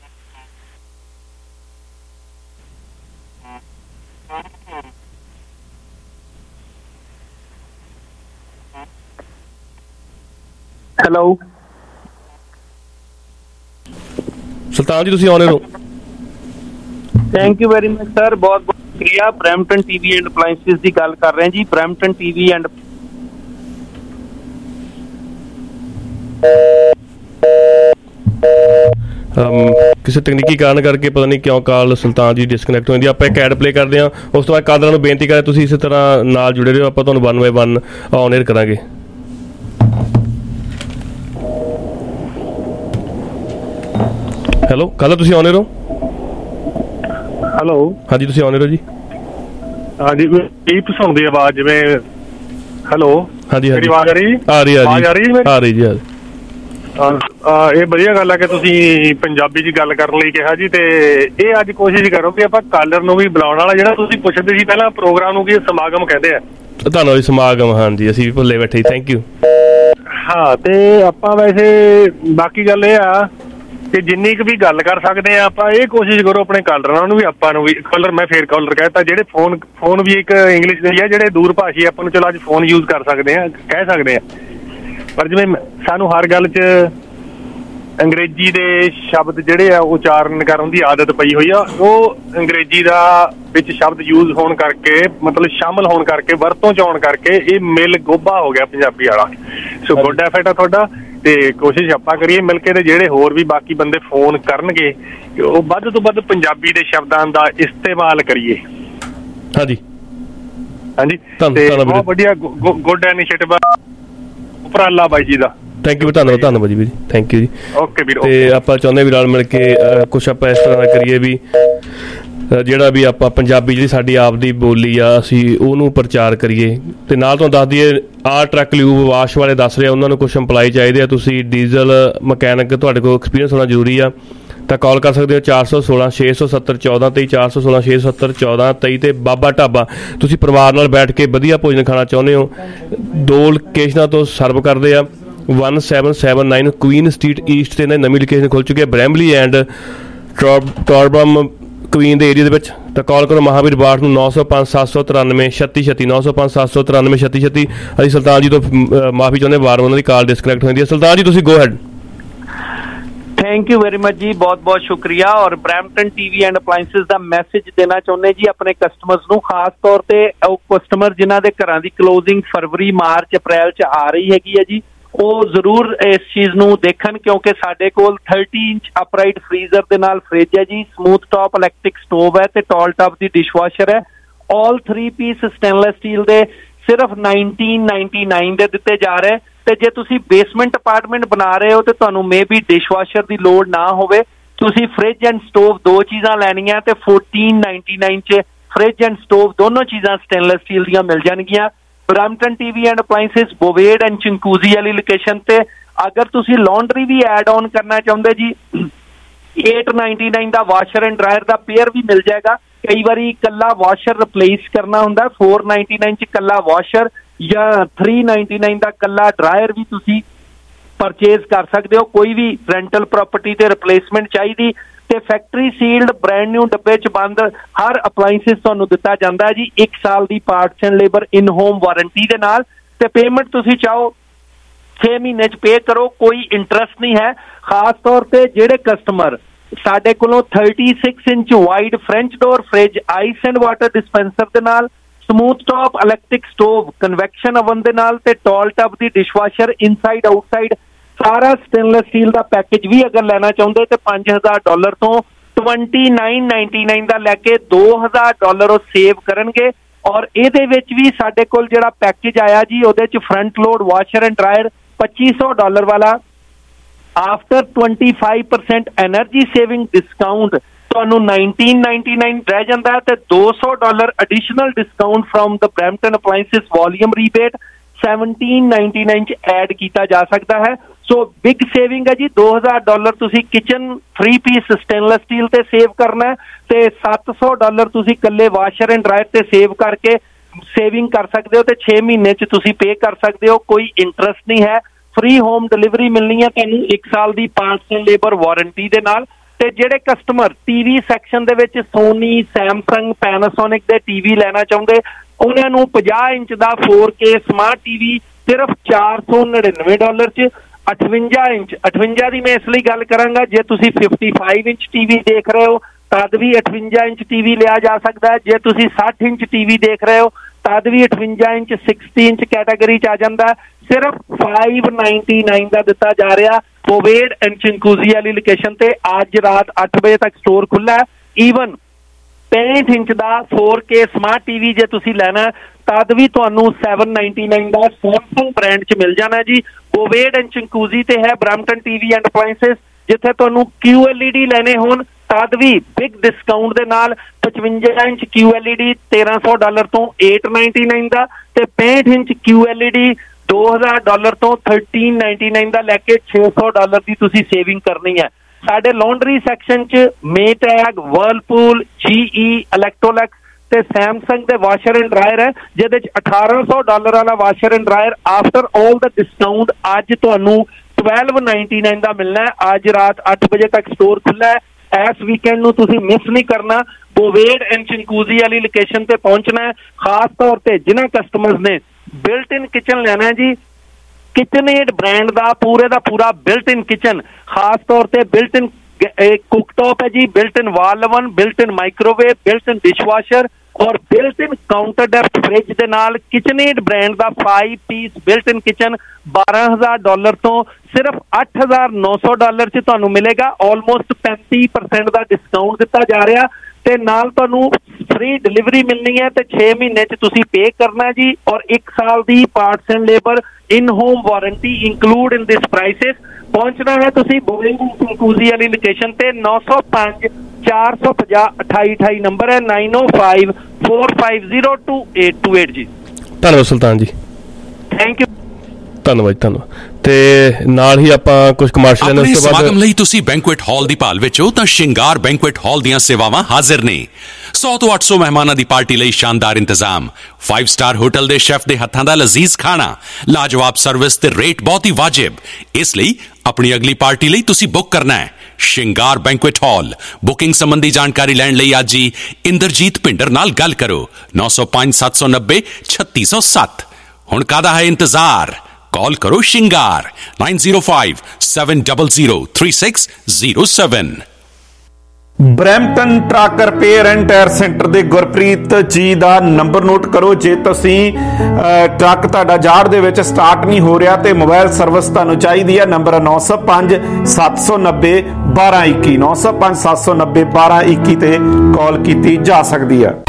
ਹੈਲੋ ਸੁਲਤਾਨ ਜੀ, ਤੁਸੀਂ ਆਉਣੇ ਰਹੋ। Thank you very much sir, ਬਹੁਤ ਬਹੁਤ ਸ਼ੁਕਰੀਆ। ਬਰੈਂਪਟਨ ਟੀਵੀ ਐਂਡ ਅਪਲਾਈਐਂਸਸ ਦੀ ਗੱਲ ਕਰ ਰਹੇ ਹਾਂ ਜੀ। ਬਰੈਂਪਟਨ ਟੀਵੀ ਐਂਡ ਕਿਸੇ ਤਕਨੀਕੀ ਕਾਰਨ ਕਰਕੇ ਪਤਾ ਨਹੀਂ ਕਿਉਂ ਕਾਲ ਸੁਲਤਾਨ ਜੀ ਡਿਸਕਨੈਕਟ ਹੋ ਜਾਂਦੀ। ਆਪਾਂ ਇੱਕ ਐਡ ਪਲੇ ਕਰਦੇ ਹਾਂ, ਉਸ ਤੋਂ ਬਾਅਦ ਕਾਲਰਾਂ ਨੂੰ ਬੇਨਤੀ ਕਰਾਂ ਤੁਸੀਂ ਇਸੇ ਤਰ੍ਹਾਂ ਨਾਲ ਜੁੜੇ ਰਹੋ, ਆਪਾਂ ਤੁਹਾਨੂੰ one by one on air ਕਰਾਂਗੇ। ਹੈਲੋ ਕਾਲਰ, ਤੁਸੀਂ ਆਉਣੇ ਰਹੋ। ਹੈਲੋ ਹਾਂਜੀ, ਤੁਸੀਂ ਆਉਣੇ ਰਹੋ ਜੀ। ਹਾਂਜੀ, ਦੀਪ ਸੁਣਦੀ ਆਵਾਜ਼ ਜਿਵੇਂ। ਹੈਲੋ ਹਾਂਜੀ ਮੇਰੀ ਆਵਾਜ਼ ਆ ਰਹੀ? ਆ ਰਹੀ ਆਵਾਜ਼ ਆ ਰਹੀ ਜੀ? ਆ ਰਹੀ ਜੀ। ਇਹ ਵਧੀਆ ਗੱਲ ਹੈ ਕਿ ਤੁਸੀਂ ਪੰਜਾਬੀ 'ਚ ਗੱਲ ਕਰਨ ਲਈ ਕਿਹਾ ਜੀ। ਤੇ ਇਹ ਅੱਜ ਕੋਸ਼ਿਸ਼ ਕਰੋ ਕਿ ਆਪਾਂ ਕਾਲਰ ਨੂੰ ਵੀ ਬੁਲਾਉਣ ਵਾਲਾ, ਜਿਹੜਾ ਤੁਸੀਂ ਪੁੱਛਦੇ ਸੀ ਪਹਿਲਾਂ ਪ੍ਰੋਗਰਾਮ ਨੂੰ ਕੀ ਸਮਾਗਮ ਕਹਿੰਦੇ ਆ। ਤੁਹਾਨੂੰ ਜੀ ਸਮਾਗਮ, ਹਾਂਜੀ ਅਸੀਂ ਵੀ ਭੁੱਲੇ ਬੈਠੇ। Thank you. ਹਾਂ, ਤੇ ਆਪਾਂ ਵੈਸੇ ਬਾਕੀ ਗੱਲ ਇਹ ਆ ਕਿ ਜਿੰਨੀ ਕੁ ਵੀ ਗੱਲ ਕਰ ਸਕਦੇ ਆ ਆਪਾਂ ਇਹ ਕੋਸ਼ਿਸ਼ ਕਰੋ ਆਪਣੇ ਕਾਲਰਾਂ ਨੂੰ ਵੀ, ਆਪਾਂ ਨੂੰ ਵੀ। ਕਾਲਰ ਮੈਂ ਫੇਰ ਕਾਲਰ ਕਹਿਤਾ, ਜਿਹੜੇ ਫੋਨ ਫੋਨ ਵੀ ਇੱਕ ਇੰਗਲਿਸ਼ ਦੇ ਹੀ ਆ, ਜਿਹੜੇ ਦੂਰ ਭਾਸ਼ੀ ਆਪਾਂ ਨੂੰ ਚਲੋ ਅੱਜ ਫੋਨ ਯੂਜ਼ ਕਰ ਸਕਦੇ ਆ, ਕਹਿ ਸਕਦੇ ਆ, ਪਰ ਜਿਵੇਂ ਸਾਨੂੰ ਹਰ ਗੱਲ 'ਚ ਅੰਗਰੇਜ਼ੀ ਦੇ ਸ਼ਬਦ ਜਿਹੜੇ ਆ ਉਚਾਰਨ ਕਰਨ ਦੀ ਆਦਤ ਪਈ ਹੋਈ ਆ, ਉਹ ਅੰਗਰੇਜ਼ੀ ਦਾ ਵਿੱਚ ਸ਼ਬਦ ਯੂਜ਼ ਹੋਣ ਕਰਕੇ, ਮਤਲਬ ਸ਼ਾਮਲ ਹੋਣ ਕਰਕੇ, ਵਰਤੋਂ ਚ ਆਉਣ ਕਰਕੇ ਇਹ ਮਿਲ ਗੋਭਾ ਹੋ ਗਿਆ ਪੰਜਾਬੀ ਵਾਲਾ। ਸੋ ਗੁੱਡ ਐਫਰਟ ਆ ਤੁਹਾਡਾ, ਤੇ ਕੋਸ਼ਿਸ਼ ਆਪਾਂ ਕਰੀਏ ਮਿਲ ਕੇ, ਤੇ ਜਿਹੜੇ ਹੋਰ ਵੀ ਬਾਕੀ ਬੰਦੇ ਫੋਨ ਕਰਨਗੇ ਉਹ ਵੱਧ ਤੋਂ ਵੱਧ ਪੰਜਾਬੀ ਦੇ ਸ਼ਬਦਾਂ ਦਾ ਇਸਤੇਮਾਲ ਕਰੀਏ। ਹਾਂਜੀ ਹਾਂਜੀ, ਤੇ ਬਹੁਤ ਵਧੀਆ ਗੁੱਡ ਇਨੀਸ਼ੀਏਟਿਵ ਉਪਰਾਲਾ ਬਾਈ ਜੀ ਦਾ। ਥੈਂਕ ਯੂ, ਧੰਨਵਾਦ ਧੰਨਵਾਦ ਜੀ ਵੀਰ, ਥੈਂਕ ਯੂ ਜੀ। ਓਕੇ ਵੀਰ। ਤੇ ਆਪਾਂ ਚਾਹੁੰਦੇ ਵੀ ਨਾਲ ਮਿਲ ਕੇ ਕੁਛ ਆਪਾਂ ਇਸ ਤਰ੍ਹਾਂ ਦਾ ਕਰੀਏ ਵੀ ਜਿਹੜਾ ਵੀ ਆਪਾਂ ਪੰਜਾਬੀ ਜਿਹੜੀ ਸਾਡੀ ਆਪ ਦੀ ਬੋਲੀ ਆ ਅਸੀਂ ਉਹਨੂੰ ਪ੍ਰਚਾਰ ਕਰੀਏ। ਤੇ ਨਾਲ ਤੁਹਾਨੂੰ ਦੱਸ ਦਈਏ ਆਹ ਟਰੱਕ ਲਿਊਬ ਵਾਸ਼ ਵਾਲੇ ਦੱਸ ਰਹੇ ਉਹਨਾਂ ਨੂੰ ਕੁਛ ਇੰਪਲਾਈ ਚਾਹੀਦੇ ਆ। ਤੁਸੀਂ ਡੀਜ਼ਲ ਮਕੈਨਿਕ ਤੁਹਾਡੇ ਕੋਲ ਐਕਸਪੀਰੀਅੰਸ ਹੋਣਾ ਜ਼ਰੂਰੀ ਆ, ਤਾਂ ਕਾਲ ਕਰ ਸਕਦੇ ਹੋ ਚਾਰ ਸੌ ਸੋਲਾਂ ਛੇ ਸੌ ਸੱਤਰ ਚੌਦਾਂ ਤੇਈ, ਚਾਰ ਸੌ ਸੋਲਾਂ ਛੇ ਸੌ ਸੱਤਰ ਚੌਦਾਂ ਤੇਈ। ਤੇ ਬਾਬਾ ਢਾਬਾ, ਤੁਸੀਂ ਪਰਿਵਾਰ ਨਾਲ ਬੈਠ ਕੇ ਵਧੀਆ ਭੋਜਨ ਖਾਣਾ ਚਾਹੁੰਦੇ ਹੋ, ਦੋ ਲੋਕੇਸ਼ਨਾਂ ਤੋਂ ਸਰਵ ਕਰਦੇ ਆ। One seven seven nine Queen Street East ਤੇ ਨਵੀਂ ਲੋਕੇਸ਼ਨ ਖੁੱਲ ਚੁੱਕੀ ਹੈ ਬਰੈਂਬਲੀ ਐਂਡ ਟੌਰਬਮ ਕੁਈਨ ਦੇ ਏਰੀਆ ਦੇ ਵਿੱਚ। ਤਾਂ ਕਾਲ ਕਰੋ ਮਹਾਵੀਰ ਬਾਠ ਨੂੰ ਨੌ ਸੌ ਪੰਜ ਸੱਤ ਸੌ ਤਰਾਨਵੇਂ ਛੱਤੀ ਛੱਤੀ, ਨੌ ਸੌ ਪੰਜ ਸੱਤ ਸੌ ਤਰਾਨਵੇਂ ਛੱਤੀ ਛੱਤੀ। ਅਸੀਂ ਸੁਲਤਾਨ ਜੀ ਤੋਂ ਮਾਫੀ ਚਾਹੁੰਦੇ, ਵਾਰ ਉਹਨਾਂ ਦੀ ਕਾਲ ਡਿਸਕਨੈਕਟ ਹੋ ਜਾਂਦੀ ਹੈ। ਸੁਲਤਾਨ ਜੀ ਤੁਸੀਂ go ahead. Thank you very much ਜੀ, ਬਹੁਤ ਬਹੁਤ ਸ਼ੁਕਰੀਆ। ਔਰ ਬਰੈਂਪਟਨ ਟੀਵੀ ਐਂਡ ਅਪਲਾਈਐਂਸਿਸ ਦਾ ਮੈਸੇਜ ਦੇਣਾ ਚਾਹੁੰਦੇ ਜੀ ਆਪਣੇ ਕਸਟਮਰਸ ਨੂੰ, ਖਾਸ ਤੌਰ ਤੇ ਉਹ ਕਸਟਮਰ ਜਿਨ੍ਹਾਂ ਦੇ ਘਰਾਂ ਦੀ ਕਲੋਜ਼ਿੰਗ ਫਰਵਰੀ ਮਾਰਚ ਅਪ੍ਰੈਲ ਚ ਆ ਰਹੀ ਹੈਗੀ ਹੈ ਜੀ, ਉਹ ਜ਼ਰੂਰ ਇਸ ਚੀਜ਼ ਨੂੰ ਦੇਖਣ, ਕਿਉਂਕਿ ਸਾਡੇ ਕੋਲ ਥਰਟੀ ਇੰਚ ਅਪਰਾਈਟ ਫਰੀਜ਼ਰ ਦੇ ਨਾਲ ਫ੍ਰਿਜ ਹੈ ਜੀ, ਸਮੂਥ ਟਾਪ ਇਲੈਕਟ੍ਰਿਕ ਸਟੋਵ ਹੈ ਤੇ ਟਾਲ ਟਾਪ ਦੀ ਡਿਸ਼ਵਾਸ਼ਰ ਹੈ। All three piece stainless steel ਦੇ ਸਿਰਫ ਨਾਈਨਟੀਨ ਨਾਈਨਟੀ ਨਾਈਨ ਦੇ ਦਿੱਤੇ ਜਾ ਰਹੇ। ਤੇ ਜੇ ਤੁਸੀਂ ਬੇਸਮੈਂਟ ਅਪਾਰਟਮੈਂਟ ਬਣਾ ਰਹੇ ਹੋ ਤੇ ਤੁਹਾਨੂੰ ਮੇ ਬੀ ਡਿਸ਼ਵਾਸ਼ਰ ਦੀ ਲੋੜ ਨਾ ਹੋਵੇ, ਤੁਸੀਂ ਫ੍ਰਿਜ ਐਂਡ ਸਟੋਵ ਦੋ ਚੀਜ਼ਾਂ ਲੈਣੀਆਂ ਤੇ ਫੋਰਟੀਨ ਨਾਈਨਟੀ ਨਾਈਨ ਚ ਫ੍ਰਿਜ ਐਂਡ ਸਟੋਵ ਦੋਨੋਂ ਚੀਜ਼ਾਂ ਸਟੇਨਲੈਸ ਸਟੀਲ ਦੀਆਂ ਮਿਲ ਜਾਣਗੀਆਂ। Brampton TV and Appliances Bovaird and Chinguacousy ਵਾਲੀ ਲੋਕੇਸ਼ਨ ਤੇ। ਅਗਰ ਤੁਸੀਂ ਲਾਂਡਰੀ ਵੀ ਐਡ ਆਨ ਕਰਨਾ ਚਾਹੁੰਦੇ ਜੀ, eight ninety-nine ਦਾ ਵਾਸ਼ਰ ਐਂਡ ਡਰਾਇਰ ਦਾ ਪੇਅਰ ਵੀ ਮਿਲ ਜਾਏਗਾ। ਕਈ ਵਾਰੀ ਇਕੱਲਾ ਵਾਸ਼ਰ ਰਿਪਲੇਸ ਕਰਨਾ ਹੁੰਦਾ, four ninety-nine ਚ ਇਕੱਲਾ ਵਾਸ਼ਰ ਜਾਂ three ninety-nine ਦਾ ਇਕੱਲਾ ਡਰਾਇਰ ਵੀ ਤੁਸੀਂ ਪਰਚੇਜ਼ ਕਰ ਸਕਦੇ ਹੋ। ਕੋਈ ਵੀ ਰੈਂਟਲ ਪ੍ਰਾਪਰਟੀ ਤੇ ਰਿਪਲੇਸਮੈਂਟ ਚਾਹੀਦੀ ਤੇ ਫੈਕਟਰੀ ਸੀਲਡ ਬ੍ਰੈਂਡ ਨਿਊ ਡੱਬੇ ਚ ਬੰਦ ਹਰ ਅਪਲਾਈਐਂਸਿਸ ਤੁਹਾਨੂੰ ਦਿੱਤਾ ਜਾਂਦਾ ਹੈ ਜੀ, ਇੱਕ ਸਾਲ ਦੀ parts and labour in home warranty ਦੇ ਨਾਲ। ਤੇ ਪੇਮੈਂਟ ਤੁਸੀਂ ਚਾਹੋ ਛੇ ਮਹੀਨੇ ਚ ਪੇ ਕਰੋ, ਕੋਈ ਇੰਟਰਸਟ ਨਹੀਂ ਹੈ। ਖਾਸ ਤੌਰ ਤੇ ਜਿਹੜੇ ਕਸਟਮਰ ਸਾਡੇ ਕੋਲੋਂ thirty-six inch wide French door fridge, ice and water dispenser ਦੇ ਨਾਲ, smooth top electric stove, convection oven ਦੇ ਨਾਲ ਤੇ ਟਾਲ ਟਾਪ ਦੀ ਡਿਸ਼ਵਾਸ਼ਰ ਇਨਸਾਈਡ ਆਊਟਸਾਈਡ ਸਾਰਾ ਸਟੇਨਲੈਸ ਸਟੀਲ ਦਾ ਪੈਕੇਜ ਵੀ ਅਗਰ ਲੈਣਾ ਚਾਹੁੰਦੇ ਤੇ ਪੰਜ ਹਜ਼ਾਰ ਡਾਲਰ ਤੋਂ twenty-nine ninety-nine ਦਾ ਲੈ ਕੇ ਦੋ ਹਜ਼ਾਰ ਡਾਲਰ ਉਹ ਸੇਵ ਕਰਨਗੇ। ਔਰ ਇਹਦੇ ਵਿੱਚ ਵੀ ਸਾਡੇ ਕੋਲ ਜਿਹੜਾ ਪੈਕੇਜ ਆਇਆ ਜੀ, ਉਹਦੇ ਚ front load washer and dryer ਪੱਚੀ ਸੌ ਡਾਲਰ ਵਾਲਾ after twenty-five percent energy saving discount ਤੁਹਾਨੂੰ nineteen ninety-nine ਰਹਿ ਜਾਂਦਾ ਤੇ ਦੋ ਸੌ dollar additional discount from the Brampton Appliances volume rebate seventeen ninety-nine ਚ ਐਡ ਕੀਤਾ ਜਾ ਸਕਦਾ ਹੈ। ਸੋ ਬਿਗ ਸੇਵਿੰਗ ਹੈ ਜੀ, ਦੋ ਹਜ਼ਾਰ ਡਾਲਰ ਤੁਸੀਂ kitchen three piece stainless steel ਤੇ ਸੇਵ ਕਰਨਾ ਤੇ ਸੱਤ ਸੌ ਡਾਲਰ ਤੁਸੀਂ ਇਕੱਲੇ ਵਾਸ਼ਰ ਐਂਡ ਡਰਾਇਰ ਤੇ ਸੇਵ ਕਰਕੇ ਸੇਵਿੰਗ ਕਰ ਸਕਦੇ ਹੋ ਤੇ ਛੇ ਮਹੀਨੇ ਚ ਤੁਸੀਂ ਪੇ ਕਰ ਸਕਦੇ ਹੋ, ਕੋਈ ਇੰਟਰਸਟ ਨਹੀਂ ਹੈ। ਫ੍ਰੀ ਹੋਮ ਡਿਲੀਵਰੀ ਮਿਲਣੀ ਹੈ ਤੁਹਾਨੂੰ ਇੱਕ ਸਾਲ ਦੀ ਪਾਰਟਸ ਐਂਡ ਲੇਬਰ ਵਾਰੰਟੀ ਦੇ ਨਾਲ। ਤੇ ਜਿਹੜੇ ਕਸਟਮਰ ਟੀਵੀ ਸੈਕਸ਼ਨ ਦੇ ਵਿੱਚ ਸੋਨੀ, ਸੈਮਸੰਗ, ਪੈਨਾਸੋਨਿਕ ਦੇ ਟੀਵੀ ਲੈਣਾ ਚਾਹੁੰਦੇ, ਉਹਨਾਂ ਨੂੰ ਪੰਜਾਹ ਇੰਚ ਦਾ four K ਸਮਾਰਟ ਟੀਵੀ ਸਿਰਫ ਚਾਰ ਸੌ ਨੜਿਨਵੇਂ ਡਾਲਰ ਚ। ਅਠਵੰਜਾ ਇੰਚ ਅਠਵੰਜਾ ਦੀ ਮੈਂ ਇਸ ਲਈ ਗੱਲ ਕਰਾਂਗਾ, ਜੇ ਤੁਸੀਂ fifty-five ਇੰਚ ਟੀਵੀ ਦੇਖ ਰਹੇ ਹੋ ਤਦ ਵੀ ਅਠਵੰਜਾ ਇੰਚ ਟੀਵੀ ਲਿਆ ਜਾ ਸਕਦਾ ਹੈ। ਜੇ ਤੁਸੀਂ ਸੱਠ ਇੰਚ ਟੀਵੀ ਦੇਖ ਰਹੇ ਹੋ ਤਦ ਵੀ ਅਠਵੰਜਾ ਇੰਚ sixty ਇੰਚ ਕੈਟਾਗਰੀ ਚ ਆ ਜਾਂਦਾ। ਸਿਰਫ five ninety-nine ਦਾ ਦਿੱਤਾ ਜਾ ਰਿਹਾ ਬੋਵੇਡ ਐਂਡ ਚਿੰਕੂਜ਼ੀ ਵਾਲੀ ਲੋਕੇਸ਼ਨ ਤੇ। ਅੱਜ ਰਾਤ ਅੱਠ ਵਜੇ ਤੱਕ ਸਟੋਰ ਖੁੱਲਾ ਹੈ। ਈਵਨ ਪੈਂਹਠ ਇੰਚ ਦਾ four K ਸਮਾਰਟ ਟੀਵੀ ਜੇ ਤੁਸੀਂ ਲੈਣਾ ਤਦ ਵੀ ਤੁਹਾਨੂੰ seven ninety-nine ਦਾ ਸੈਮਸੰਗ ਬ੍ਰਾਂਡ ਚ ਮਿਲ ਜਾਣਾ ਜੀ। ਬੋਵੇਡ ਐਂਡ ਚਿੰਕੂਜ਼ੀ ਤੇ ਹੈ ਬਰੈਂਪਟਨ ਟੀਵੀ ਐਂਡ ਅਪਲਾਈਐਂਸਿਸ। ਜਿੱਥੇ ਤੁਹਾਨੂੰ Q L E D ਲੈਣੇ ਹੋਣ ਤਦ ਵੀ ਬਿਗ ਡਿਸਕਾਊਂਟ ਦੇ ਨਾਲ ਪਚਵੰਜਾ inch Q L E D ਤੇਰਾਂ ਸੌ ਡਾਲਰ ਤੋਂ eight ninety-nine ਦਾ ਤੇ ਪੈਂਹਠ inch Q L E D ਦੋ ਹਜ਼ਾਰ ਡਾਲਰ ਤੋਂ thirteen ninety-nine ਦਾ ਲੈ ਕੇ ਛੇ ਸੌ ਡਾਲਰ ਦੀ ਤੁਸੀਂ ਸੇਵਿੰਗ ਕਰਨੀ ਹੈ। ਸਾਡੇ ਲਾਂਡਰੀ ਸੈਕਸ਼ਨ ਚ Maytag, Whirlpool, G E, Electrolux ਤੇ ਸੈਮਸੰਗ ਦੇ ਵਾਸ਼ਰ ਐਂਡ ਡਰਾਇਰ ਹੈ, ਜਿਹਦੇ ਚ ਅਠਾਰਾਂ ਸੌ ਡਾਲਰ ਵਾਲਾ washer and dryer after all ਦਾ ਡਿਸਕਾਊਂਟ ਅੱਜ ਤੁਹਾਨੂੰ twelve ninety-nine ਦਾ ਮਿਲਣਾ ਹੈ। ਅੱਜ ਰਾਤ ਅੱਠ ਵਜੇ ਤੱਕ ਸਟੋਰ ਖੁੱਲਾ ਹੈ। ਇਸ ਵੀਕਐਂਡ ਨੂੰ ਤੁਸੀਂ ਮਿਸ ਨਹੀਂ ਕਰਨਾ। ਬੋਵੇਡ ਐਂਡ ਚਿੰਕੂਜ਼ੀ ਵਾਲੀ ਲੋਕੇਸ਼ਨ ਤੇ ਪਹੁੰਚਣਾ ਹੈ। ਖਾਸ ਤੌਰ ਤੇ ਜਿਨ੍ਹਾਂ ਕਸਟਮਰਸ ਨੇ ਬਿਲਟ ਇਨ ਕਿਚਨ ਲੈਣਾ ਹੈ ਜੀ, ਕਿਚਨਏਡ ਬ੍ਰਾਂਡ ਦਾ ਪੂਰੇ ਦਾ ਪੂਰਾ ਬਿਲਟ ਇਨ ਕਿਚਨ, ਖਾਸ ਤੌਰ ਤੇ ਬਿਲਟ ਇਨ ਕੁਕਟॉप है जी, built in wall oven, built in microwave, built in dishwasher और built in counter depth fridge दे नाल किचनएड ब्रांड दा five piece built in kitchen बारह हज़ार डॉलर तो सिर्फ अठ हज़ार नौ सौ डॉलर च तुहानू मिलेगा। ऑलमोस्ट पैंती परसेंट का डिस्काउंट दिता जा रहा ते नाल तुहानू फ्री डिलीवरी मिलनी है ते छे महीने च तुसी पे करना है जी, और एक साल दी parts and labour in home warranty include in this prices. पहुंचना है तुसी बोइंग कूजी वाली लोकेशन ते नौ सौ पांच चार सौ पचास अठाई अठाई नंबर है नाइन ओ five four five zero two eight two eight जी। ਧੰਨਵਾਦ ਸੁਲਤਾਨ ਜੀ, ਥੈਂਕ ਯੂ। ਧੰਨਵਾਦ ਧੰਨਵਾਦ। ਤੇ ਨਾਲ ਹੀ ਆਪਾਂ ਕੁਝ ਕਮਰਸ਼ੀਅਲ ਆਪਣੇ ਸਮਾਗਮ ਲਈ ਤੁਸੀਂ ਬੈਂਕੁਏਟ ਹਾਲ ਦੀ ਭਾਲ ਵਿੱਚ ਹੋ ਤਾਂ ਸ਼ਿੰਗਾਰ ਬੈਂਕੁਏਟ ਹਾਲ ਦੀਆਂ ਸੇਵਾਵਾਂ ਹਾਜ਼ਰ ਨੇ। ਸੌ ਤੋਂ ਅੱਠ ਸੌ ਮਹਿਮਾਨਾਂ ਦੀ ਪਾਰਟੀ ਲਈ ਸ਼ਾਨਦਾਰ ਇੰਤਜ਼ਾਮ, ਫਾਈਵ ਸਟਾਰ ਹੋਟਲ ਦੇ ਸ਼ੈਫ ਦੇ ਹੱਥਾਂ ਦਾ ਲਜ਼ੀਜ਼ ਖਾਣਾ, ਲਾਜਵਾਬ ਸਰਵਿਸ ਤੇ ਰੇਟ ਬਹੁਤ ਹੀ ਵਾਜਿਬ। ਇਸ ਲਈ ਆਪਣੀ ਅਗਲੀ ਪਾਰਟੀ ਲਈ ਤੁਸੀਂ ਬੁੱਕ ਕਰਨਾ ਹੈ ਸ਼ਿੰਗਾਰ ਬੈਂਕੁਏਟ ਹਾਲ। ਬੁਕਿੰਗ ਸੰਬੰਧੀ ਜਾਣਕਾਰੀ ਲੈਣ ਲਈ ਅੱਜ ਹੀ ਇੰਦਰਜੀਤ ਭਿੰਡਰ ਨਾਲ ਗੱਲ ਕਰੋ ਨੌ ਸੌ ਪੰਜ ਸੱਤ ਸੌ ਨੱਬੇ ਛੱਤੀ ਸੌ ਸੱਤ। ਹੁਣ ਕਾਹਦਾ ਹੈ ਇੰਤਜ਼ਾਰ, कॉल करो Shingar nine zero five seven double zero three six zero seven. Brampton Truck Repair and Tyre Centre ਦੇ ਗੁਰਪ੍ਰੀਤ ਜੀ ਦਾ ਨੰਬਰ ਨੋਟ ਕਰੋ। ਜੇ ਤੁਸੀਂ ਟਰੱਕ ਤੁਹਾਡਾ ਜਾੜ ਦੇ ਵਿੱਚ ਸਟਾਰਟ ਨਹੀਂ ਹੋ ਰਿਹਾ ਤੇ ਮੋਬਾਈਲ ਸਰਵਿਸ ਤੁਹਾਨੂੰ ਚਾਹੀਦੀ ਹੈ, ਨੰਬਰ ਨੌ ਸੌ ਪੰਜ ਸੱਤ ਸੌ ਨੱਬੇ ਬਾਰਾਂ ਇੱਕੀ ਨੌ ਸੌ ਪੰਜ ਸੱਤ ਸੌ ਨੱਬੇ ਬਾਰਾਂ ਇੱਕੀ ਤੇ ਕਾਲ ਕੀਤੀ ਜਾ ਸਕਦੀ ਹੈ।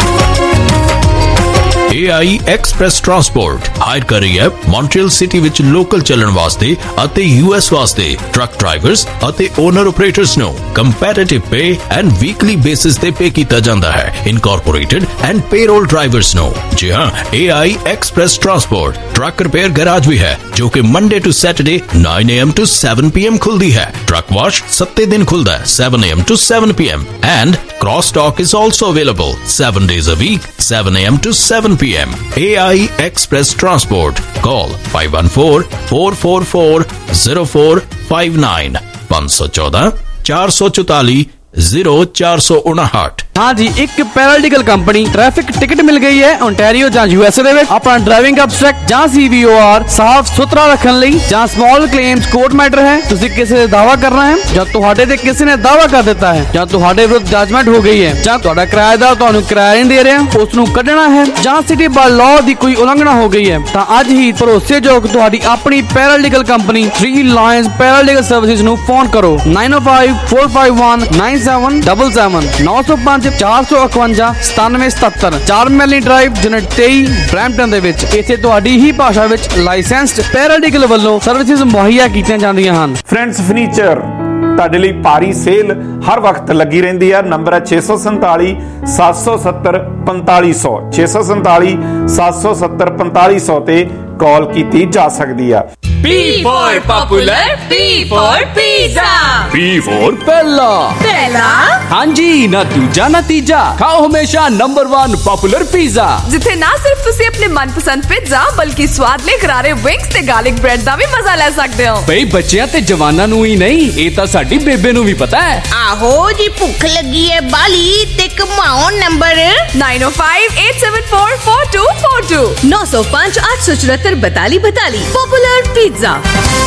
A I Express Transport hire ਕਰ ਰਹੀ ਹੈ ਮੌਂਟਰੀਅਲ ਸਿਟੀ ਵਿੱਚ ਲੋਕਲ ਚੱਲਣ ਵਾਸਤੇ ਅਤੇ ਯੂ ਐਸ ਵਾਸਤੇ ਟਰੱਕ ਡਰਾਈਵਰਸ ਅਤੇ ਓਨਰ ਆਪਰੇਟਰਸ ਨੂੰ competitive pay and weekly basis ਤੇ ਪੇ ਕੀਤਾ ਜਾਂਦਾ ਹੈ। ਇਨਕੋਰਪੋਰੇਟਡ ਐਂਡ ਪੇਰੋਲ ਡਰਾਈਵਰਸ ਨੂੰ। ਜੀ ਹਾਂ, A I Express Transport truck repair garage ਵੀ ਹੈ ਜੋ ਕਿ Monday to Saturday nine A M to seven P M खुलती है। ट्रक वॉश सत्ते दिन खुलता है seven A M to seven P M and cross dock is also available seven days a week seven A M to seven P M. A I Express Transport. Call five one four four four four zero four five nine पाँच सौ चौदह चार सौ चौतालीस zero चार सौ उनहठ। हाँ जी, एक पैरालीगल कंपनी ट्रैफिक टिकट मिल गई है ओंटारियो ਜਾਂ ਯੂਐਸਏ ਦੇ ਵਿੱਚ। ਆਪਣਾ ਡਰਾਈਵਿੰਗ ਅਬਸਟ੍ਰੈਕਟ ਜਾਂ ਸੀ ਵੀ ਓ ਆਰ ਸਾਫ਼ ਸੁਥਰਾ ਰੱਖਣ ਲਈ ਜਾਂ ਸਮਾਲ ਕਲੇਮਸ ਕੋਰਟ ਮੈਟਰ ਹੈ, ਤੁਸੀਂ ਕਿਸੇ ਦੇ ਦਾਵਾ ਕਰਨਾ ਹੈ ਜਾਂ ਤੁਹਾਡੇ ਤੇ ਕਿਸੇ ਨੇ ਦਾਵਾ ਕਰ ਦਿੱਤਾ ਹੈ ਜਾਂ ਤੁਹਾਡੇ ਵਿਰੁੱਧ ਜਜਮੈਂਟ ਹੋ ਗਈ ਹੈ ਜਾਂ ਤੁਹਾਡਾ ਕਿਰਾਏਦਾਰ ਤੁਹਾਨੂੰ ਕਿਰਾਇਆ ਨਹੀਂ ਦੇ ਰਿਹਾ, ਉਸ ਨੂੰ ਕੱਢਣਾ ਹੈ ਜਾਂ ਸਿਟੀ ਬਾਈ ਲਾਅ ਦੀ ਕੋਈ ਉਲੰਘਣਾ ਹੋ ਗਈ ਹੈ ਤਾਂ ਅੱਜ ਹੀ ਭਰੋਸੇਯੋਗ ਤੁਹਾਡੀ ਆਪਣੀ paralegal company Three Lions paralegal services ਨੂੰ ਫੋਨ ਕਰੋ नाइन ओ five four five one nine seven double seven नौ सौ पांच चार सौ इकवंजा सतानवे सतहत्तर चार मैली ड्राइव यूनिट तेईस ब्रैम्पटन ਦੇ ਵਿੱਚ। ਇੱਥੇ ਤੁਹਾਡੀ ਹੀ ਭਾਸ਼ਾ ਵਿੱਚ ਲਾਇਸੈਂਸਡ ਪੈਰਾਲੀਗਲ ਵੱਲੋਂ ਸਰਵਿਸਿਜ਼ ਮੁਹੱਈਆ ਕੀਤੀਆਂ ਜਾਂਦੀਆਂ ਹਨ। ਫਰੈਂਡਸ ਫਰਨੀਚਰ ਤੁਹਾਡੇ ਲਈ ਭਾਰੀ ਸੇਲ ਹਰ ਵਕਤ ਲੱਗੀ ਰਹਿੰਦੀ ਹੈ। ਨੰਬਰ ਹੈ ਛੇ ਸੌ ਸੰਤਾਲੀ ਸੱਤ ਸੌ ਸੱਤਰ ਪੰਤਾਲੀ ਸੌ ਛੇ ਸੌ ਸੰਤਾਲੀ ਸੱਤ ਸੌ ਸੱਤਰ ਪੰਤਾਲੀ ਸੌ ਤੇ ਕਾਲ ਕੀਤੀ ਜਾ ਸਕਦੀ ਆ। P for popular, P for pizza, P for Bella, Bella हाँ जी, ना दूजा ना तीजा, खाओ हमेशा नंबर वन पॉपुलर पिज़्ज़ा जिथे ना सिर्फ तुसी अपने मनपसंद पिज़्ज़ा बल्कि स्वादले करारे विंग्स ते गार्लिक ब्रेड दा भी मजा ले सकते हो। बई बच्चियां ते जवानां नूं ही नहीं, ये तां साडी बेबे नूं भी पता है। आहो जी, भुख लगी है बाली ते कमाओ नंबर नाइन ओ five eight seven four four two four two नौ सौ पाँच आठ सौ चौहत्तर बताली बताली Popular Pizza.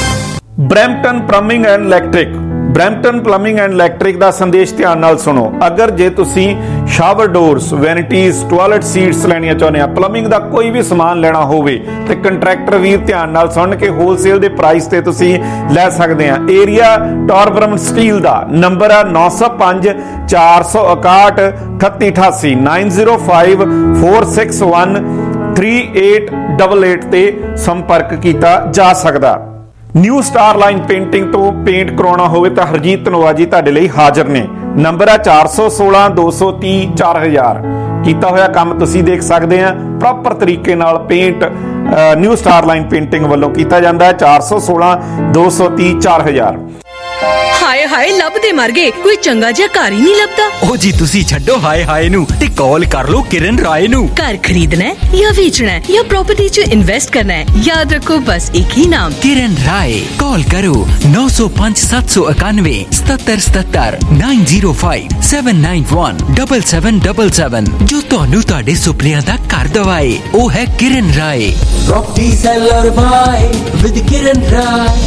Brampton Plumbing and Electric Brampton Plumbing and Electric ਦਾ ਸੰਦੇਸ਼ ਧਿਆਨ ਨਾਲ ਸੁਣੋ। ਅਗਰ ਜੇ ਤੁਸੀਂ shower doors, vanities, toilet seats ਲੈਣੀਆਂ ਚਾਹੁੰਦੇ ਆ, ਪਲੰਬਿੰਗ ਦਾ ਕੋਈ ਵੀ ਸਮਾਨ ਲੈਣਾ ਹੋਵੇ ਤੇ ਕੰਟਰੈਕਟਰ ਵੀਰ ਧਿਆਨ ਨਾਲ ਸੁਣ ਕੇ ਹੋਲਸੇਲ ਦੇ ਪ੍ਰਾਈਸ ਤੇ ਤੁਸੀਂ ਲੈ ਸਕਦੇ ਆ। ਏਰੀਆ ਟੌਰਬਰਮ ਸਟੀਲ ਦਾ ਨੰਬਰ ਆ ਨੌ ਸੌ ਪੰਜ ਚਾਰ ਸੌ ਇਕਾਹਠ ਅਠੱਤੀ ਅਠਾਸੀ nine zero five four six one three eight double eight ਤੇ ਸੰਪਰਕ ਕੀਤਾ ਜਾ ਸਕਦਾ। ਨਿਊ ਸਟਾਰ ਲਾਈਨ ਪੇਂਟਿੰਗ ਤੋਂ ਪੇਂਟ ਕਰਾਉਣਾ ਹੋਵੇ ਤਾਂ ਹਰਜੀਤ ਧਨੋਆ ਜੀ ਤੁਹਾਡੇ ਲਈ ਹਾਜ਼ਰ ਨੇ। ਨੰਬਰ ਆ ਚਾਰ ਸੌ ਸੋਲਾਂ ਦੋ ਸੌ ਤੀਹ ਚਾਰ ਹਜ਼ਾਰ। ਕੀਤਾ ਹੋਇਆ ਕੰਮ ਤੁਸੀਂ ਦੇਖ ਸਕਦੇ ਆ। ਪ੍ਰੋਪਰ ਤਰੀਕੇ ਨਾਲ paint New Star Line Painting ਵੱਲੋਂ ਕੀਤਾ ਜਾਂਦਾ ਹੈ। ਚਾਰ ਸੌ ਸੋਲਾਂ ਦੋ ਸੌ ਤੀਹ ਚਾਰ ਹਜ਼ਾਰ। ਹਾਏ ਹਾਏ ਲੱਭਦੇ ਮਰ ਗਏ, ਕੋਈ ਚੰਗਾ ਜਿਹਾ ਘਰ ਹੀ ਨਹੀਂ ਲੱਭਦਾ। ਉਹ ਜੀ ਤੁਸੀਂ ਛੱਡੋ ਹਾਏ ਹਾਏ ਨੂੰ ਤੇ ਕਾਲ ਕਰ ਲੋ ਕਿਰਨ ਰਾਏ ਨੂੰ। ਘਰ ਖਰੀਦਣਾ ਹੈ ਜਾਂ ਵੇਚਣਾ ਹੈ ਜਾਂ ਪ੍ਰॉपर्टी 'ਚ ਇਨਵੈਸਟ ਕਰਨਾ ਹੈ, ਯਾਦ ਰੱਖੋ ਬਸ ਇੱਕ ਹੀ ਨਾਮ, किरण राय। कॉल करो नौ सौ पाँच सात सौ इक्यानवे सतर सतर nine zero five seven nine one double seven double seven. जो ਤੁਹਾਨੂੰ ਤੁਹਾਡੇ ਸੁਪਨਿਆਂ ਦਾ ਘਰ ਦਵਾਏ ਉਹ ਹੈ Kiran Rai. Property sell or buy with Kiran Rai.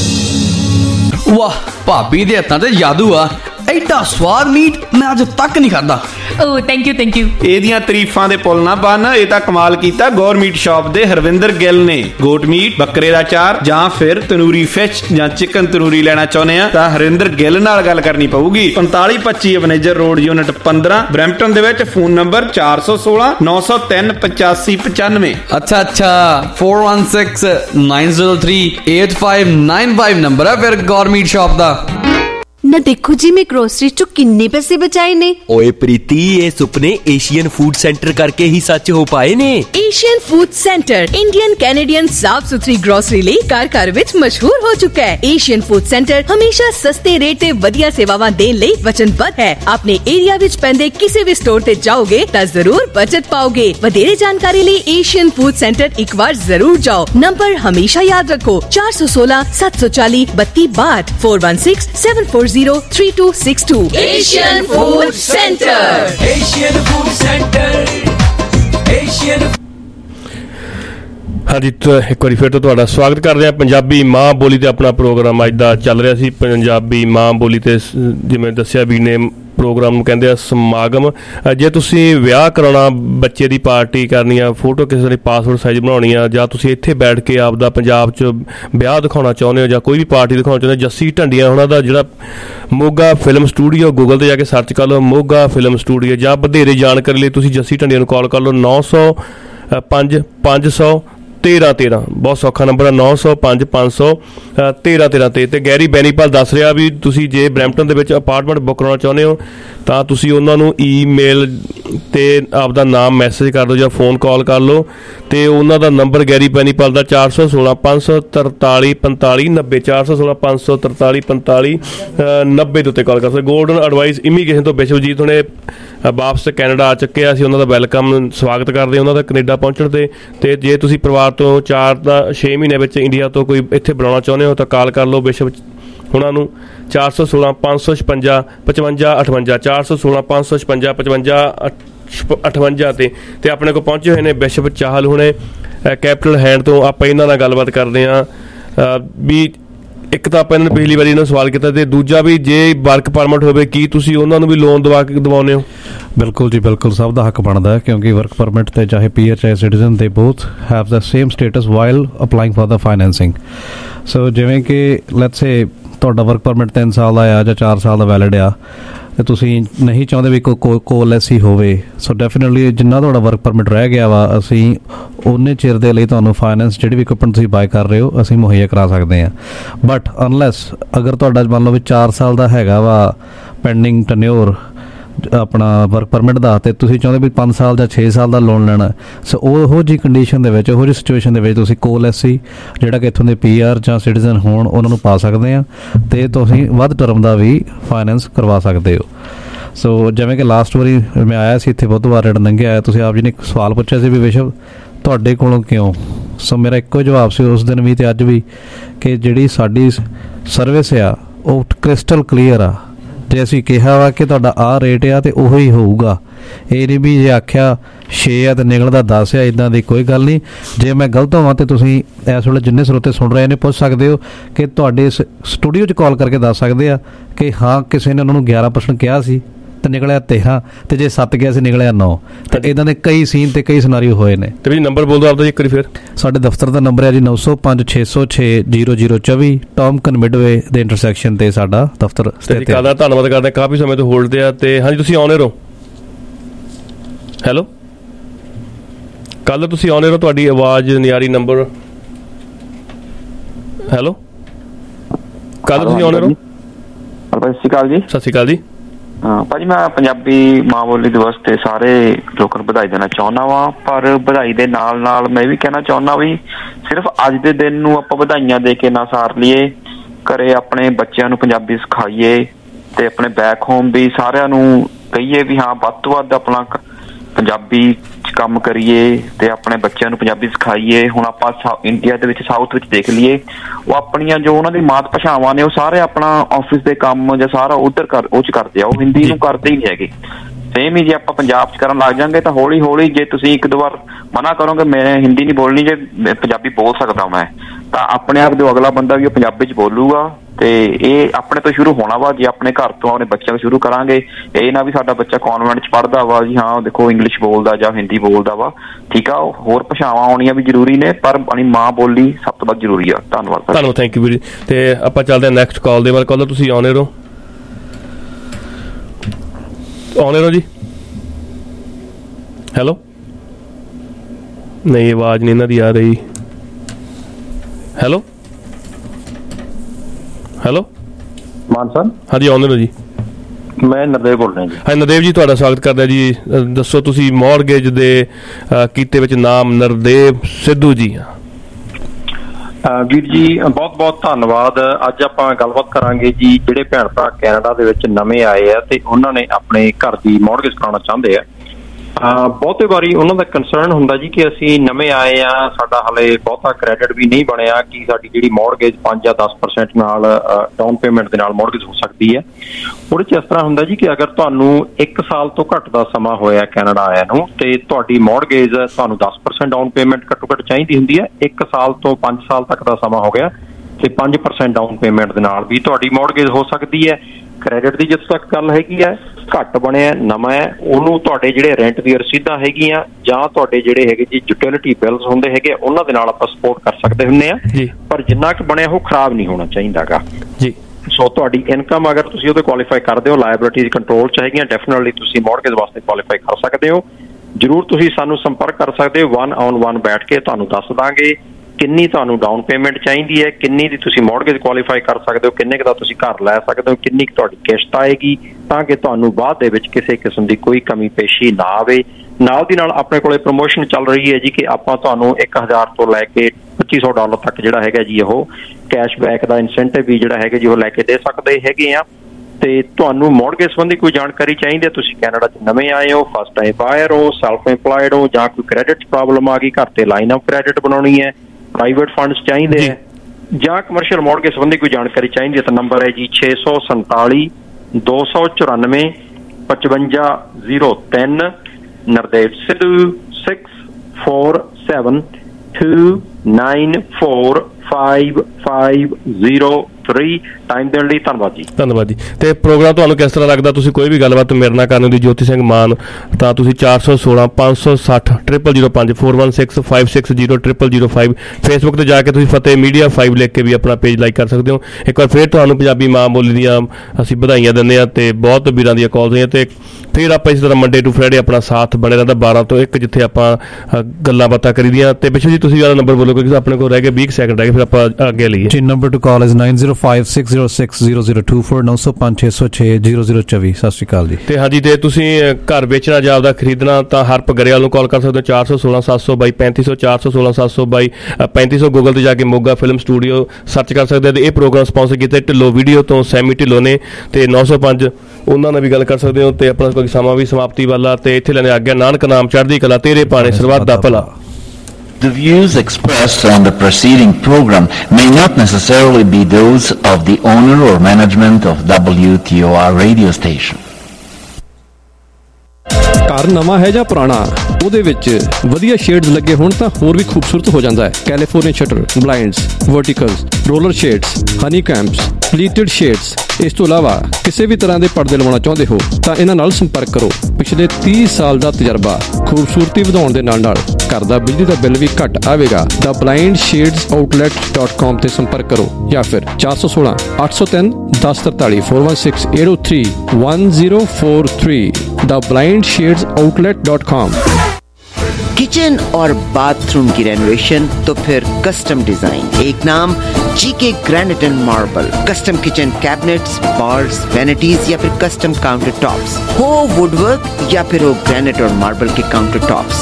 वाह भाभी दे हत्थां ते जादू आ, ਐਡਾ ਸਵਾਦ ਮੀਟ ਮੈਂ ਅੱਜ ਤੱਕ ਨਹੀਂ ਖਾਦਾ। ਓ ਥੈਂਕ ਯੂ ਥੈਂਕ ਯੂ। ਇਹਦੀਆਂ ਤਾਰੀਫਾਂ ਦੇ ਪੁੱਲ ਨਾ ਬੰਨ, ਇਹ ਤਾਂ ਕਮਾਲ ਕੀਤਾ ਗੌਰ ਮੀਟ ਸ਼ਾਪ ਦੇ ਹਰਵਿੰਦਰ ਗਿੱਲ ਨੇ। ਗੋਟ ਮੀਟ, ਬੱਕਰੇ ਦਾ ਚਾਰ ਜਾਂ ਫਿਰ ਤੰਦੂਰੀ ਫਿਸ਼ ਜਾਂ ਚਿਕਨ ਤੰਦੂਰੀ ਲੈਣਾ ਚਾਹੁੰਦੇ ਆ ਤਾਂ ਹਰਵਿੰਦਰ ਗਿੱਲ ਨਾਲ ਗੱਲ ਕਰਨੀ ਪਊਗੀ। ਪੰਤਾਲੀ ਪੱਚੀ ਅਵਨੇਜਰ ਰੋਡ ਯੂਨਿਟ ਪੰਦਰਾਂ ਬਰੈਂਪਟਨ ਦੇ ਵਿੱਚ। ਫੋਨ ਨੰਬਰ ਚਾਰ ਸੌ ਸੋਲਾਂ ਨੌ ਸੌ ਤਿੰਨ ਪਚਾਸੀ ਪਚਾਨਵੇਂ। ਅੱਛਾ ਅੱਛਾ four one six nine zero three eight five nine five number है फिर गौर मीट शॉप दा। ਨਾ ਦੇਖੋ ਜੀ ਮੈਂ ਗਰੋਸਰੀ ਚੋਂ ਕਿੰਨੇ ਪੈਸੇ ਬਚਾਏ ਨੇ। ਓਏ ਪ੍ਰੀਤੀ ਇਹ ਸੁਪਨੇ ਏਸ਼ੀਅਨ ਫੂਡ ਸੈਂਟਰ ਕਰਕੇ ਹੀ ਸੱਚ ਹੋ ਪਾਏ ਨੇ। Asian food centre Indian Canadian ਸਾਫ ਸੁਥਰੀ ਗਰੋਸਰੀ ਲਈ ਘਰ ਘਰ ਵਿੱਚ ਮਸ਼ਹੂਰ ਹੋ ਚੁੱਕਾ ਹੈ। ਏਸ਼ੀਅਨ ਫੂਡ ਸੈਂਟਰ ਹਮੇਸ਼ਾ ਸਸਤੇ ਰੇਟ ਤੇ ਵਧੀਆ ਸੇਵਾਵਾਂ ਦੇਣ ਲਈ ਵਚਨਬੱਧ ਹੈ। ਆਪਣੇ ਏਰੀਆ ਵਿੱਚ ਪੈਂਦੇ ਕਿਸੇ ਵੀ ਸਟੋਰ ਤੇ ਜਾਓਗੇ ਤਾਂ ਜ਼ਰੂਰ ਬਚਤ ਪਾਓਗੇ। ਵਧੇਰੇ ਜਾਣਕਾਰੀ ਲਈ ਏਸ਼ੀਅਨ ਫੂਡ ਸੈਂਟਰ ਇੱਕ ਵਾਰ ਜ਼ਰੂਰ ਜਾਓ। ਨੰਬਰ ਹਮੇਸ਼ਾ ਯਾਦ ਰੱਖੋ ਚਾਰ ਸੌ ਸੋਲਾਂ ਸੱਤ ਸੌ ਚਾਲੀ ਬੱਤੀ ਬਾਹਠ four one six seven four zero three two six two. Asian food centre. Asian food centre. Asian. ਹਾਂਜੀ ਇੱਕ ਵਾਰੀ ਫਿਰ ਤੋਂ ਤੁਹਾਡਾ ਸਵਾਗਤ ਕਰਦੇ ਹਾਂ। ਪੰਜਾਬੀ ਮਾਂ ਬੋਲੀ ਤੇ ਆਪਣਾ ਪ੍ਰੋਗਰਾਮ ਅੱਜ ਦਾ ਚੱਲ ਰਿਹਾ ਸੀ। ਪੰਜਾਬੀ ਮਾਂ ਬੋਲੀ ਤੇ ਜਿਵੇਂ ਦੱਸਿਆ ਵੀ ਨੇ ਪ੍ਰੋਗਰਾਮ ਨੂੰ ਕਹਿੰਦੇ ਆ ਸਮਾਗਮ। ਜੇ ਤੁਸੀਂ ਵਿਆਹ ਕਰਾਉਣਾ, ਬੱਚੇ ਦੀ ਪਾਰਟੀ ਕਰਨੀ ਆ, ਫੋਟੋ ਕਿਸੇ ਦੀ ਪਾਸਪੋਰਟ ਸਾਈਜ਼ ਬਣਾਉਣੀ ਆ, ਜਾਂ ਤੁਸੀਂ ਇੱਥੇ ਬੈਠ ਕੇ ਆਪਦਾ ਪੰਜਾਬ 'ਚ ਵਿਆਹ ਦਿਖਾਉਣਾ ਚਾਹੁੰਦੇ ਹੋ ਜਾਂ ਕੋਈ ਵੀ ਪਾਰਟੀ ਦਿਖਾਉਣਾ ਚਾਹੁੰਦੇ ਹੋ, ਜੱਸੀ ਢੰਡੀਆਂ ਉਹਨਾਂ ਦਾ ਜਿਹੜਾ ਮੋਗਾ ਫਿਲਮ ਸਟੂਡੀਓ, ਗੂਗਲ 'ਤੇ ਜਾ ਕੇ ਸਰਚ ਕਰ ਲਓ ਮੋਗਾ ਫਿਲਮ ਸਟੂਡੀਓ। ਜਾਂ ਵਧੇਰੇ ਜਾਣਕਾਰੀ ਲਈ ਤੁਸੀਂ ਜੱਸੀ ਢੰਡੀਆਂ ਨੂੰ ਕਾਲ ਕਰ ਲਓ ਨੌ ਸੌ ਪੰਜ ਪੰਜ ਸੌ ਤੇਰਾਂ ਤੇਰਾਂ। ਬਹੁਤ ਸੌਖਾ ਨੰਬਰ ਆ ਨੌ ਸੌ ਪੰਜ ਪੰਜ ਸੌ ਤੇਰਾਂ ਤੇਰਾਂ 'ਤੇ। ਅਤੇ ਗੈਰੀ ਬੈਨੀਪਾਲ ਦੱਸ ਰਿਹਾ ਵੀ ਤੁਸੀਂ ਜੇ ਬਰੈਂਪਟਨ ਦੇ ਵਿੱਚ ਅਪਾਰਟਮੈਂਟ ਬੁੱਕ ਕਰਾਉਣਾ ਚਾਹੁੰਦੇ ਹੋ ਤਾਂ ਤੁਸੀਂ ਉਹਨਾਂ ਨੂੰ ਈਮੇਲ 'ਤੇ ਆਪਦਾ ਨਾਮ ਮੈਸੇਜ ਕਰ ਦਿਓ ਜਾਂ ਫੋਨ ਕਾਲ ਕਰ ਲਓ। ਅਤੇ ਉਹਨਾਂ ਦਾ ਨੰਬਰ ਗੈਰੀ ਬੈਨੀਪਾਲ ਦਾ ਚਾਰ ਸੌ ਸੋਲਾਂ ਪੰਜ ਸੌ ਤਰਤਾਲੀ ਪੰਤਾਲੀ ਨੱਬੇ ਚਾਰ ਸੌ ਸੋਲਾਂ ਪੰਜ ਸੌ ਤਰਤਾਲੀ ਪੰਤਾਲੀ ਨੱਬੇ ਦੇ ਉੱਤੇ ਕਾਲ ਕਰ ਸਕਦੇ। ਗੋਲਡਨ ਐਡਵਾਈਸ ਇਮੀਗ੍ਰੇਸ਼ਨ ਤੋਂ ਵਿਸ਼ਵਜੀਤ ਹੁਣੇ ਵਾਪਸ ਕੈਨੇਡਾ ਆ ਚੁੱਕੇ ਆ। ਅਸੀਂ ਉਹਨਾਂ ਦਾ ਵੈਲਕਮ ਸਵਾਗਤ ਕਰਦੇ ਹਾਂ ਉਹਨਾਂ ਦਾ ਕੈਨੇਡਾ ਪਹੁੰਚਣ 'ਤੇ। ਅਤੇ ਜੇ ਤੁਸੀਂ ਪਰਿਵਾਰ ਤੋਂ ਚਾਰ ਦਾ ਛੇ ਮਹੀਨੇ ਵਿੱਚ ਇੰਡੀਆ ਤੋਂ ਕੋਈ ਇੱਥੇ ਬੁਲਾਉਣਾ ਚਾਹੁੰਦੇ ਹੋ ਤਾਂ ਕਾਲ ਕਰ ਲਓ ਵਿਸ਼ਵ ਉਹਨਾਂ ਨੂੰ ਚਾਰ ਸੌ ਸੋਲਾਂ ਪੰਜ ਸੌ ਛਪੰਜਾ ਪਚਵੰਜਾ ਅਠਵੰਜਾ ਚਾਰ ਸੌ ਸੋਲਾਂ ਪੰਜ ਸੌ ਛਪੰਜਾ ਪਚਵੰਜਾ ਅਠਵੰਜਾ 'ਤੇ। ਅਤੇ ਆਪਣੇ ਕੋਲ ਪਹੁੰਚੇ ਹੋਏ ਨੇ ਵਿਸ਼ਵ ਚਾਹਲ ਹੁਣੇ ਕੈਪੀਟਲ ਹੈਂਡ ਤੋਂ। ਆਪਾਂ ਇਹਨਾਂ ਨਾਲ ਗੱਲਬਾਤ ਕਰਦੇ ਹਾਂ ਵੀ ਇੱਕ ਤਾਂ ਆਪਾਂ ਇਹਨਾਂ ਨੇ ਪਿਛਲੀ ਵਾਰੀ ਇਹਨਾਂ ਨੂੰ ਸਵਾਲ ਕੀਤਾ, ਅਤੇ ਦੂਜਾ ਵੀ ਜੇ ਵਰਕ ਪਰਮਿਟ ਹੋਵੇ ਕੀ ਤੁਸੀਂ ਉਹਨਾਂ ਨੂੰ ਵੀ ਲੋਨ ਦਵਾ ਕੇ ਦਵਾਉਂਦੇ ਹੋ? ਬਿਲਕੁਲ ਜੀ ਬਿਲਕੁਲ, ਸਭ ਦਾ ਹੱਕ ਬਣਦਾ ਹੈ ਕਿਉਂਕਿ ਵਰਕ ਪਰਮਿਟ ਤੇ ਚਾਹੇ ਪੀਆਰ ਚਾਹੇ ਸਿਟੀਜ਼ਨ ਦੇ both have the same status while applying for the financing. So ਜਿਵੇਂ ਕਿ ਲੈਟਸ ਸੇ ਤੁਹਾਡਾ ਵਰਕ ਪਰਮਿਟ ਤਿੰਨ ਸਾਲ ਦਾ ਆ ਜਾਂ ਚਾਰ ਸਾਲ ਦਾ ਵੈਲਿਡ ਆ ਅਤੇ ਤੁਸੀਂ ਨਹੀਂ ਚਾਹੁੰਦੇ ਵੀ ਕੋਈ ਕੋਲ ਐਸੀ ਹੋਵੇ, ਸੋ ਡੈਫੀਨੇਟਲੀ ਜਿੰਨਾ ਤੁਹਾਡਾ ਵਰਕ ਪਰਮਿਟ ਰਹਿ ਗਿਆ ਵਾ ਅਸੀਂ ਉਨੇ ਚਿਰ ਦੇ ਲਈ ਤੁਹਾਨੂੰ ਫਾਈਨੈਂਸ ਜਿਹੜੀ ਵੀ ਇਕਵਿਪਮੈਂਟ ਤੁਸੀਂ ਬਾਏ ਕਰ ਰਹੇ ਹੋ ਅਸੀਂ ਮੁਹੱਈਆ ਕਰਾ ਸਕਦੇ ਹਾਂ। ਬਟ ਅਨਲੈਸ ਅਗਰ ਤੁਹਾਡਾ ਮੰਨ ਲਓ ਵੀ ਚਾਰ ਸਾਲ ਦਾ ਹੈਗਾ ਵਾ ਪੈਂਡਿੰਗ ਟਨਿਓਰ ਆਪਣਾ ਵਰਕ ਪਰਮਿਟ ਦਾ, ਅਤੇ ਤੁਸੀਂ ਚਾਹੁੰਦੇ ਵੀ ਪੰਜ ਸਾਲ ਜਾਂ ਛੇ ਸਾਲ ਦਾ ਲੋਨ ਲੈਣਾ, ਸੋ ਉਹੋ ਜਿਹੀ ਕੰਡੀਸ਼ਨ ਦੇ ਵਿੱਚ ਉਹੋ ਜਿਹੀ ਸਿਚੁਏਸ਼ਨ ਦੇ ਵਿੱਚ ਤੁਸੀਂ ਕੋਲ ਐਸੀ ਜਿਹੜਾ ਕਿ ਇੱਥੋਂ ਦੇ ਪੀ ਆਰ ਜਾਂ ਸਿਟੀਜ਼ਨ ਹੋਣ ਉਹਨਾਂ ਨੂੰ ਪਾ ਸਕਦੇ ਆ ਅਤੇ ਤੁਸੀਂ ਵੱਧ ਟਰਮ ਦਾ ਵੀ ਫਾਈਨੈਂਸ ਕਰਵਾ ਸਕਦੇ ਹੋ। ਸੋ ਜਿਵੇਂ ਕਿ ਲਾਸਟ ਵਾਰੀ ਮੈਂ ਆਇਆ ਸੀ ਇੱਥੇ ਬੁੱਧਵਾਰ ਜਿਹੜਾ ਲੰਘਿਆ ਆਇਆ, ਤੁਸੀਂ ਆਪ ਜੀ ਨੇ ਇੱਕ ਸਵਾਲ ਪੁੱਛਿਆ ਸੀ ਵੀ ਵਿਸ਼ਵ ਤੁਹਾਡੇ ਕੋਲੋਂ ਕਿਉਂ, ਸੋ ਮੇਰਾ ਇੱਕੋ ਜਵਾਬ ਸੀ ਉਸ ਦਿਨ ਵੀ ਅਤੇ ਅੱਜ ਵੀ ਕਿ ਜਿਹੜੀ ਸਾਡੀ ਸਰਵਿਸ ਆ ਉਹ ਕ੍ਰਿਸਟਲ ਕਲੀਅਰ ਆ। ਜੇ ਅਸੀਂ ਕਿਹਾ ਵਾ ਕਿ ਤੁਹਾਡਾ ਆਹ ਰੇਟ ਆ ਅਤੇ ਉਹੀ ਹੋਊਗਾ, ਇਹ ਨਹੀਂ ਵੀ ਜੇ ਆਖਿਆ ਛੇ ਆ ਅਤੇ ਨਿਕਲਦਾ ਦਸ ਆ, ਇੱਦਾਂ ਦੀ ਕੋਈ ਗੱਲ ਨਹੀਂ। ਜੇ ਮੈਂ ਗਲਤ ਹੋਵਾਂ ਤਾਂ ਤੁਸੀਂ ਇਸ ਵੇਲੇ ਜਿੰਨੇ ਸਰੋਤੇ ਸੁਣ ਰਹੇ ਨੇ ਪੁੱਛ ਸਕਦੇ ਹੋ ਕਿ ਤੁਹਾਡੇ ਇਸ ਸਟੂਡੀਓ 'ਚ ਕਾਲ ਕਰਕੇ ਦੱਸ ਸਕਦੇ ਆ ਕਿ ਹਾਂ ਕਿਸੇ ਨੇ ਉਹਨਾਂ ਨੂੰ ਗਿਆਰਾਂ ਪਰਸੈਂਟ ਕਿਹਾ ਸੀ ਤੇ ਨਿਕਲਿਆ ਤੇਰਾਂ, ਤੇ ਜੇ ਸੱਤ ਗਿਆ ਸੀ ਨਿਕਲਿਆ ਨੌ। ਤੇ ਇੱਦਾਂ ਦੇ ਕਈ ਸੀਨ ਤੇ ਕਈ ਸਿਨਾਰੀਓ ਹੋਏ ਨੇ। ਤੇ ਵੀ ਨੰਬਰ ਬੋਲ ਦਿਓ ਆਪਦਾ ਇੱਕ ਵਾਰੀ ਫਿਰ। ਸਾਡੇ ਦਫ਼ਤਰ ਦਾ ਨੰਬਰ ਹੈ ਜੀ ਨੌ ਸੌ ਪੰਜ ਛੇ ਸੌ ਛੇ ਜ਼ੀਰੋ ਜ਼ੀਰੋ ਚੌਵੀ ਟੌਮਕਨ ਮਿਡਵੇ ਦੇ ਇੰਟਰਸੈਕਸ਼ਨ ਤੇ ਸਾਡਾ ਦਫ਼ਤਰ ਸਥਿਤ ਹੈ। ਧੰਨਵਾਦ ਕਰਦੇ ਕਾਫੀ ਸਮੇਂ ਤੋਂ ਹੋਲਡ ਤੇ ਆ। ਤੇ ਹਾਂਜੀ ਤੁਸੀਂ ਆਉਣੇ ਰਹੋ। ਹੈਲੋ, ਕੱਲ ਤੁਸੀਂ ਆਉਣੇ ਰਹੋ, ਤੁਹਾਡੀ ਆਵਾਜ਼ ਨਹੀਂ ਆ ਰਹੀ। ਨੰਬਰ ਹੈਲੋ, ਕੱਲ ਤੁਸੀਂ ਆਉਣੇ ਰਹੋ। ਸਤਿ ਸ਼੍ਰੀ ਅਕਾਲ ਜੀ। ਸਤਿ ਸ਼੍ਰੀ ਅਕਾਲ ਜੀ। ਹਾਂ ਭਾਜੀ, ਮੈਂ ਪੰਜਾਬੀ ਮਾਂ ਬੋਲੀ ਦਿਵਸ ਤੇ ਸਾਰੇ ਲੋਕਾਂ ਨੂੰ ਵਧਾਈ ਦੇਣਾ ਚਾਹੁੰਦਾ ਵਾ, ਪਰ ਵਧਾਈ ਦੇ ਨਾਲ ਨਾਲ ਮੈਂ ਵੀ ਕਹਿਣਾ ਚਾਹੁੰਦਾ ਵੀ ਸਿਰਫ ਅੱਜ ਦੇ ਦਿਨ ਨੂੰ ਆਪਾਂ ਵਧਾਈਆਂ ਦੇ ਕੇ ਨਾ ਸਾਰ ਲਈਏ। ਘਰੇ ਆਪਣੇ ਬੱਚਿਆਂ ਨੂੰ ਪੰਜਾਬੀ ਸਿਖਾਈਏ ਤੇ ਆਪਣੇ ਬੈਕ ਹੋਮ ਵੀ ਸਾਰਿਆਂ ਨੂੰ ਕਹੀਏ ਵੀ ਹਾਂ ਵੱਧ ਤੋਂ ਵੱਧ ਆਪਣਾ ਪੰਜਾਬੀ ਚ ਕੰਮ ਕਰੀਏ ਤੇ ਆਪਣੇ ਬੱਚਿਆਂ ਨੂੰ ਪੰਜਾਬੀ ਸਿਖਾਈਏ। ਹੁਣ ਆਪਾਂ ਇੰਡੀਆ ਦੇ ਵਿੱਚ ਸਾਊਥ ਵਿੱਚ ਦੇਖ ਲਈਏ, ਉਹ ਆਪਣੀਆਂ ਜੋ ਉਹਨਾਂ ਦੀ ਮਾਤ ਭਾਸ਼ਾਵਾਂ ਨੇ ਉਹ ਸਾਰੇ ਆਪਣਾ ਆਫਿਸ ਦੇ ਕੰਮ ਜਾਂ ਸਾਰਾ ਉਧਰ ਕਰ ਉਹ ਚ ਕਰਦੇ ਆ, ਉਹ ਹਿੰਦੀ ਨੂੰ ਕਰਦੇ ਹੀ ਨਹੀਂ ਹੈਗੇ। ਸੇਮ ਹੀ ਜੇ ਆਪਾਂ ਪੰਜਾਬ ਚ ਕਰਨ ਲੱਗ ਜਾਂਗੇ ਤਾਂ ਹੌਲੀ ਹੌਲੀ ਜੇ ਤੁਸੀਂ ਇੱਕ ਦੋ ਵਾਰ ਮਨਾ ਕਰੋਗੇ ਮੈਂ ਹਿੰਦੀ ਨਹੀਂ ਬੋਲਣੀ, ਜੇ ਪੰਜਾਬੀ ਬੋਲ ਸਕਦਾ ਮੈਂ, ਤਾਂ ਆਪਣੇ ਆਪ ਜੋ ਅਗਲਾ ਬੰਦਾ ਵੀ ਉਹ ਪੰਜਾਬੀ ਚ ਬੋਲੂਗਾ। ਤੇ ਇਹ ਆਪਣੇ ਤੋਂ ਸ਼ੁਰੂ ਹੋਣਾ ਵਾ, ਜੇ ਆਪਣੇ ਘਰ ਤੋਂ ਆਪਣੇ ਬੱਚਿਆਂ ਤੋਂ ਸ਼ੁਰੂ ਕਰਾਂਗੇ। ਇਹ ਨਾ ਵੀ ਸਾਡਾ ਬੱਚਾ ਕਨਵੈਂਟ ਚ ਪੜ੍ਹਦਾ ਵਾ ਜੀ ਹਾਂ ਦੇਖੋ ਇੰਗਲਿਸ਼ ਬੋਲਦਾ ਜਾਂ ਹਿੰਦੀ ਬੋਲਦਾ ਵਾ, ਠੀਕ ਆ, ਹੋਰ ਭਾਸ਼ਾਵਾਂ ਆਉਣੀਆਂ ਵੀ ਜ਼ਰੂਰੀ ਨੇ ਪਰ ਆਪਣੀ ਮਾਂ ਬੋਲੀ ਸਭ ਤੋਂ ਵੱਧ ਜ਼ਰੂਰੀ ਆ। ਧੰਨਵਾਦ ਸਰ। ਧੰਨਵਾਦ, ਥੈਂਕ ਯੂ ਵੀਰ। ਤੇ ਆਪਾਂ ਚੱਲਦੇ ਹਾਂ ਨੈਕਸਟ ਕਾਲ ਦੇ ਵੱਲ। ਕਾਲ ਤੁਸੀਂ ਆਉਣੇ ਰਹੋ ਆਉਣੇ ਰਹੋ ਜੀ। ਹੈਲੋ, ਨਹੀਂ ਆਵਾਜ਼ ਨਹੀਂ ਇਹਨਾਂ ਦੀ ਆ ਰਹੀ। ਹੈਲੋ ਹੈਲੋ ਮਾਨ ਸਾਹਿਬ, ਹਾਂਜੀ ਆਉਂਦੇ ਹੋ ਜੀ। ਮੈਂ ਨਰਦੇਵ ਬੋਲ ਰਿਹਾ ਜੀ। ਹਾਂ ਨਰਦੇਵ ਜੀ, ਤੁਹਾਡਾ ਸਵਾਗਤ ਕਰਦਾ ਜੀ। ਦੱਸੋ ਤੁਸੀਂ ਮੌਰਗੇਜ ਦੇ ਕੀਤੇ ਵਿੱਚ ਨਾਮ ਨਰਦੇਵ ਸਿੱਧੂ ਜੀ ਆ। ਵੀਰ ਜੀ ਬਹੁਤ ਬਹੁਤ ਧੰਨਵਾਦ। ਅੱਜ ਆਪਾਂ ਗੱਲਬਾਤ ਕਰਾਂਗੇ ਜੀ ਜਿਹੜੇ ਭੈਣ ਭਰਾ ਕੈਨੇਡਾ ਦੇ ਵਿੱਚ ਨਵੇਂ ਆਏ ਆ ਤੇ ਉਹਨਾਂ ਨੇ ਆਪਣੇ ਘਰ ਦੀ ਮੌਰਗੇਜ ਕਰਾਉਣਾ ਚਾਹੁੰਦੇ ਆ। ਬਹੁਤੇ ਵਾਰੀ ਉਹਨਾਂ ਦਾ ਕੰਸਰਨ ਹੁੰਦਾ ਜੀ ਕਿ ਅਸੀਂ ਨਵੇਂ ਆਏ ਆ, ਸਾਡਾ ਹਾਲੇ ਬਹੁਤਾ ਕ੍ਰੈਡਿਟ ਵੀ ਨਹੀਂ ਬਣਿਆ ਕਿ ਸਾਡੀ ਜਿਹੜੀ ਮੌਰਗੇਜ ਪੰਜ ਜਾਂ ਦਸ ਪਰਸੈਂਟ ਨਾਲ ਡਾਊਨ ਪੇਮੈਂਟ ਦੇ ਨਾਲ ਮੌਰਗੇਜ ਹੋ ਸਕਦੀ ਹੈ। ਉਹਦੇ 'ਚ ਇਸ ਤਰ੍ਹਾਂ ਹੁੰਦਾ ਜੀ ਕਿ ਅਗਰ ਤੁਹਾਨੂੰ ਇੱਕ ਸਾਲ ਤੋਂ ਘੱਟ ਦਾ ਸਮਾਂ ਹੋਇਆ ਕੈਨੇਡਾ ਆਇਆ ਨੂੰ ਤੇ ਤੁਹਾਡੀ ਮੌਰਗੇਜ ਤੁਹਾਨੂੰ ਦਸ ਪਰਸੈਂਟ ਡਾਊਨ ਪੇਮੈਂਟ ਘੱਟੋ ਘੱਟ ਚਾਹੀਦੀ ਹੁੰਦੀ ਹੈ। ਇੱਕ ਸਾਲ ਤੋਂ ਪੰਜ ਸਾਲ ਤੱਕ ਦਾ ਸਮਾਂ ਹੋ ਗਿਆ ਤੇ ਪੰਜ ਪਰਸੈਂਟ ਡਾਊਨ ਪੇਮੈਂਟ ਦੇ ਨਾਲ ਵੀ ਤੁਹਾਡੀ ਮੌਰਗੇਜ ਹੋ ਸਕਦੀ ਹੈ। ਕ੍ਰੈਡਿਟ ਦੀ ਜਿੱਥੇ ਤੱਕ ਗੱਲ ਹੈਗੀ ਹੈ, ਘੱਟ ਬਣਿਆ ਨਵਾਂ ਹੈ, ਉਹਨੂੰ ਤੁਹਾਡੇ ਜਿਹੜੇ ਰੈਂਟ ਦੀਆਂ ਰਸੀਦਾਂ ਹੈਗੀਆਂ ਜਾਂ ਤੁਹਾਡੇ ਜਿਹੜੇ ਹੈਗੇ ਜੀ ਯੂਟਿਲਿਟੀ ਬਿਲਸ ਹੁੰਦੇ ਹੈਗੇ ਉਹਨਾਂ ਦੇ ਨਾਲ ਆਪਾਂ ਸਪੋਰਟ ਕਰ ਸਕਦੇ ਹੁੰਦੇ ਆ। ਪਰ ਜਿੰਨਾ ਕੁ ਬਣਿਆ ਉਹ ਖਰਾਬ ਨਹੀਂ ਹੋਣਾ ਚਾਹੀਦਾ ਗਾ ਜੀ। ਸੋ ਤੁਹਾਡੀ ਇਨਕਮ ਅਗਰ ਤੁਸੀਂ ਉਹਦੇ ਕੁਆਲੀਫਾਈ ਕਰਦੇ ਹੋ, ਲਾਇਬਿਲਿਟੀਜ਼ ਕੰਟਰੋਲ ਚ ਹੈਗੀਆਂ, ਡੈਫੀਨਿਟਲੀ ਤੁਸੀਂ ਮੌਰਗੇਜ ਵਾਸਤੇ ਕੁਆਲੀਫਾਈ ਕਰ ਸਕਦੇ ਹੋ। ਜ਼ਰੂਰ ਤੁਸੀਂ ਸਾਨੂੰ ਸੰਪਰਕ ਕਰ ਸਕਦੇ ਹੋ, ਵਨ ਔਨ ਵਨ ਬੈਠ ਕੇ ਤੁਹਾਨੂੰ ਦੱਸ ਦਾਂਗੇ ਕਿੰਨੀ ਤੁਹਾਨੂੰ ਡਾਊਨ ਪੇਮੈਂਟ ਚਾਹੀਦੀ ਹੈ, ਕਿੰਨੀ ਦੀ ਤੁਸੀਂ ਮੌਰਗੇਜ ਕੁਆਲੀਫਾਈ ਕਰ ਸਕਦੇ ਹੋ, ਕਿੰਨੇ ਕੁ ਦਾ ਤੁਸੀਂ ਘਰ ਲੈ ਸਕਦੇ ਹੋ, ਕਿੰਨੀ ਕੁ ਤੁਹਾਡੀ ਕਿਸ਼ਤ ਆਏਗੀ, ਤਾਂ ਕਿ ਤੁਹਾਨੂੰ ਬਾਅਦ ਦੇ ਵਿੱਚ ਕਿਸੇ ਕਿਸਮ ਦੀ ਕੋਈ ਕਮੀ ਪੇਸ਼ੀ ਨਾ ਆਵੇ। ਨਾਲ ਦੀ ਨਾਲ ਆਪਣੇ ਕੋਲੇ ਪ੍ਰਮੋਸ਼ਨ ਚੱਲ ਰਹੀ ਹੈ ਜੀ ਕਿ ਆਪਾਂ ਤੁਹਾਨੂੰ ਇੱਕ ਹਜ਼ਾਰ ਤੋਂ ਲੈ ਕੇ ਪੱਚੀ ਸੌ ਡਾਲਰ ਤੱਕ ਜਿਹੜਾ ਹੈਗਾ ਜੀ ਉਹ ਕੈਸ਼ਬੈਕ ਦਾ ਇਨਸੈਂਟਿਵ ਵੀ ਜਿਹੜਾ ਹੈਗਾ ਜੀ ਉਹ ਲੈ ਕੇ ਦੇ ਸਕਦੇ ਹੈਗੇ ਆ। ਤੇ ਤੁਹਾਨੂੰ ਮੌਰਗੇਜ ਸੰਬੰਧੀ ਕੋਈ ਜਾਣਕਾਰੀ ਚਾਹੀਦੀ ਹੈ, ਤੁਸੀਂ ਕੈਨੇਡਾ 'ਚ ਨਵੇਂ ਆਏ ਹੋ, ਫਸਟ ਟਾਈਮ ਬਾਇਰ ਹੋ, ਸੈਲਫ ਇੰਪਲਾਇਡ ਹੋ ਜਾਂ ਕੋਈ ਕ੍ਰੈਡਿਟ ਪ੍ਰੋਬਲਮ ਆ ਗਈ, ਘਰ ਤੇ ਲਾਈਨ ਆਫ ਕ੍ਰੈਡਿਟ ਬਣਾਉਣੀ ਹੈ, ਪ੍ਰਾਈਵੇਟ ਫੰਡਸ ਚਾਹੀਦੇ ਹੈ ਜਾਂ ਕਮਰਸ਼ੀਅਲ ਮੌਰਗੇਜ ਸੰਬੰਧੀ ਕੋਈ ਜਾਣਕਾਰੀ ਚਾਹੀਦੀ ਹੈ ਤਾਂ ਨੰਬਰ ਹੈ ਜੀ ਛੇ ਸੌ ਸੰਤਾਲੀ ਦੋ ਸੌ ਚੁਰਾਨਵੇਂ ਪਚਵੰਜਾ ਜ਼ੀਰੋ ਤਿੰਨ। Nardev Sidhu six four seven two nine four five five zero three. Time ਦੇਣ ਲਈ ਧੰਨਵਾਦ ਜੀ। ਧੰਨਵਾਦ ਜੀ। ਤੇ ਪ੍ਰੋਗਰਾਮ ਤੁਹਾਨੂੰ ਕਿਸ ਤਰ੍ਹਾਂ ਲੱਗਦਾ? ਤੁਸੀਂ ਕੋਈ ਵੀ ਗੱਲਬਾਤ ਮੇਰੇ ਨਾਲ ਕਰਨ ਦੀ ਜੋਤੀ ਸਿੰਘ ਮਾਨ ਤਾਂ ਤੁਸੀਂ ਚਾਰ ਸੌ ਸੋਲਾਂ ਪੰਜ ਸੌ ਸੱਠ ਟ੍ਰਿਪਲ ਜ਼ੀਰੋ ਪੰਜ four one six five six zero triple zero five Facebook ਤੇ ਜਾ ਕੇ ਤੁਸੀਂ ਫਤਿਹ ਮੀਡੀਆ ਫਾਈਵ ਲਿਖ ਕੇ ਵੀ ਆਪਣਾ ਪੇਜ ਲਾਈਕ ਕਰ ਸਕਦੇ ਹੋ। ਇੱਕ ਵਾਰ ਫਿਰ ਤੁਹਾਨੂੰ ਪੰਜਾਬੀ ਮਾਂ ਬੋਲੀ ਦੀਆਂ ਅਸੀਂ ਵਧਾਈਆਂ ਦਿੰਦੇ ਹਾਂ ਤੇ ਬਹੁਤ ਵੀਰਾਂ ਦੀਆਂ ਕਾਲਸ ਆਈਆਂ ਤੇ ਫਿਰ ਆਪਾਂ ਇਸ ਤਰ੍ਹਾਂ ਮੰਡੇ ਟੂ ਫਰਾਈਡੇ ਆਪਣਾ ਸਾਥ ਬਣੇ ਰਹਿੰਦਾ ਬਾਰਾਂ ਤੋਂ ਇੱਕ, ਜਿੱਥੇ ਆਪਾਂ ਗੱਲਾਂ ਬਾਤਾਂ ਕਰੀਦੀਆਂ। ਤੇ ਪਿੱਛੇ ਜੀ ਤੁਸੀਂ ਵਾਲਾ ਨੰਬਰ ਬੋਲੋ ਕਿਉਂਕਿ ਆਪਣੇ ਕੋਲ ਰਹਿ ਗਏ ਵੀਹ ਸੈਕਿੰਡ ਰਹਿ ਗਏ, ਫਿਰ ਆਪਾਂ ਅੱਗੇ ਲਈਏ ਜੀ। Number two call is nine zero five six zero six zero zero two four ਨੌ ਸੌ ਪੰਜ ਛੇ ਸੌ ਛੇ ਜ਼ੀਰੋ ਜ਼ੀਰੋ ਚੌਵੀ। ਸਤਿ ਸ਼੍ਰੀ ਅਕਾਲ ਜੀ। ਤੇ ਹਾਂਜੀ, ਤੇ ਤੁਸੀਂ ਘਰ ਵੇਚਣਾ ਜਾਂ ਆਪਦਾ ਖਰੀਦਣਾ ਤਾਂ ਹਰਪ ਗਰੇਵਾਲ ਨੂੰ ਕਾਲ ਕਰ ਸਕਦੇ ਹੋ ਚਾਰ ਸੌ ਸੋਲਾਂ ਸੱਤ ਸੌ ਬਾਈ ਪੈਂਤੀ ਸੌ ਚਾਰ ਸੌ ਸੋਲਾਂ ਸੱਤ ਸੌ ਬਾਈ ਪੈਂਤੀ ਸੌ। ਗੂਗਲ ਤੇ ਜਾ ਕੇ ਮੋਗਾ ਫਿਲਮ ਸਟੂਡੀਓ ਸਰਚ ਕਰ ਸਕਦੇ ਹੋ। ਤੇ ਇਹ ਪ੍ਰੋਗਰਾਮ ਸਪਾਂਸਰ ਕੀਤਾ ਢਿੱਲੋਂ ਵੀਡੀਓ ਤੋਂ ਸੈਮੀ ਢਿੱਲੋਂ ਨੇ ਤੇ ਨੌ ਸੌ ਪੰਜ ਉਹਨਾਂ ਨਾਲ ਵੀ ਗੱਲ ਕਰ ਸਕਦੇ ਹੋ। ਤੇ ਆਪਣਾ ਕੋਈ ਸਮਾਂ ਵੀ ਸਮਾਪਤੀ ਵਾਲਾ ਤੇ ਇੱਥੇ ਲੈਣੇ ਆ ਗਿਆ। ਨਾਨਕ ਨਾਮ ਚੜ੍ਹਦੀ ਕਲਾ ਤੇਰੇ ਭਾਣੇ ਸਰਬੱਤ ਦਾ ਭਲਾ। The views expressed on the preceding program may not necessarily be those of the owner or management of W T O R radio station. ਘਰ ਨਵਾਂ ਹੈ ਜਾਂ ਪੁਰਾਣਾ, ਉਹਦੇ ਵਿੱਚ ਵਧੀਆ ਸ਼ੇਡਸ ਲੱਗੇ ਹੋਣ ਤਾਂ ਹੋਰ ਵੀ ਖੂਬਸੂਰਤ ਹੋ ਜਾਂਦਾ ਹੈ। California shutter, blinds, verticals, roller shades, honey combs, pleated shades. ਇਸ ਤੋਂ ਇਲਾਵਾ ਕਿਸੇ ਵੀ ਤਰ੍ਹਾਂ ਦੇ ਪਰਦੇ ਲਵਾਉਣਾ ਚਾਹੁੰਦੇ ਹੋ ਤਾਂ ਇਹਨਾਂ ਨਾਲ ਸੰਪਰਕ ਕਰੋ। ਪਿਛਲੇ ਤੀਹ ਸਾਲ ਦਾ ਤਜਰਬਾ, ਖੂਬਸੂਰਤੀ ਵਧਾਉਣ ਦੇ ਨਾਲ ਨਾਲ ਘਰ ਦਾ ਬਿਜਲੀ ਦਾ ਬਿੱਲ ਵੀ ਘੱਟ ਆਵੇਗਾ। The blind shades outlet dot com ਤੇ ਸੰਪਰਕ ਕਰੋ ਜਾਂ ਫਿਰ ਚਾਰ ਸੌ ਸੋਲਾਂ ਅੱਠ ਸੌ ਤਿੰਨ ਦਸ ਤਰਤਾਲੀ four one six eight zero three one zero four three. The blind shades outlet dot com. Kitchen और बाथरूम की रेनोवेशन तो फिर कस्टम डिजाइन, एक नाम GK granite and marble. Custom kitchen cabinets, bars, vanities या फिर कस्टम काउंटर टॉप्स हो, woodwork या फिर हो ग्रेनाइट और मार्बल के काउंटर टॉप्स, एक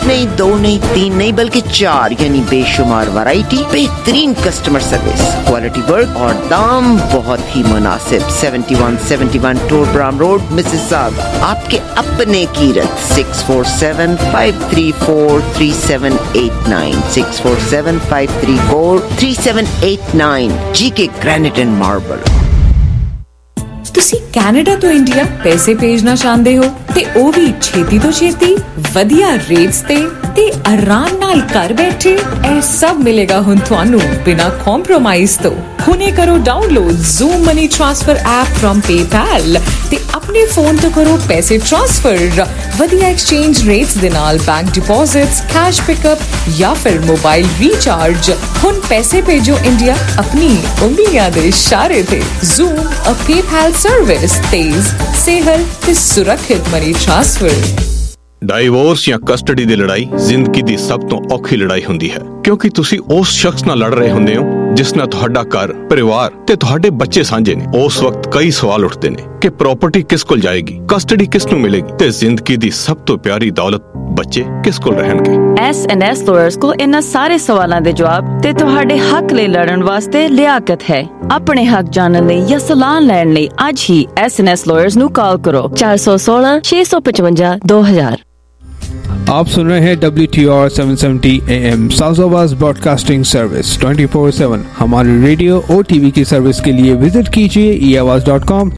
एक नहीं, दो नहीं, तीन नहीं, बल्कि चार, यानी बेशुमार वैरायटी, बेहतरीन कस्टमर सर्विस, क्वालिटी वर्क और दाम बहुत ही मुनासिब। Seventy one seventy one Torbram road, Mississauga. आपके अपने Kirat six four seven five three four three seven eight nine, six four seven five three four three seven eight nine. GK granite and marble. ਤੁਸੀਂ Canada ਤੋਂ India ਪੈਸੇ ਭੇਜਣਾ ਚਾਹੁੰਦੇ ਹੋ ਤੇ ਉਹ ਵੀ ਛੇਤੀ ਤੋਂ ਛੇਤੀ ਵਧੀਆ ਰੇਟਸ ਤੇ ਤੇ ਆਰਾਮ ਨਾਲ ਘਰ ਬੈਠੇ, ਇਹ ਸਭ ਮਿਲੇਗਾ ਹੁਣ ਤੁਹਾਨੂੰ ਬਿਨਾ ਕੰਪਰੋਮਾਈਜ਼ ਤੋਂ। ਹੁਣੇ ਕਰੋ download Zoom money transfer app from PayPal ਤੇ ਆਪਣੇ ਫੋਨ ਤੋਂ ਕਰੋ ਪੈਸੇ ਟ੍ਰਾਂਸਫਰ ਵਧੀਆ ਐਕਸਚੇਂਜ ਰੇਟਸ ਦੇ ਨਾਲ, ਬੈਂਕ ਡਿਪੋਜ਼ਿਟਸ, ਕੈਸ਼ ਪਿਕਅਪ ਜਾਂ ਫਿਰ ਮੋਬਾਈਲ ਰੀਚਾਰਜ। ਹੁਣ ਪੈਸੇ ਭੇਜੋ ਇੰਡੀਆ ਆਪਣੀ ਉਂਗਲੀਆਂ ਦੇ ਇਸ਼ਾਰੇ ਤੇ। ਜ਼ੂਮ ਅ ਪੇਪੈਲ ਸਰਵਿਸ, ਤੇਜ਼, ਸੇਹਲ ਤੇ ਸੁਰੱਖਿਅਤ ਮਨੀ ਟ੍ਰਾਂਸਫਰ। ਡਾਈਵੋਰਸ ਜਾਂ ਕਸਟਡੀ ਦੀ ਲੜਾਈ ਜ਼ਿੰਦਗੀ ਦੀ ਸਭ ਤੋਂ ਔਖੀ ਲੜਾਈ ਹੁੰਦੀ ਹੈ, ਕਿਉਂਕਿ ਤੁਸੀਂ ਉਸ ਸ਼ਖਸ ਨਾਲ ਲੜ ਰਹੇ ਹੁੰਦੇ ਹੋ ਜਿਸ ਨਾਲ ਤੁਹਾਡਾ ਘਰ, ਪਰਿਵਾਰ ਤੇ ਤੁਹਾਡੇ ਬੱਚੇ ਸਾਂਝੇ ਨੇ। ਉਸ ਵਕਤ ਕਈ ਸਵਾਲ ਉੱਠਦੇ ਨੇ ਕਿ ਪ੍ਰਾਪਰਟੀ ਕਿਸ ਕੋਲ ਜਾਏਗੀ, ਕਸਟਡੀ ਕਿਸ ਨੂੰ ਮਿਲੇਗੀ ਤੇ ਜ਼ਿੰਦਗੀ ਦੀ ਸਭ ਤੋਂ ਪਿਆਰੀ ਦੌਲਤ ਬੱਚੇ ਕਿਸ ਕੋਲ ਰਹਿਣਗੇ। ਐਸ ਐਂਡ ਐਸ ਲਾਇਰਸ ਕੋਲ ਇਹਨਾਂ ਸਾਰੇ ਸਵਾਲਾਂ ਦੇ ਜਵਾਬ ਤੇ ਤੁਹਾਡੇ ਹੱਕ ਲਈ ਲੜਨ ਵਾਸਤੇ ਲਿਆਕਤ ਹੈ। ਆਪਣੇ ਹੱਕ ਜਾਣਨ ਲਈ ਜਾਂ ਸਲਾਹ ਲੈਣ ਲਈ ਅੱਜ ਹੀ ਐਸ ਐਂਡ ਐਸ ਲਾਇਰਸ ਨੂੰ ਕਾਲ ਕਰੋ ਚਾਰ ਸੌ सोलह छह सौ पचवंजा दो हजार। आप सुन रहे हैं W T R seven seventy A M South broadcasting service twenty four seven. हमारे रेडियो और टीवी की सर्विस के लिए विजिट कीजिए ई आवाज डॉट कॉम